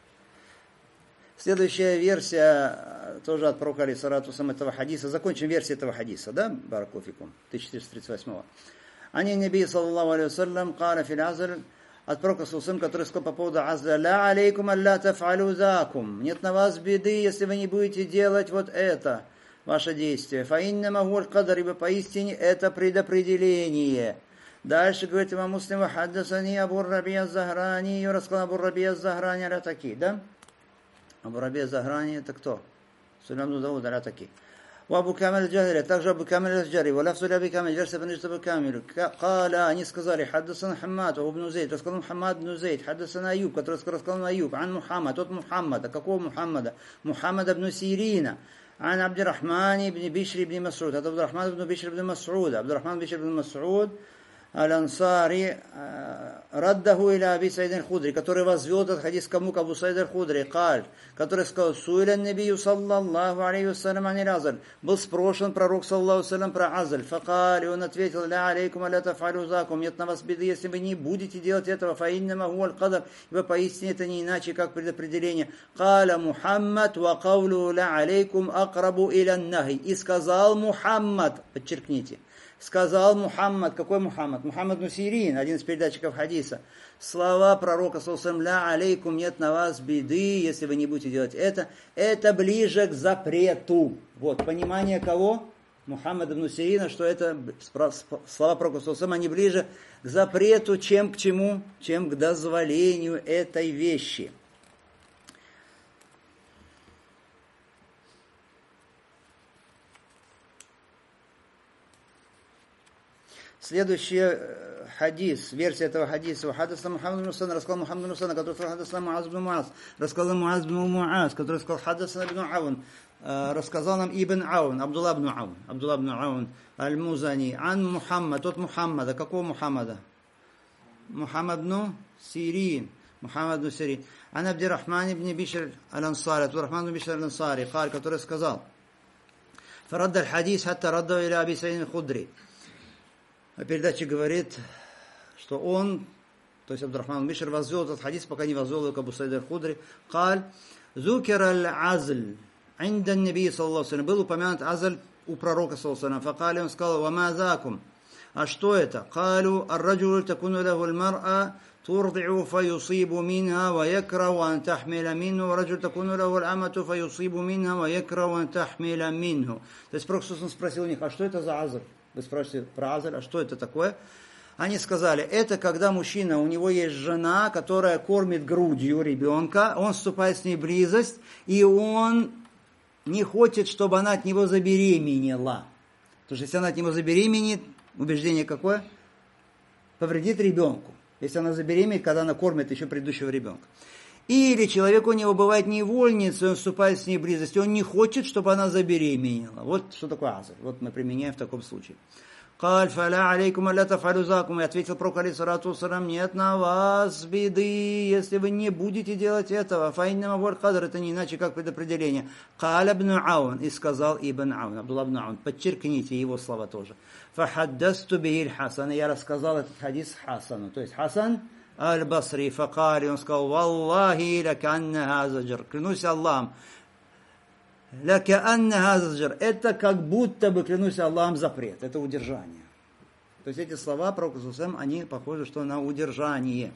Следующая версия, тоже от пророка алейхиссалату вассалям этого хадиса. Закончим версию этого хадиса, да? Баракуфикум. тысяча четыреста тридцать восьмого. Ани наби саллаллаху алейхи вассалям каля фил азр, от пророка саллаллаху, который сказал по поводу азля: ля алейкум алля таф'алю закум. Нет на вас беды, если вы не будете делать вот это, ваше действие. Фа иннама хуаль кадар, ибо поистине это предопределение. Дальше говорит имам Муслим: хаддасани Абу Раби аз-Захрани, рассказал Абу Раби аз-Захрани аля-таки, да? Абу Раби аз-Захрани это кто? Сулейман ибн Дауд аля-таки. وابو كامل الجهري, также Абу Камиль الجهري, ولفظ لأبي كامل, версия принадлежит Абу Камилю. قال, они сказали: حدثنا حماد وابن زيد, рассказал Мухаммад ибн Зейд, حدثنا Аюб, который рассказал Аюб, عن Мухаммад, от Мухаммада, какого Мухаммада? Мухаммад ибн Сирина, عن عبد الرحمن بن بشر بن مسعود, от عبد الرحمن بن بشر بن مسعود, عبد الرحمن بن بشر بن مسعود Аль-Ансари раддаху иля Аби Саид аль-Худри, который возвел этот хадис кому? К Абу Саид аль-Худри, каль, который сказал: Суиля набию саллаллаху алейхи вассалям ани азаль. Был спрошен пророк саллаллаху алейхи вассалям про азаль. Факаль, и он ответил: ля алейкум аля таф'алю закум. Нет на вас беды, если вы не будете делать этого. Фа иннама хуаль кадар, ибо поистине это не иначе, как предопределение. Каля Мухаммад ва кавлю ля алейкум акрабу иля нахи. И сказал Мухаммад, подчеркните, сказал Мухаммад, какой Мухаммад? Мухаммад ибн Сирин, один из передатчиков хадиса. Слова пророка саллаллаху ля алейкум, нет на вас беды, если вы не будете делать это. Это ближе к запрету. Вот, понимание кого? Мухаммад ибн Сирина, что это слова пророка саллаллаху, они ближе к запрету, чем к чему? Чем к дозволению этой вещи. Следующий хадис, версия этого хадиса. Хадаса Мухаммад ибн Мусана, рассказал Мухаммад ибн Мусана, который сказал хадаса Муаз ибн Муаз, рассказал Муаз ибн Муаз, который сказал хадаса ибн Аун, рассказал нам Ибн Аун, Абдулла ибн Аун, Абдулла ибн Аун, Аль-Музани, ан Мухаммад, тот Мухаммада, какого Мухаммада? Мухаммад ибн Сирин, Мухаммад ибн Сирин, ан Абдирахман ибн Бишр аль-Ансари, Абдирахман ибн Бишр аль-Ансари, который сказал: Фарадда аль-хадис, хатта радда иля Аби Саид аль-Худри. А передача говорит, что он, то есть Абдурахман Бишр, возвел этот хадис, пока не возвел его к Абу Саид аль-Худри. Каль, зукер аль-азль, инда наби саллаллаху алейхи вассалям, был упомянут азль у пророка саллаллаху алейхи вассалям. Факали, он сказал: вама закум. А что это? Калю, ар-раджулю такуну лаху аль-мар'a, турди'у фаюсибу минха, ва якрау ан тахмиля минху, ва раджулю такуну лаху аль-амату, фаюсибу минха, ва якрау ан тахмиля минху. То есть пророк спросил у них: а что это за азль? Вы спрашиваете про азль, а что это такое? Они сказали: это когда мужчина, у него есть жена, которая кормит грудью ребенка, он вступает с ней в близость, и он не хочет, чтобы она от него забеременела. Потому что если она от него забеременеет, убеждение какое? Повредит ребенку. Если она забеременеет, когда она кормит еще предыдущего ребенка. Или человек, у него бывает невольница, он вступает с ней в близость, и он не хочет, чтобы она забеременела. Вот что такое азль. Вот мы применяем в таком случае. Каль фаля алейкум алля таф'алю закум. И ответил пророк алейхиссалату вассалям: нет на вас беды, если вы не будете делать этого. Фа иннама хуаль кадар, это не иначе, как предопределение. Каль ибн Аун, и сказал Ибн Аун, Абдулла ибн Аун. Подчеркните его слова тоже. Фахаддасту бихиль Хасан. Я рассказал этот хадис Хасану. То есть Хасан Аль-Басри, факали, он сказал: Валлахи лаканна хазаджар. Клянусь Аллахом, лаканна хазаджар. Это как будто бы, клянусь Аллахом, запрет. Это удержание. То есть эти слова пророка саллаллаху алейхи ва саллям, они похожи, что на удержание.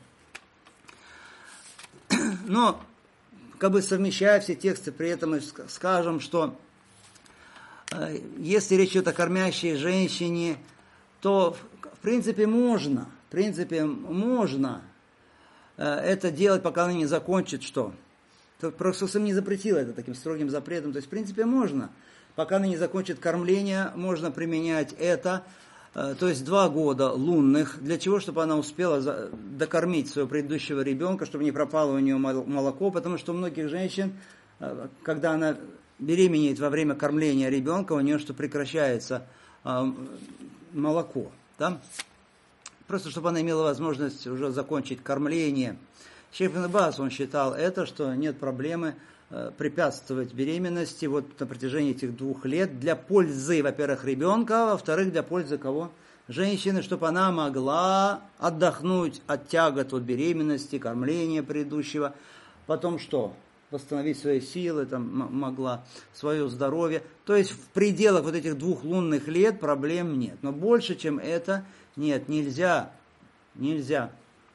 Но, как бы совмещая все тексты, при этом мы скажем, что э, если речь идет о кормящей женщине, то в принципе можно, в принципе можно э, это делать, пока она не закончит что? Пророк саллаллаху алейхи ва саллям не запретил это таким строгим запретом. То есть в принципе можно, пока она не закончит кормление, можно применять это. то есть два года лунных, для чего? Чтобы она успела докормить своего предыдущего ребенка, чтобы не пропало у нее молоко, потому что у многих женщин, когда она беременеет во время кормления ребенка, у нее что прекращается молоко, да? Просто чтобы она имела возможность уже закончить кормление. Шейх ибн Баз, он считал это, что нет проблемы препятствовать беременности вот на протяжении этих двух лет для пользы, во-первых, ребенка, а во-вторых, для пользы кого? Женщины, чтобы она могла отдохнуть от тягот от беременности, кормления предыдущего, потом что? Восстановить свои силы, там, могла свое здоровье. То есть в пределах вот этих двух лунных лет проблем нет. Но больше, чем это, нет, нельзя, нельзя.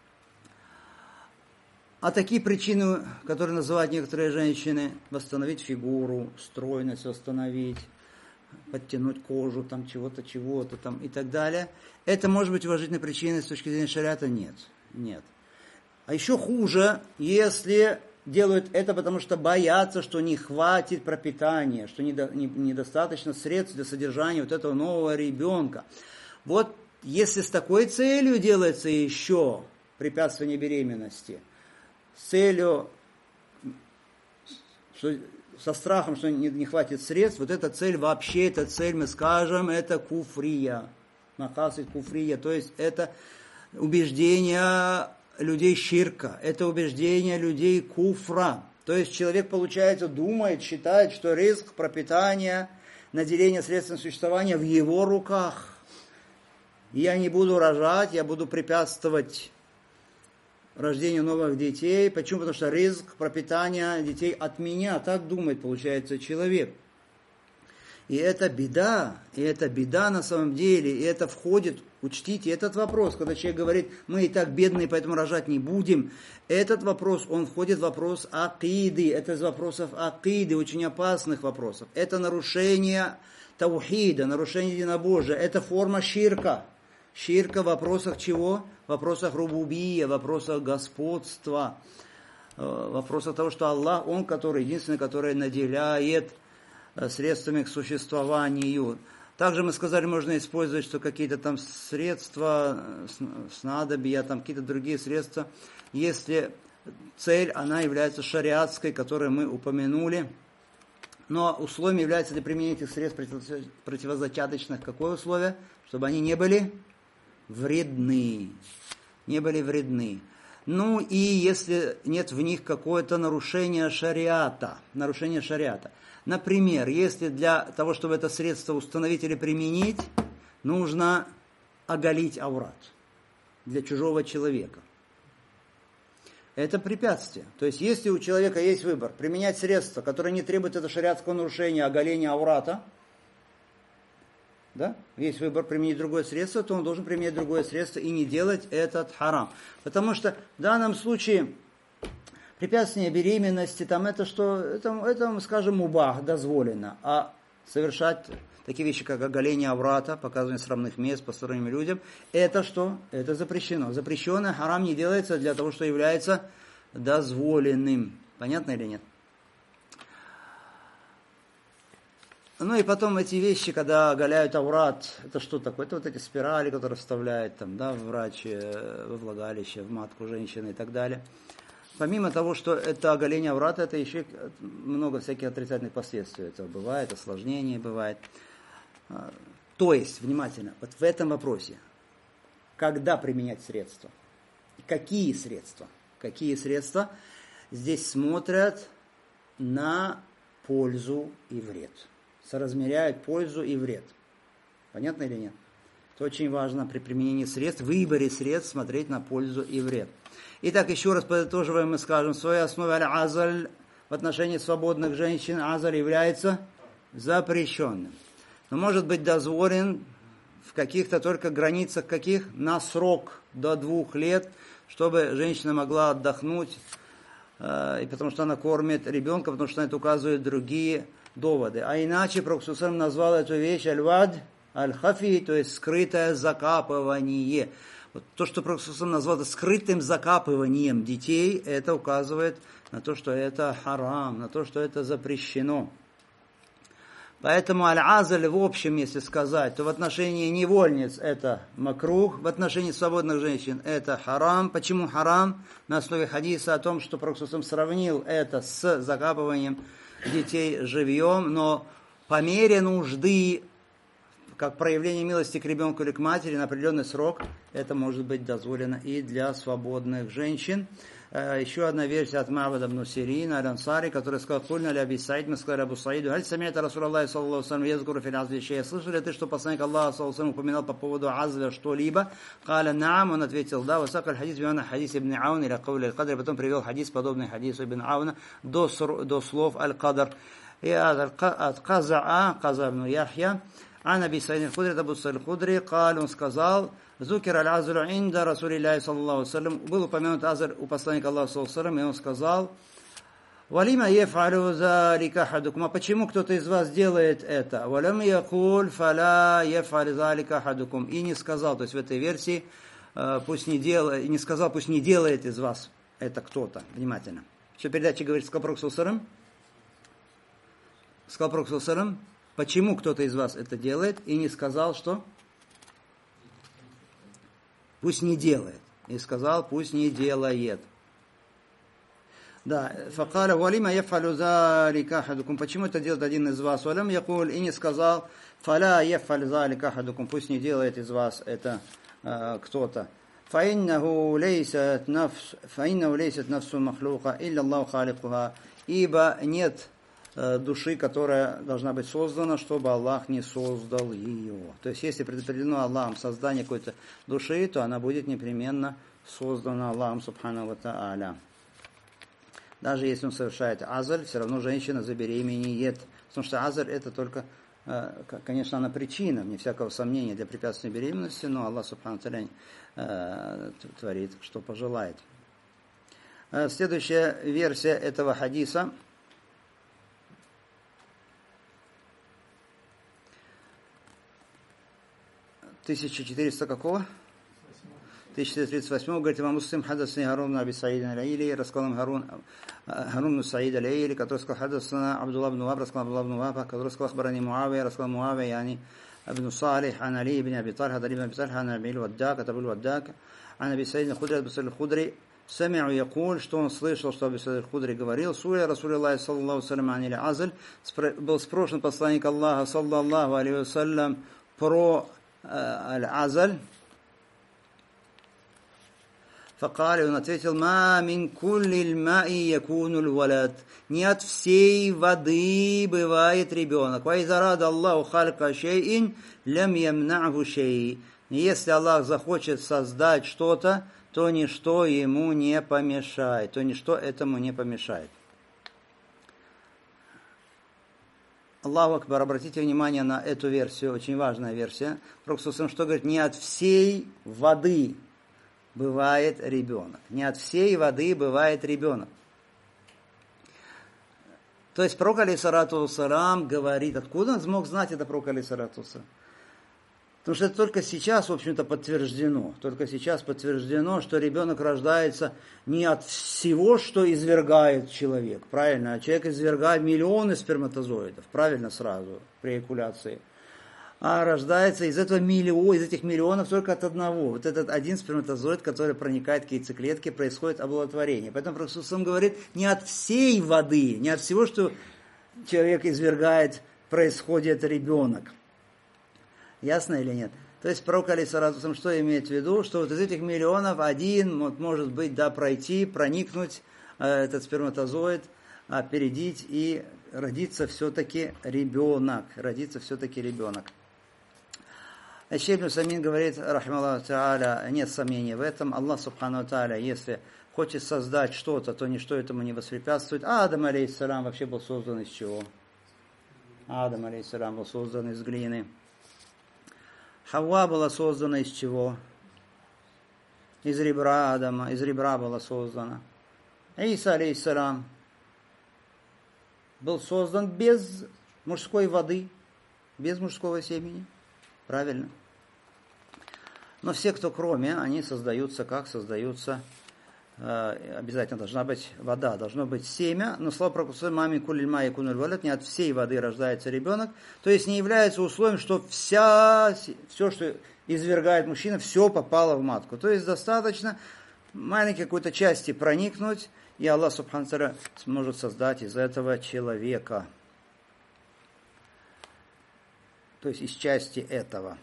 А такие причины, которые называют некоторые женщины, восстановить фигуру, стройность восстановить, подтянуть кожу, там чего-то, чего-то там и так далее, это может быть уважительной причиной с точки зрения шариата? Нет, нет. А еще хуже, если делают это, потому что боятся, что не хватит пропитания, что недостаточно средств для содержания вот этого нового ребенка. Вот если с такой целью делается еще препятствование беременности, с целью, что, со страхом, что не, не хватит средств, вот эта цель вообще, эта цель, мы скажем, это куфрия, макасид куфрия, то есть это убеждение людей ширка, это убеждение людей куфра. То есть человек, получается, думает, считает, что ризк, пропитание, наделение средством существования в его руках. Я не буду рожать, я буду препятствовать рождению новых детей. Почему? Потому что ризк, пропитание детей от меня. Так думает, получается, человек. И это беда, и это беда на самом деле, и это входит, учтите этот вопрос, когда человек говорит, мы и так бедные, поэтому рожать не будем. Этот вопрос, он входит в вопрос акиды, это из вопросов акиды, очень опасных вопросов. Это нарушение таухида, нарушение единобожия, это форма ширка. Ширка в вопросах чего? В вопросах рубубия, в вопросах господства, в вопросах того, что Аллах, Он, который единственный, который наделяет средствами к существованию. Также мы сказали, можно использовать, что какие-то там средства, снадобья, там какие-то другие средства, если цель, она является шариатской, которую мы упомянули. Но условием является для применения этих средств противозачаточных какое условие? Чтобы они не были вредны. Не были вредны. Ну и если нет в них какое-то нарушение шариата. Нарушение шариата. Например, если для того, чтобы это средство установить или применить, нужно оголить аурат для чужого человека. Это препятствие. То есть, если у человека есть выбор применять средства, которые не требуют это шариатского нарушения, оголения аурата, да, есть выбор применить другое средство, то он должен применять другое средство и не делать этот харам. Потому что в данном случае препятствие беременности, там это что, это, это, скажем, мубах, дозволено, а совершать такие вещи, как оголение аврата, показывание срамных мест посторонним людям, это что? Это запрещено. Запрещенное харам не делается для того, что является дозволенным. Понятно или нет? Ну и потом эти вещи, когда оголяют аврат, это что такое? Это вот эти спирали, которые вставляют там, да, врач во влагалище, в матку женщины и так далее. Помимо того, что это оголение аврата, это еще много всяких отрицательных последствий. Это бывает, осложнений бывает. То есть, внимательно, вот в этом вопросе, когда применять средства? Какие средства? Какие средства? Здесь смотрят на пользу и вред. Соразмеряют пользу и вред. Понятно или нет? Это очень важно при применении средств, в выборе средств смотреть на пользу и вред. Итак, еще раз подытоживаем, мы скажем, в своей основе аль-азаль в отношении свободных женщин азаль является запрещенным. Но может быть дозволен в каких-то только границах каких? На срок до двух лет, чтобы женщина могла отдохнуть, э, и потому что она кормит ребенка, потому что на это указывают другие доводы. А иначе Пророк назвал эту вещь аль-вад, аль-хафи, то есть скрытое закапывание. Вот то, что Пророк назвал это скрытым закапыванием детей, это указывает на то, что это харам, на то, что это запрещено. Поэтому аль-азаль в общем, если сказать, то в отношении невольниц это макрух, в отношении свободных женщин это харам. Почему харам? На основе хадиса о том, что Пророк сравнил это с закапыванием детей живьем, но по мере нужды, как проявление милости к ребенку или к матери на определенный срок, это может быть дозволено и для свободных женщин. Еще одна версия от Ма'бада ибн Сирина аль-Ансари, который сказал: «Кульна ля Аби Саид, мы сказали Абу Саиду, аль сами'та Расулаллахи саллаллаху алейхи ва саллям язкуру фил азли шей'ан». Слышал ли ты, что посланник Аллаха саллаллаху алейхи ва саллям упоминал по поводу азля что-либо? Каля наам, он ответил да. Васак аль-хадис бимана хадис ибн Ауна или кауля аль-Кадр, потом привел хадис, подобный хадису ибн Ауна, до, до слов аль-Кадр. И от Казаа, Каза ибн Яхья, а Аби Саид аль-Худри, Абу Саид аль-Худри, каль, он сказал: «Зукир аль-азлю инда Расулиллахи саллаллаху алейхи ва саллям». Был упомянут азль у посланника Аллаха саллаллаху алейхи ва саллям, и он сказал: «Валима еф'алю залика ахадукум». А почему кто-то из вас делает это? «Валям якуль фаля еф'алю залика ахадукум». И не сказал, то есть в этой версии, пусть не делает, не сказал, пусть не делает из вас это кто-то. Внимательно. Что передача говорит, сказал Пророк саллаллаху алейхи ва саллям? Сказал Пророк саллаллаху алейхи ва саллям, почему кто-то из вас это делает, и не сказал, что пусть не делает. И сказал, пусть не делает. Да, факаля валима ефалю залика ахадукум. Почему это делает один из вас? Валям якуль, и не сказал, фаля ефалю залика ахадукум. Пусть не делает из вас это э, кто-то. Фаиннаху лейсат нафс, фаиннаху лейсат нафсу махлука, илля Аллаху халикуха. Ибо нет души, которая должна быть создана, чтобы Аллах не создал ее. То есть, если предопределено Аллахом создание какой-то души, то она будет непременно создана Аллахом субхану ва тааля. Даже если он совершает азаль, все равно женщина забеременеет. Потому что азаль это только, конечно, она причина, вне всякого сомнения, для препятствия беременности, но Аллах субхану ва тааля творит, что пожелает. Следующая версия этого хадиса. тысяча четыреста какого? тысяча четыреста тридцать восьмого, говорит имам Муслим: «Хаддасани Харун аби Саид аль-Айли», рассказал им Харун, Харун ибн Саид аль-Айли, который сказал: «Хаддасана Абдуллах ибн Ваб», рассказал Абдуллах ибн Ваб, который сказал: «Ахбарани Муавия», рассказал Муавия, яни ибн Салих, ан Али ибн Аби Тальха, Али ибн Аби Тальха, ан Аби аль-Ваддак, от Абу аль-Ваддак, ан Аби Саид аль-Худри, Абу Саид аль-Худри, сами'у якуль, что он слышал, что Абу Саид аль-Худри говорил: «Суля Расулиллахи саллаллаху алейхи ва саллям аниль азль», был спрошен посланник Аллаха саллаллаху алейхи ва саллям про аль-азль. Факали, он ответил: «Ма мин куллиль маи якунуль валад». Не от всей воды бывает ребенок. Ва иза рада Аллаху халька шейин лям ямнa'ху шей. Если Аллах захочет создать что-то, то ничто ему не помешает. То ничто этому не помешает. Аллаху акбар, обратите внимание на эту версию, очень важная версия. Пророк саллаллаху алейхи ва саллям что говорит? Не от всей воды бывает ребенок. Не от всей воды бывает ребенок. То есть пророк алейхиссалату вассалам говорит, откуда он смог знать это пророк алейхиссалату вассалам? Потому что это только сейчас, в общем-то, подтверждено. Только сейчас подтверждено, что ребенок рождается не от всего, что извергает человек. Правильно? А человек извергает миллионы сперматозоидов. Правильно сразу, при эякуляции. А рождается из этого миллион, из этих миллионов только от одного. Вот этот один сперматозоид, который проникает в яйцеклетки, происходит оплодотворение. Поэтому Пророк саллаллаху алейхи ва саллям говорит, не от всей воды, не от всего, что человек извергает, происходит ребенок. Ясно или нет? То есть Пророк алейхиссалату вассалям что имеет в виду? Что вот из этих миллионов один вот, может быть, да, пройти, проникнуть э, этот сперматозоид, опередить и родиться все-таки ребенок. Родиться все-таки ребенок. Шейх ибн Усаймин говорит, рахималлаху тааля, нет сомнений в этом. Аллах субхану ва тааля, если хочет создать что-то, то ничто этому не воспрепятствует. Адам алейхиссалам вообще был создан из чего? Адам алейхиссалам был создан из глины. Хавва была создана из чего? Из ребра Адама, из ребра была создана. Иса алейхиссалам был создан без мужской воды, без мужского семени. Правильно? Но все, кто кроме, они создаются как? Создаются обязательно должна быть вода, должно быть семя, но слово про маме кулильма и кунуль валет, не от всей воды рождается ребенок, то есть не является условием, что вся, все, что извергает мужчина, все попало в матку. То есть достаточно маленькой какой-то части проникнуть, и Аллах Субхану Тааля сможет создать из этого человека. То есть из части этого.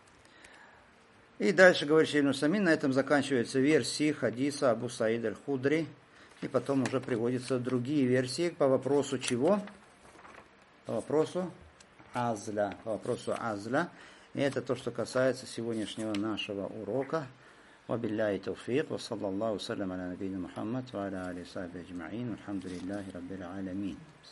И дальше, говорит Шейх Ибн Усаймин, на этом заканчиваются версии хадиса Абу Саид аль-Худри. И потом уже приводятся другие версии по вопросу чего? По вопросу азля. По вопросу азля. И это то, что касается сегодняшнего нашего урока. وبالله التوفيق وصلى الله وسلم على نبينا محمد وعلى آله وصحبه أجمعين والحمد لله رب العالمين.